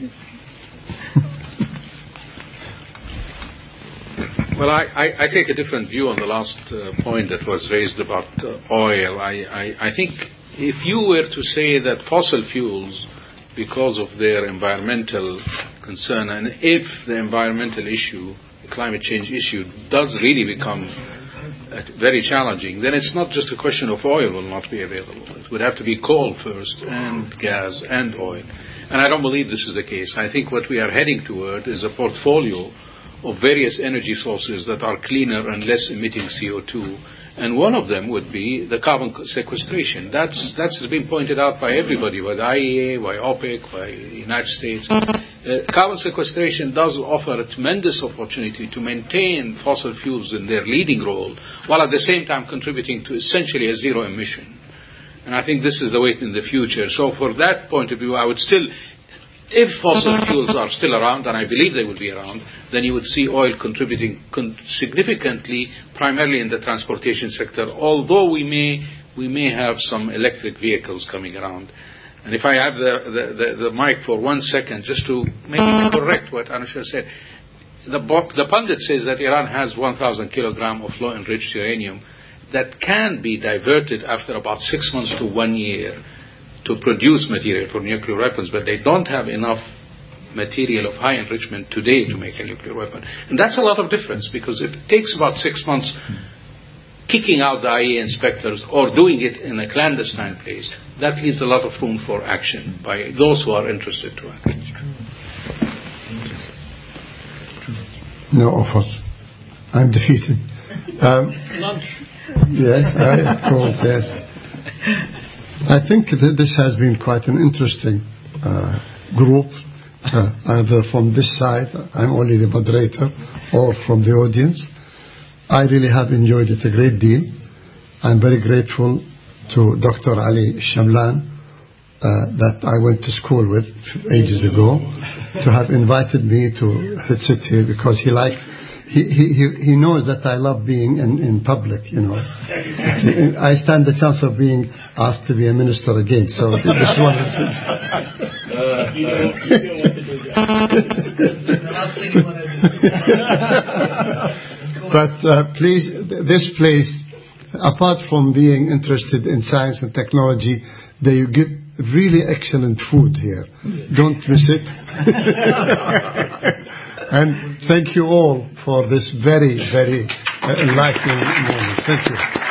Well, I, I, I take a different view on the last uh, point that was raised about uh, oil. I, I, I think if you were to say that fossil fuels, because of their environmental concern, and if the environmental issue, the climate change issue, does really become uh, very challenging, then it's not just a question of oil will not be available. It would have to be coal first, and gas, and oil. And I don't believe this is the case. I think what we are heading toward is a portfolio of various energy sources that are cleaner and less emitting C O two. And one of them would be the carbon sequestration. That's that's been pointed out by everybody, by the I E A, by OPEC, by the United States. Uh, carbon sequestration does offer a tremendous opportunity to maintain fossil fuels in their leading role, while at the same time contributing to essentially a zero emission. And I think this is the way in the future. So for that point of view, I would still, if fossil fuels are still around, and I believe they will be around, then you would see oil contributing con- significantly, primarily in the transportation sector, although we may we may have some electric vehicles coming around. And if I have the, the, the, the mic for one second, just to maybe correct what Anusha said, the, the pundit says that Iran has one thousand kilograms of low-enriched uranium that can be diverted after about six months to one year to produce material for nuclear weapons, but they don't have enough material of high enrichment today to make a nuclear weapon. And that's a lot of difference, because if it takes about six months kicking out the I A E A inspectors or doing it in a clandestine place, that leaves a lot of room for action by those who are interested to act. No offers. I'm defeated. Um, yes, I, of course, yes. I think that this has been quite an interesting uh, group, uh, either from this side, I'm only the moderator, or from the audience. I really have enjoyed it a great deal. I'm very grateful to Doctor Ali Shamlan, uh, that I went to school with ages ago, to have invited me to sit here, because he likes He, he, he knows that I love being in, in public, you know. I stand the chance of being asked to be a minister again, so this is one of the things. Uh, you don't, you don't want to do that. But uh, please, this place, apart from being interested in science and technology, they give really excellent food here. Don't miss it. And thank you all for this very, very uh, enlightening moment. Thank you.